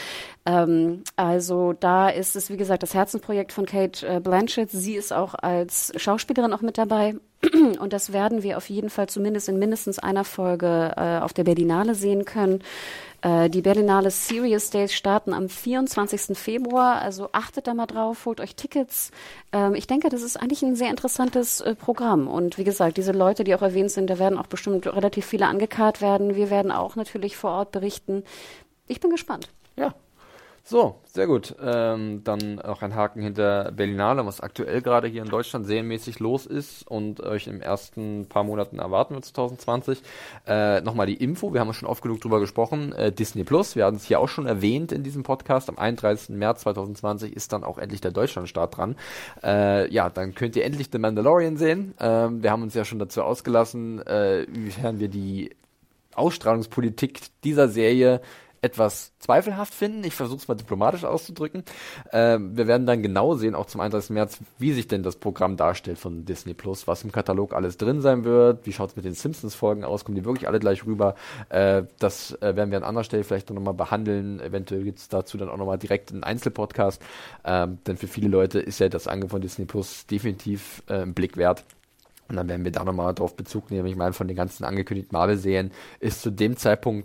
Also da ist es, wie gesagt, das Herzensprojekt von Cate Blanchett. Sie ist auch als Schauspielerin auch mit dabei. Und das werden wir auf jeden Fall zumindest in mindestens einer Folge auf der Berlinale sehen können. Die Berlinale Serious Days starten am 24. Februar, also achtet da mal drauf, holt euch Tickets. Ich denke, das ist eigentlich ein sehr interessantes Programm. Und wie gesagt, diese Leute, die auch erwähnt sind, da werden auch bestimmt relativ viele angekarrt werden. Wir werden auch natürlich vor Ort berichten. Ich bin gespannt. Ja. So, sehr gut. Dann auch ein Haken hinter Berlinale, was aktuell gerade hier in Deutschland serienmäßig los ist und euch im ersten paar Monaten erwarten wird 2020. Nochmal die Info, wir haben schon oft genug drüber gesprochen. Disney Plus, wir hatten es hier auch schon erwähnt in diesem Podcast. Am 31. März 2020 ist dann auch endlich der Deutschlandstart dran. Dann könnt ihr endlich The Mandalorian sehen. Wir haben uns ja schon dazu ausgelassen, inwiefern wir die Ausstrahlungspolitik dieser Serie etwas zweifelhaft finden. Ich versuche es mal diplomatisch auszudrücken. Wir werden dann genau sehen, auch zum 31. März, wie sich denn das Programm darstellt von Disney Plus, was im Katalog alles drin sein wird, wie schaut es mit den Simpsons-Folgen aus, kommen die wirklich alle gleich rüber. Das werden wir an anderer Stelle vielleicht noch mal behandeln. Eventuell gibt es dazu dann auch noch mal direkt einen Einzelpodcast. Denn für viele Leute ist ja das Angebot von Disney Plus definitiv einen Blick wert. Und dann werden wir da nochmal drauf Bezug nehmen. Ich meine, von den ganzen angekündigten Marvel-Serien ist zu dem Zeitpunkt,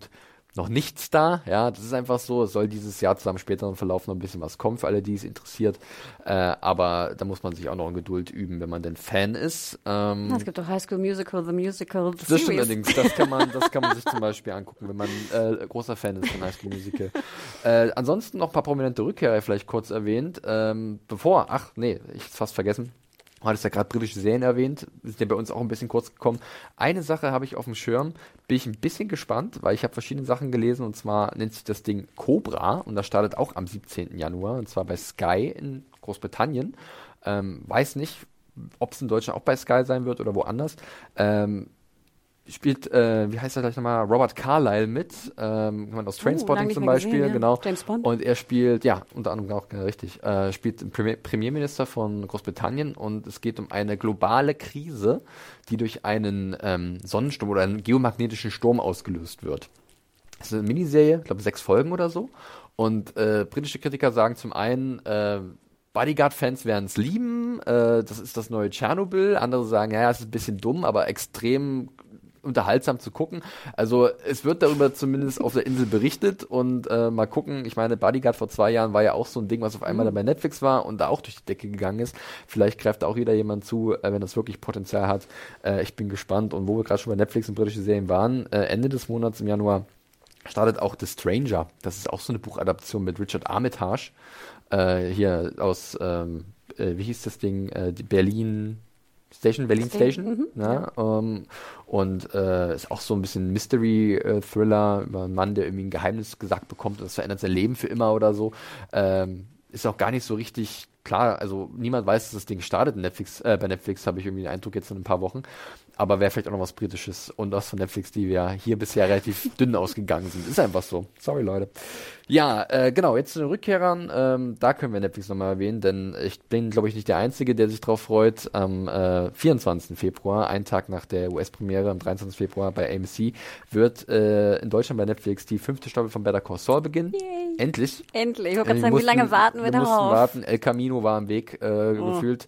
noch nichts da, ja, das ist einfach so, es soll dieses Jahr zu einem späteren Verlauf noch ein bisschen was kommen, für alle, die es interessiert, aber da muss man sich auch noch in Geduld üben, wenn man denn Fan ist. Es gibt doch High School Musical, The Musical, The Das stimmt Series. allerdings, das kann man sich zum Beispiel angucken, wenn man großer Fan ist von High School Musical. Ansonsten noch ein paar prominente Rückkehrer vielleicht kurz erwähnt, ich hab's fast vergessen. Du hattest ja gerade britische Serien erwähnt, sind ja bei uns auch ein bisschen kurz gekommen. Eine Sache habe ich auf dem Schirm, bin ich ein bisschen gespannt, weil ich habe verschiedene Sachen gelesen, und zwar nennt sich das Ding Cobra, und das startet auch am 17. Januar, und zwar bei Sky in Großbritannien. Weiß nicht, ob es in Deutschland auch bei Sky sein wird oder woanders. Spielt, wie heißt er gleich nochmal, Robert Carlyle mit, aus Trainspotting zum Beispiel, gesehen, ja. genau. James Bond. Und er spielt, ja, unter anderem auch, richtig, spielt den Premierminister von Großbritannien, und es geht um eine globale Krise, die durch einen Sonnensturm oder einen geomagnetischen Sturm ausgelöst wird. Das ist eine Miniserie, ich glaube 6 Folgen oder so, und britische Kritiker sagen zum einen, Bodyguard-Fans werden es lieben, das ist das neue Tschernobyl, andere sagen, ja, es ist ein bisschen dumm, aber extrem unterhaltsam zu gucken. Also es wird darüber zumindest auf der Insel berichtet, und mal gucken, ich meine, Bodyguard vor 2 Jahren war ja auch so ein Ding, was auf einmal dann bei Netflix war und da auch durch die Decke gegangen ist. Vielleicht greift da auch wieder jemand zu, wenn das wirklich Potenzial hat. Ich bin gespannt, und wo wir gerade schon bei Netflix und britische Serien waren, Ende des Monats im Januar startet auch The Stranger. Das ist auch so eine Buchadaption mit Richard Armitage, hier aus, wie hieß das Ding, die Berlin Station, ja. Und ist auch so ein bisschen Mystery-Thriller über einen Mann, der irgendwie ein Geheimnis gesagt bekommt, und das verändert sein Leben für immer oder so. Ist auch gar nicht so richtig klar, also niemand weiß, dass das Ding startet in Netflix, bei Netflix habe ich irgendwie den Eindruck jetzt in ein paar Wochen, aber wäre vielleicht auch noch was Britisches und was von Netflix, die wir hier bisher relativ dünn ausgegangen sind. Ist einfach so. Sorry, Leute. Ja, genau, jetzt zu den Rückkehrern, da können wir Netflix nochmal erwähnen, denn ich bin, glaube ich, nicht der Einzige, der sich drauf freut. Am 24. Februar, einen Tag nach der US-Premiere, am 23. Februar bei AMC, wird in Deutschland bei Netflix die 5. Staffel von Better Call Saul beginnen. Yay. Endlich. Endlich. Ich wollte gerade sagen, wie lange warten wir darauf? Wir mussten warten. El Camino war am Weg gefühlt.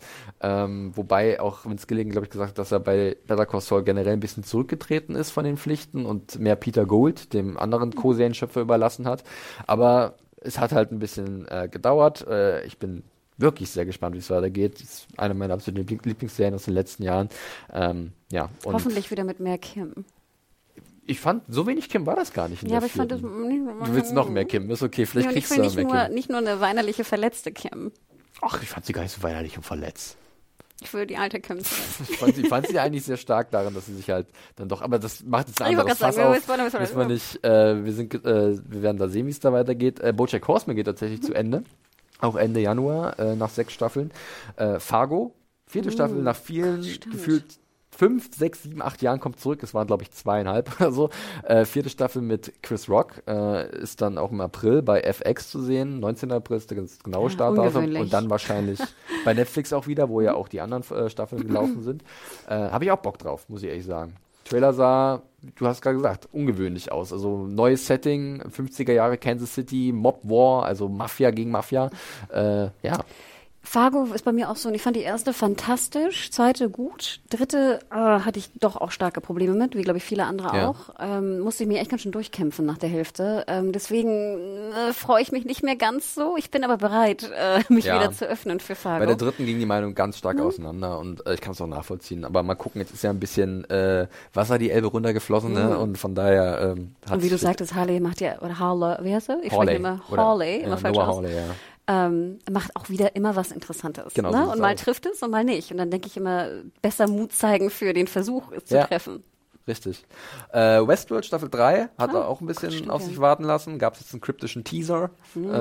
Wobei auch Vince Gilligan, glaube ich, gesagt hat, dass er bei Better Call Saul generell ein bisschen zurückgetreten ist von den Pflichten und mehr Peter Gould, dem anderen Co-Serienschöpfer, überlassen hat. Aber es hat halt ein bisschen gedauert. Ich bin wirklich sehr gespannt, wie es weitergeht. Das ist eine meiner absoluten Lieblingsserien aus den letzten Jahren. Und hoffentlich wieder mit mehr Kim. Ich fand, so wenig Kim war das gar nicht in der aber ich fand das... Du willst noch mehr Kim, ist okay, vielleicht kriegst du noch mehr Kim. Nicht nur eine weinerliche, verletzte Kim. Ach, ich fand sie gar nicht so weinerlich und verletzt. Ich will die alte Kim sein. Ich fand sie eigentlich sehr stark darin, dass sie sich halt dann doch, aber das macht jetzt ein anderes Fass auf. Müssen wir nicht, wir werden da sehen, wie es da weitergeht. BoJack Horseman geht tatsächlich zu Ende. Auch Ende Januar, nach 6 Staffeln. Fargo, 4. Staffel, nach vielen, gefühlt 5, 6, 7, 8 Jahren kommt zurück. Es waren, glaube ich, 2,5 oder so. 4. Staffel mit Chris Rock ist dann auch im April bei FX zu sehen. 19. April ist der genaue Startdatum. Und dann wahrscheinlich bei Netflix auch wieder, wo ja auch die anderen Staffeln gelaufen sind. Habe ich auch Bock drauf, muss ich ehrlich sagen. Trailer sah, du hast gerade gesagt, ungewöhnlich aus. Also neues Setting, 50er Jahre Kansas City, Mob War, also Mafia gegen Mafia. Ja. Fargo ist bei mir auch so, und ich fand die erste fantastisch, zweite gut, dritte hatte ich doch auch starke Probleme mit, wie glaube ich viele andere auch. Musste ich mich echt ganz schön durchkämpfen nach der Hälfte. Deswegen freue ich mich nicht mehr ganz so. Ich bin aber bereit, mich wieder zu öffnen für Fargo. Bei der dritten ging die Meinung ganz stark auseinander, und ich kann es auch nachvollziehen. Aber mal gucken, jetzt ist ja ein bisschen Wasser die Elbe runtergeflossen, ne? Und von daher und wie du sagtest, Harley macht ja, oder Harley, wie heißt er? Ich spreche immer Harley, immer falsch aus. Hawley, ja. Macht auch wieder immer was Interessantes. Genau, ne? Und mal trifft es und mal nicht. Und dann denke ich immer, besser Mut zeigen für den Versuch, es zu treffen. Richtig. Westworld Staffel 3 hat er auch ein bisschen auf sich warten lassen. Gab es jetzt einen kryptischen Teaser,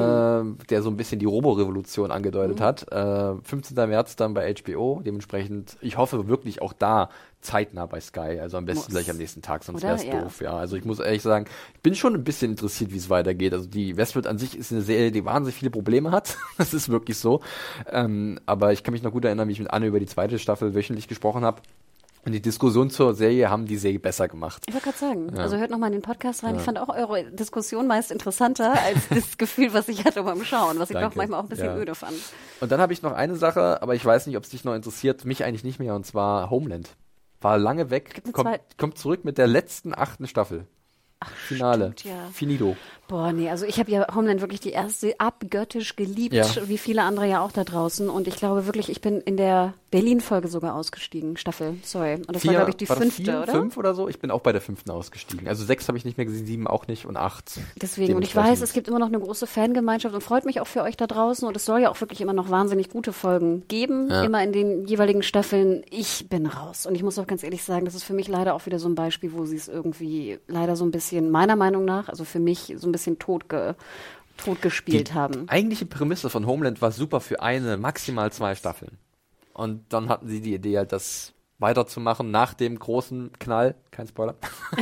der so ein bisschen die Robo-Revolution angedeutet hat. 15. März dann bei HBO. Dementsprechend, ich hoffe wirklich auch da zeitnah bei Sky. Also am besten gleich am nächsten Tag, sonst wäre es doof. Ja, also ich muss ehrlich sagen, ich bin schon ein bisschen interessiert, wie es weitergeht. Also die Westworld an sich ist eine Serie, die wahnsinnig viele Probleme hat. Das ist wirklich so. Aber ich kann mich noch gut erinnern, wie ich mit Anne über die 2. Staffel wöchentlich gesprochen habe. Und die Diskussion zur Serie haben die Serie besser gemacht. Ich wollte gerade sagen, also hört nochmal in den Podcast rein. Ich fand auch eure Diskussion meist interessanter als das Gefühl, was ich hatte beim Schauen, was ich doch manchmal auch ein bisschen öde fand. Und dann habe ich noch eine Sache, aber ich weiß nicht, ob es dich noch interessiert, mich eigentlich nicht mehr, und zwar Homeland. War lange weg, kommt zurück mit der letzten 8. Staffel. Finale. Stimmt, ja. Finito. Boah, nee, also ich habe ja Homeland wirklich die erste abgöttisch geliebt, wie viele andere ja auch da draußen. Und ich glaube wirklich, ich bin in der Berlin-Folge sogar ausgestiegen, Staffel, sorry. Und das war, glaube ich, die 5. oder? 5 oder so? Ich bin auch bei der 5. ausgestiegen. Also 6 habe ich nicht mehr gesehen, 7 auch nicht und 8. Deswegen, und ich weiß, es gibt immer noch eine große Fangemeinschaft und freut mich auch für euch da draußen. Und es soll ja auch wirklich immer noch wahnsinnig gute Folgen geben, immer in den jeweiligen Staffeln. Ich bin raus. Und ich muss auch ganz ehrlich sagen, das ist für mich leider auch wieder so ein Beispiel, wo sie es irgendwie leider so ein bisschen, meiner Meinung nach, also für mich so ein bisschen totgespielt haben. Die eigentliche Prämisse von Homeland war super für eine, maximal 2 Staffeln. Und dann hatten sie die Idee halt, das weiterzumachen nach dem großen Knall. Kein Spoiler.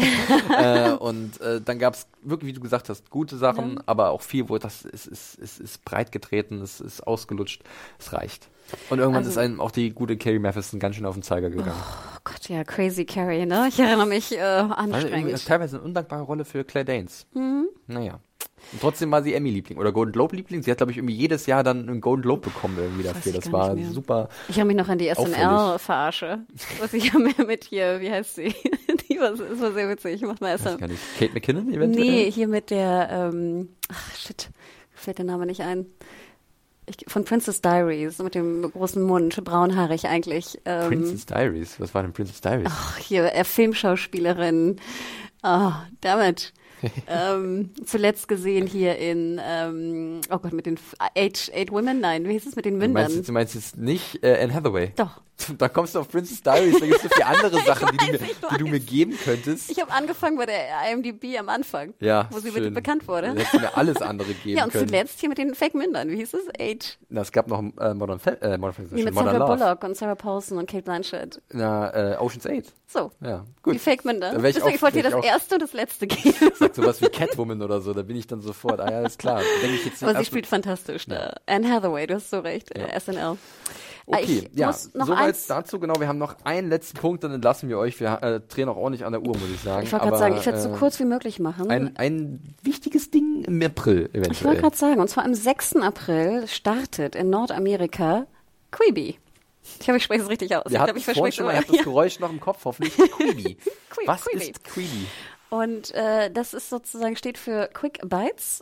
Dann gab es wirklich, wie du gesagt hast, gute Sachen, aber auch viel, wo das ist breit getreten, es ist ausgelutscht, es reicht. Und irgendwann ist einem auch die gute Carrie Mathison ganz schön auf den Zeiger gegangen. Oh Gott, ja, crazy Carrie, ne? Ich erinnere mich anstrengend. Also, teilweise eine undankbare Rolle für Claire Danes. Naja. Und trotzdem war sie Emmy-Liebling oder Golden Globe-Liebling. Sie hat, glaube ich, irgendwie jedes Jahr dann einen Golden Globe bekommen irgendwie dafür. Das war super. Ich habe mich noch an die SNL-Verarsche. Was ich ja mit hier, wie heißt sie? Die war sehr witzig. Ich mach mal gar nicht. Kate McKinnon eventuell? Nee, hier mit der, fällt der Name nicht ein. Von Princess Diaries, mit dem großen Mund, braunhaarig eigentlich. Princess Diaries? Was war denn Princess Diaries? Ach, hier, Filmschauspielerin. Oh, damit. Zuletzt gesehen hier in, oh Gott, mit den Eight Women? Nein, wie hieß es mit den Mündern? Du meinst jetzt nicht Anne Hathaway? Doch. Da kommst du auf Princess Diaries, da gibt es so viele andere Sachen, die du mir geben könntest. Ich habe angefangen bei der IMDb am Anfang, wo sie wirklich bekannt wurde. Du hättest mir alles andere geben können. Ja, und zuletzt hier mit den Fake-Mündern, wie hieß es? Na, es gab noch Modern mit Sandra Bullock und Sarah Paulson und Kate Blanchett. Na, Ocean's 8. So, ja, gut. Die Fake-Münder. Deswegen, ich wollte dir das erste und das letzte geben. Sagt sowas wie Catwoman oder so, da bin ich dann sofort, ja, alles klar. Aber sie spielt fantastisch da. Anne Hathaway, du hast so recht, SNL. Okay, soweit dazu, genau, wir haben noch einen letzten Punkt, dann entlassen wir euch, wir drehen auch ordentlich an der Uhr, muss ich sagen. Ich wollte gerade sagen, ich werde es so kurz wie möglich machen. Ein wichtiges Ding im April eventuell. Ich wollte gerade sagen, und zwar am 6. April startet in Nordamerika Quibi. Ich hoffe, ich spreche es richtig aus. Ich habe das Geräusch noch im Kopf, hoffentlich. Quibi. Was ist Quibi? Und das ist sozusagen, steht für Quick Bites,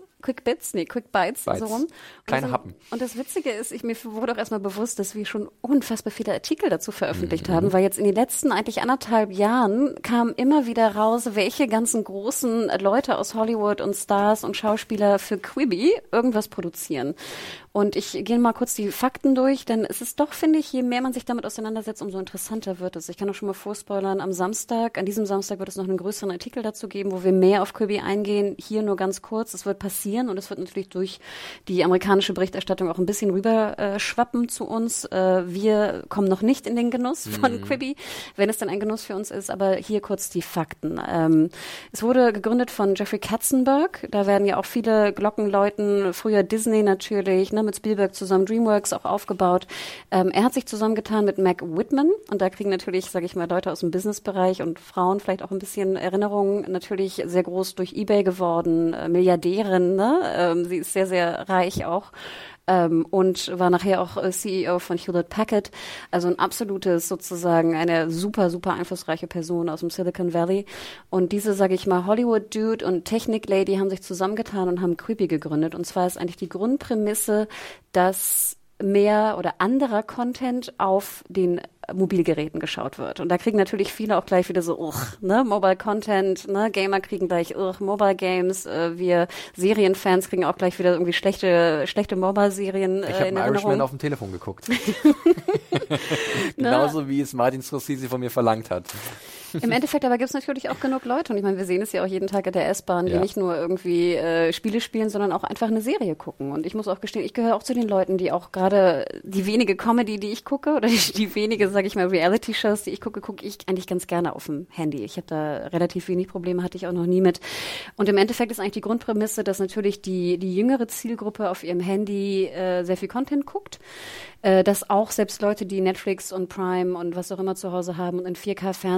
so rum. Kleine Happen. Und das Witzige ist, mir wurde auch erstmal bewusst, dass wir schon unfassbar viele Artikel dazu veröffentlicht haben, weil jetzt in den letzten eigentlich 1,5 Jahren kam immer wieder raus, welche ganzen großen Leute aus Hollywood und Stars und Schauspieler für Quibi irgendwas produzieren. Und ich gehe mal kurz die Fakten durch, denn es ist doch, finde ich, je mehr man sich damit auseinandersetzt, umso interessanter wird es. Ich kann auch schon mal vorspoilern, an diesem Samstag wird es noch einen größeren Artikel dazu geben, wo wir mehr auf Quibi eingehen. Hier nur ganz kurz, es wird passieren und es wird natürlich durch die amerikanische Berichterstattung auch ein bisschen rüber schwappen zu uns. Wir kommen noch nicht in den Genuss von Quibi, wenn es dann ein Genuss für uns ist, aber hier kurz die Fakten. Es wurde gegründet von Jeffrey Katzenberg, da werden ja auch viele Glocken läuten, früher Disney natürlich, ne, mit Spielberg zusammen, DreamWorks auch aufgebaut. Er hat sich zusammengetan mit Mac Whitman und da kriegen natürlich, sage ich mal, Leute aus dem Businessbereich und Frauen vielleicht auch ein bisschen Erinnerungen, natürlich sehr groß durch eBay geworden, Milliardärin, ne? Sie ist sehr, sehr reich auch. Und war nachher auch CEO von Hewlett Packard, also ein absolutes sozusagen eine super, super einflussreiche Person aus dem Silicon Valley. Und diese, sage ich mal, Hollywood-Dude und Technik-Lady haben sich zusammengetan und haben Quibi gegründet. Und zwar ist eigentlich die Grundprämisse, dass mehr oder anderer Content auf den Mobilgeräten geschaut wird. Und da kriegen natürlich viele auch gleich wieder so, Mobile Content, Gamer kriegen gleich, Mobile Games, wir Serienfans kriegen auch gleich wieder irgendwie schlechte Mobile-Serien Ich habe Irishman auf dem Telefon geguckt. Genauso wie es Martin Scorsese von mir verlangt hat. Im Endeffekt aber gibt es natürlich auch genug Leute und ich meine, wir sehen es ja auch jeden Tag in der S-Bahn, die nicht nur irgendwie Spiele spielen, sondern auch einfach eine Serie gucken. Und ich muss auch gestehen, ich gehöre auch zu den Leuten, die auch gerade die wenige Comedy, die ich gucke oder die wenige, sage ich mal, Reality-Shows, die ich gucke ich eigentlich ganz gerne auf dem Handy. Ich habe da relativ wenig Probleme, hatte ich auch noch nie mit. Und im Endeffekt ist eigentlich die Grundprämisse, dass natürlich die jüngere Zielgruppe auf ihrem Handy sehr viel Content guckt, dass auch selbst Leute, die Netflix und Prime und was auch immer zu Hause haben und in 4K Fernseher, dass die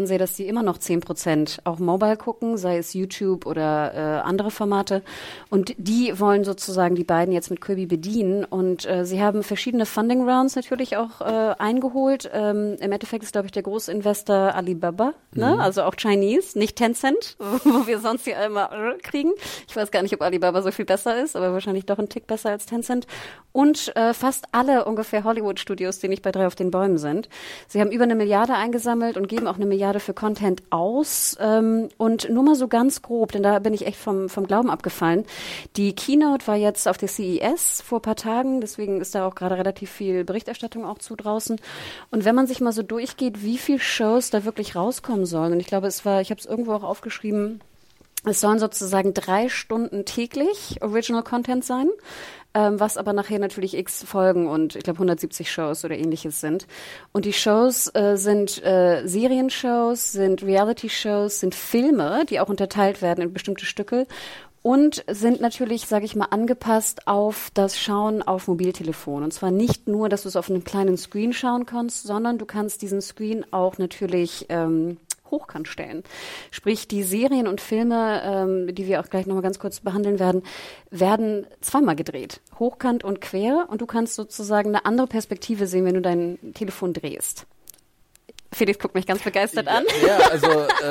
sie immer noch 10% auch mobile gucken, sei es YouTube oder andere Formate. Und die wollen sozusagen die beiden jetzt mit Quibi bedienen. Und sie haben verschiedene Funding Rounds natürlich auch eingeholt. Im Endeffekt ist, glaube ich, der Großinvestor Alibaba, ne? Also auch Chinese, nicht Tencent, wo wir sonst hier immer kriegen. Ich weiß gar nicht, ob Alibaba so viel besser ist, aber wahrscheinlich doch ein Tick besser als Tencent. Und fast alle ungefähr Hollywood-Studios, die nicht bei 3 auf den Bäumen sind. Sie haben über 1 Milliarde eingesammelt und geben auch 1 Milliarde für Content aus. Und nur mal so ganz grob, denn da bin ich echt vom Glauben abgefallen. Die Keynote war jetzt auf der CES vor ein paar Tagen, deswegen ist da auch gerade relativ viel Berichterstattung auch zu draußen. Und wenn man sich mal so durchgeht, wie viele Shows da wirklich rauskommen sollen, und ich glaube, ich habe es irgendwo auch aufgeschrieben, es sollen sozusagen 3 Stunden täglich Original Content sein, was aber nachher natürlich x Folgen und ich glaube 170 Shows oder ähnliches sind. Und die Shows sind Serienshows, sind Reality-Shows, sind Filme, die auch unterteilt werden in bestimmte Stücke und sind natürlich, sage ich mal, angepasst auf das Schauen auf Mobiltelefon. Und zwar nicht nur, dass du es auf einem kleinen Screen schauen kannst, sondern du kannst diesen Screen auch natürlich hochkant stellen. Sprich, die Serien und Filme, die wir auch gleich nochmal ganz kurz behandeln werden zweimal gedreht. Hochkant und quer. Und du kannst sozusagen eine andere Perspektive sehen, wenn du dein Telefon drehst. Felix guckt mich ganz begeistert an. Ja, also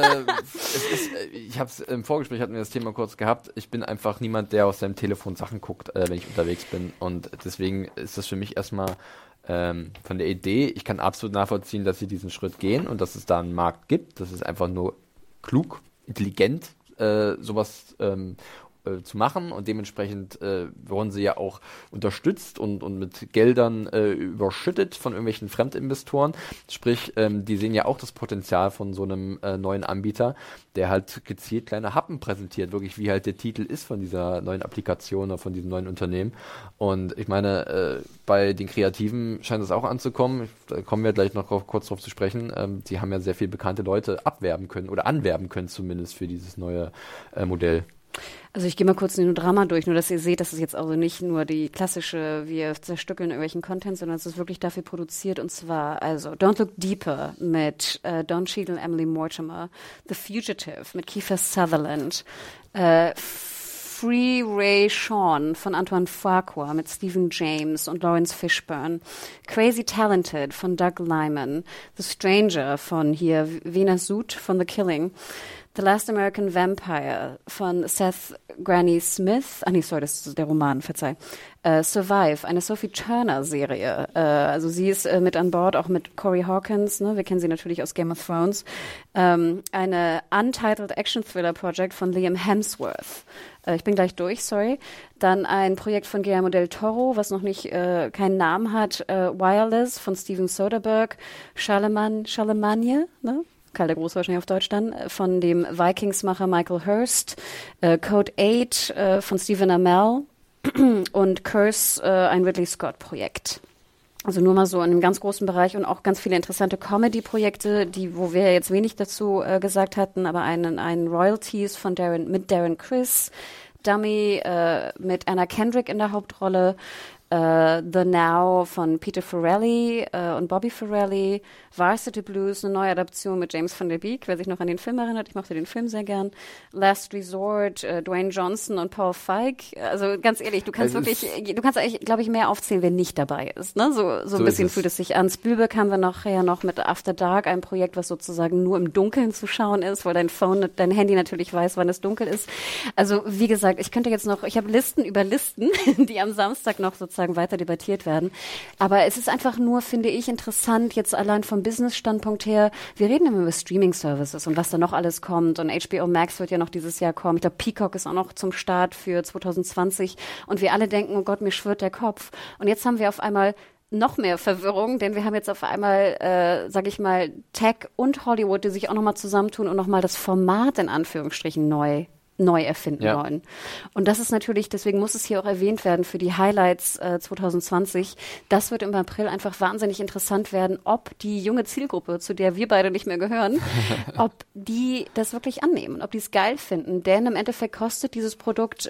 ich habe es im Vorgespräch, hatten wir das Thema kurz gehabt, ich bin einfach niemand, der aus seinem Telefon Sachen guckt, wenn ich unterwegs bin. Und deswegen ist das für mich erstmal von der Idee, ich kann absolut nachvollziehen, dass sie diesen Schritt gehen und dass es da einen Markt gibt. Das ist einfach nur klug, intelligent, sowas zu machen und dementsprechend wurden sie ja auch unterstützt und mit Geldern überschüttet von irgendwelchen Fremdinvestoren. Sprich, die sehen ja auch das Potenzial von so einem neuen Anbieter, der halt gezielt kleine Happen präsentiert, wirklich wie halt der Titel ist von dieser neuen Applikation oder von diesem neuen Unternehmen. Und ich meine, bei den Kreativen scheint es auch anzukommen. Da kommen wir gleich noch kurz drauf zu sprechen. Die haben ja sehr viele bekannte Leute abwerben können oder anwerben können zumindest für dieses neue Modell. Also ich gehe mal kurz ein Drama durch, nur dass ihr seht, dass es jetzt also nicht nur die klassische, wir zerstückeln irgendwelchen Content, sondern es ist wirklich dafür produziert und zwar, also Don't Look Deeper mit Don Cheadle, Emily Mortimer, The Fugitive mit Kiefer Sutherland, Free Ray Sean von Antoine Fuqua mit Stephen James und Lawrence Fishburne, Crazy Talented von Doug Liman, The Stranger von hier Vena Sud von The Killing, The Last American Vampire von Seth Granny Smith. Das ist der Roman, verzeih. Survive, eine Sophie Turner-Serie. Also sie ist mit an Bord, auch mit Corey Hawkins. Ne? Wir kennen sie natürlich aus Game of Thrones. Eine Untitled Action-Thriller-Project von Liam Hemsworth. Ich bin gleich durch, sorry. Dann ein Projekt von Guillermo del Toro, was noch nicht keinen Namen hat. Wireless von Steven Soderbergh. Charlemagne, ne? Karl der Große wahrscheinlich auf Deutsch dann, von dem Vikings-Macher Michael Hurst, Code 8 von Stephen Amell und Curse, ein Ridley Scott-Projekt. Also nur mal so in einem ganz großen Bereich und auch ganz viele interessante Comedy-Projekte, wo wir jetzt wenig dazu gesagt hatten, aber einen Royalties von Darren Criss, Dummy mit Anna Kendrick in der Hauptrolle, The Now von Peter Farrelly und Bobby Farrelly, Varsity Blues, eine neue Adaption mit James Van Der Beek, wer sich noch an den Film erinnert, ich mochte den Film sehr gern, Last Resort, Dwayne Johnson und Paul Feig, also ganz ehrlich, du kannst eigentlich, glaube ich, mehr aufzählen, wer nicht dabei ist, ne? So ein bisschen fühlt es sich an. Spielberg haben wir nachher noch mit After Dark, ein Projekt, was sozusagen nur im Dunkeln zu schauen ist, weil dein Handy natürlich weiß, wann es dunkel ist. Also wie gesagt, ich habe Listen über Listen, die am Samstag noch sozusagen weiter debattiert werden. Aber es ist einfach nur, finde ich, interessant, jetzt allein vom Business-Standpunkt her, wir reden immer über Streaming-Services und was da noch alles kommt und HBO Max wird ja noch dieses Jahr kommen. Ich glaube, Peacock ist auch noch zum Start für 2020 und wir alle denken, oh Gott, mir schwirrt der Kopf. Und jetzt haben wir auf einmal noch mehr Verwirrung, denn wir haben jetzt auf einmal, sage ich mal, Tech und Hollywood, die sich auch nochmal zusammentun und nochmal das Format in Anführungsstrichen neu erfinden wollen. Und das ist natürlich, deswegen muss es hier auch erwähnt werden für die Highlights 2020. Das wird im April einfach wahnsinnig interessant werden, ob die junge Zielgruppe, zu der wir beide nicht mehr gehören, ob die das wirklich annehmen, ob die es geil finden. Denn im Endeffekt kostet dieses Produkt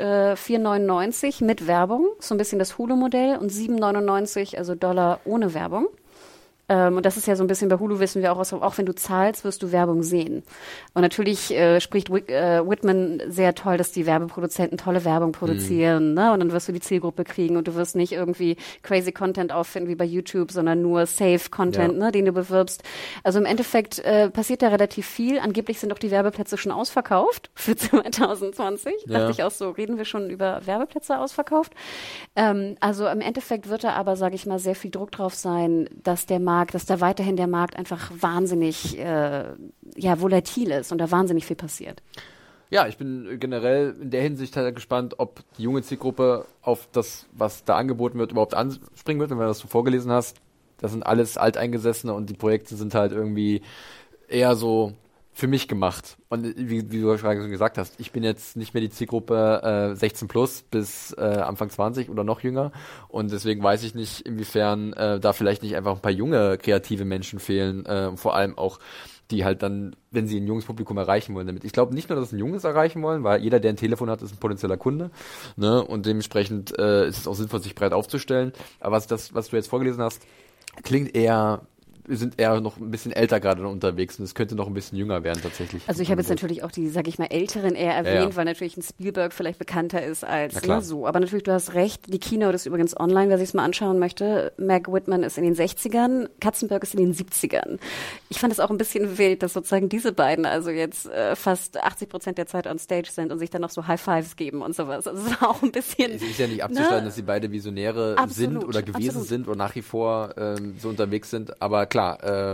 $4,99 mit Werbung, so ein bisschen das Hulu-Modell, und $7,99, also Dollar ohne Werbung. Und das ist ja so ein bisschen bei Hulu, wissen wir auch wenn du zahlst, wirst du Werbung sehen. Und natürlich spricht Whitman sehr toll, dass die Werbeproduzenten tolle Werbung produzieren, ne? Und dann wirst du die Zielgruppe kriegen und du wirst nicht irgendwie crazy Content auffinden wie bei YouTube, sondern nur safe Content, ne, den du bewirbst. Also im Endeffekt passiert da relativ viel. Angeblich sind auch die Werbeplätze schon ausverkauft für 2020. Dachte ich auch so, reden wir schon über Werbeplätze ausverkauft? Also im Endeffekt wird da aber, sage ich mal, sehr viel Druck drauf sein, dass da weiterhin der Markt einfach wahnsinnig volatil ist und da wahnsinnig viel passiert. Ja, ich bin generell in der Hinsicht halt gespannt, ob die junge Zielgruppe auf das, was da angeboten wird, überhaupt anspringen wird. Wenn du das so vorgelesen hast, das sind alles Alteingesessene und die Projekte sind halt irgendwie eher so für mich gemacht. Und wie du schon gesagt hast, ich bin jetzt nicht mehr die Zielgruppe 16 plus bis Anfang 20 oder noch jünger. Und deswegen weiß ich nicht, inwiefern da vielleicht nicht einfach ein paar junge, kreative Menschen fehlen. Vor allem auch, die halt dann, wenn sie ein junges Publikum erreichen wollen damit. Ich glaube nicht nur, dass ein Junges erreichen wollen, weil jeder, der ein Telefon hat, ist ein potenzieller Kunde. Ne? Und dementsprechend ist es auch sinnvoll, sich breit aufzustellen. Aber was du jetzt vorgelesen hast, klingt eher... Wir sind eher noch ein bisschen älter gerade unterwegs und es könnte noch ein bisschen jünger werden tatsächlich. Also ich habe jetzt natürlich auch die, sag ich mal, Älteren eher erwähnt, weil natürlich ein Spielberg vielleicht bekannter ist als so. Aber natürlich, du hast recht, die Keynote ist übrigens online, wer sich es mal anschauen möchte. Meg Whitman ist in den 60ern, Katzenberg ist in den 70ern. Ich fand es auch ein bisschen wild, dass sozusagen diese beiden also jetzt fast 80% der Zeit on Stage sind und sich dann noch so High Fives geben und sowas. Also es war auch ein bisschen... Es ist ja nicht abzustreiten, dass sie beide Visionäre sind oder gewesen sind und nach wie vor so unterwegs sind, aber klar,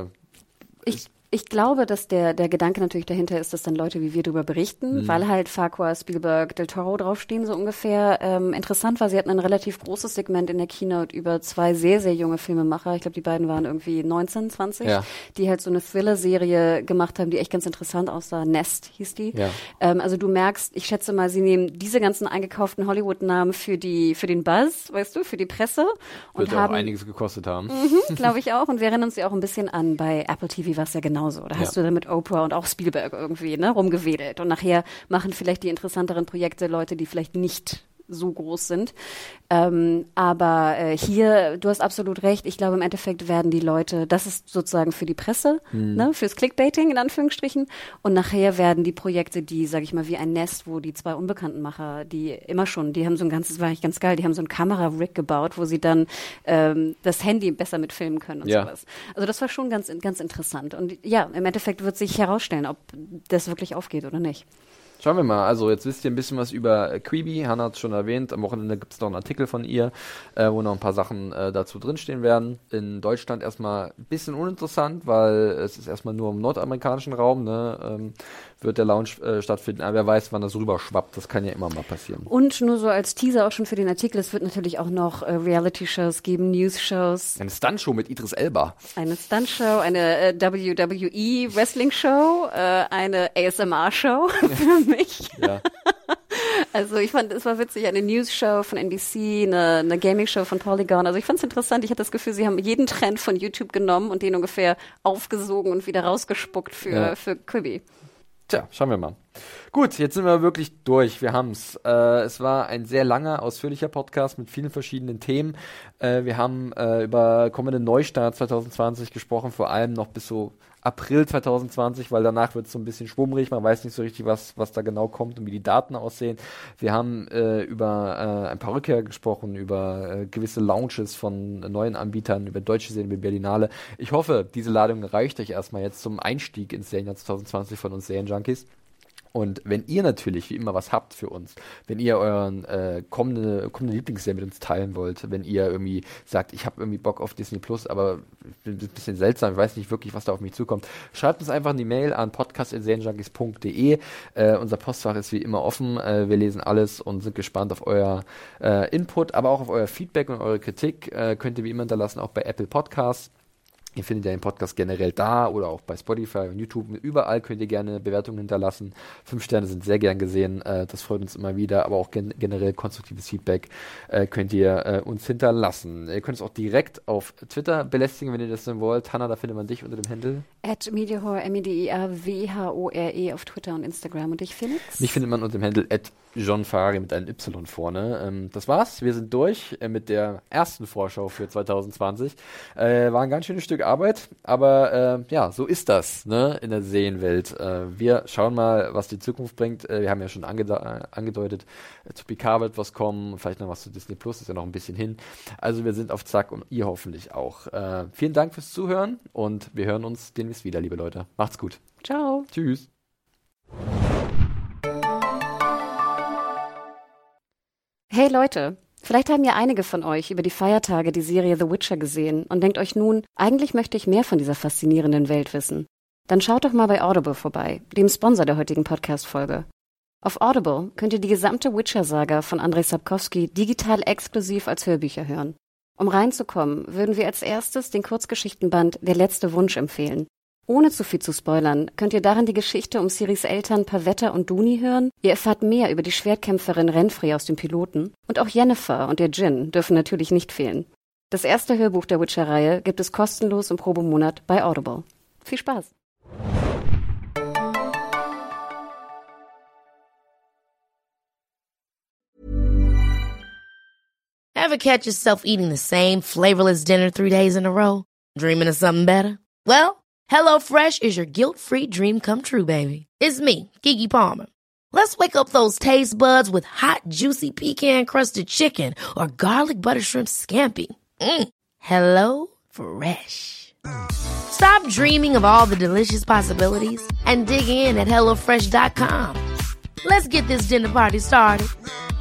ich glaube, dass der Gedanke natürlich dahinter ist, dass dann Leute wie wir darüber berichten, weil halt Farquhar, Spielberg, Del Toro draufstehen, so ungefähr. Interessant war, sie hatten ein relativ großes Segment in der Keynote über zwei sehr, sehr junge Filmemacher. Ich glaube, die beiden waren irgendwie 19, 20, die halt so eine Thriller-Serie gemacht haben, die echt ganz interessant aussah. Nest hieß die. Ja. Also du merkst, ich schätze mal, sie nehmen diese ganzen eingekauften Hollywood-Namen für den Buzz, weißt du, für die Presse. Und wird auch einiges gekostet haben. Glaube ich auch. Und wir erinnern uns ja auch ein bisschen an, bei Apple TV war es ja genauso. Da hast du dann mit Oprah und auch Spielberg irgendwie rumgewedelt. Und nachher machen vielleicht die interessanteren Projekte Leute, die vielleicht nicht so groß sind. Aber hier, du hast absolut recht, ich glaube im Endeffekt werden die Leute, das ist sozusagen für die Presse, fürs Clickbaiting in Anführungsstrichen, und nachher werden die Projekte, die, sag ich mal, wie ein Nest, wo die zwei Unbekanntenmacher, die haben so ein ganzes, war eigentlich ganz geil, die haben so ein Kamera-Rig gebaut, wo sie dann das Handy besser mitfilmen können und sowas. Also das war schon ganz, ganz interessant. Und ja, im Endeffekt wird sich herausstellen, ob das wirklich aufgeht oder nicht. Schauen wir mal, also jetzt wisst ihr ein bisschen was über Quibi, Hannah hat es schon erwähnt, am Wochenende gibt es noch einen Artikel von ihr, wo noch ein paar Sachen dazu drinstehen werden. In Deutschland erstmal ein bisschen uninteressant, weil es ist erstmal nur im nordamerikanischen Raum, wird der Launch stattfinden, aber wer weiß, wann das rüberschwappt, das kann ja immer mal passieren. Und nur so als Teaser auch schon für den Artikel, es wird natürlich auch noch Reality-Shows geben, News-Shows. Eine Stunt-Show mit Idris Elba. Eine Stunt-Show, eine WWE-Wrestling-Show, eine ASMR-Show für mich. Ja. Also ich fand, es war witzig, eine News-Show von NBC, eine Gaming-Show von Polygon. Also ich fand es interessant. Ich hatte das Gefühl, sie haben jeden Trend von YouTube genommen und den ungefähr aufgesogen und wieder rausgespuckt für Quibi. Tja, schauen wir mal. Gut, jetzt sind wir wirklich durch. Wir haben's. Es war ein sehr langer, ausführlicher Podcast mit vielen verschiedenen Themen. Wir haben über kommenden Neustart 2020 gesprochen, vor allem noch bis so April 2020, weil danach wird es so ein bisschen schwummrig. Man weiß nicht so richtig, was da genau kommt und wie die Daten aussehen. Wir haben über ein paar Rückkehrer gesprochen, über gewisse Launches von neuen Anbietern, über deutsche Serien wie Berlinale. Ich hoffe, diese Ladung reicht euch erstmal jetzt zum Einstieg ins Serienjahr 2020 von uns Serienjunkies. Und wenn ihr natürlich wie immer was habt für uns, wenn ihr euren kommende Lieblingsserie mit uns teilen wollt, wenn ihr irgendwie sagt, ich habe irgendwie Bock auf Disney Plus, aber ich bin ein bisschen seltsam, ich weiß nicht wirklich, was da auf mich zukommt, schreibt uns einfach eine Mail an podcast@serienjunkies.de. Unser Postfach ist wie immer offen, wir lesen alles und sind gespannt auf euer Input, aber auch auf euer Feedback und eure Kritik. Könnt ihr wie immer hinterlassen, auch bei Apple Podcasts. Ihr findet ja den Podcast generell da oder auch bei Spotify und YouTube. Überall könnt ihr gerne Bewertungen hinterlassen. 5 Sterne sind sehr gern gesehen. Das freut uns immer wieder. Aber auch generell konstruktives Feedback könnt ihr uns hinterlassen. Ihr könnt es auch direkt auf Twitter belästigen, wenn ihr das denn wollt. Hannah, da findet man dich unter dem Handle. @Mediahore, MEDEAWHORE auf Twitter und Instagram. Und dich, Felix? Mich findet man unter dem Handle John Ferrari mit einem Y vorne. Das war's. Wir sind durch mit der ersten Vorschau für 2020. War ein ganz schönes Stück Stück Arbeit, aber so ist das, ne, in der Serienwelt. Wir schauen mal, was die Zukunft bringt. Wir haben ja schon angedeutet, zu Picard wird was kommen, vielleicht noch was zu Disney Plus, ist ja noch ein bisschen hin. Also wir sind auf Zack und ihr hoffentlich auch. Vielen Dank fürs Zuhören und wir hören uns demnächst wieder, liebe Leute. Macht's gut. Ciao. Tschüss. Hey Leute, vielleicht haben ja einige von euch über die Feiertage die Serie The Witcher gesehen und denkt euch nun, eigentlich möchte ich mehr von dieser faszinierenden Welt wissen. Dann schaut doch mal bei Audible vorbei, dem Sponsor der heutigen Podcast-Folge. Auf Audible könnt ihr die gesamte Witcher-Saga von Andrzej Sapkowski digital exklusiv als Hörbücher hören. Um reinzukommen, würden wir als erstes den Kurzgeschichtenband Der letzte Wunsch empfehlen. Ohne zu viel zu spoilern, könnt ihr darin die Geschichte um Ciris Eltern Pavetta und Duni hören. Ihr erfahrt mehr über die Schwertkämpferin Renfrey aus dem Piloten. Und auch Yennefer und der Djinn dürfen natürlich nicht fehlen. Das erste Hörbuch der Witcher-Reihe gibt es kostenlos im Probemonat bei Audible. Viel Spaß! Ever catch yourself eating the same flavorless dinner 3 days in a row? Dreaming of something better? Well, HelloFresh is your guilt-free dream come true, baby. It's me, Keke Palmer. Let's wake up those taste buds with hot, juicy pecan-crusted chicken or garlic butter shrimp scampi. Hello Fresh. Stop dreaming of all the delicious possibilities and dig in at HelloFresh.com. Let's get this dinner party started.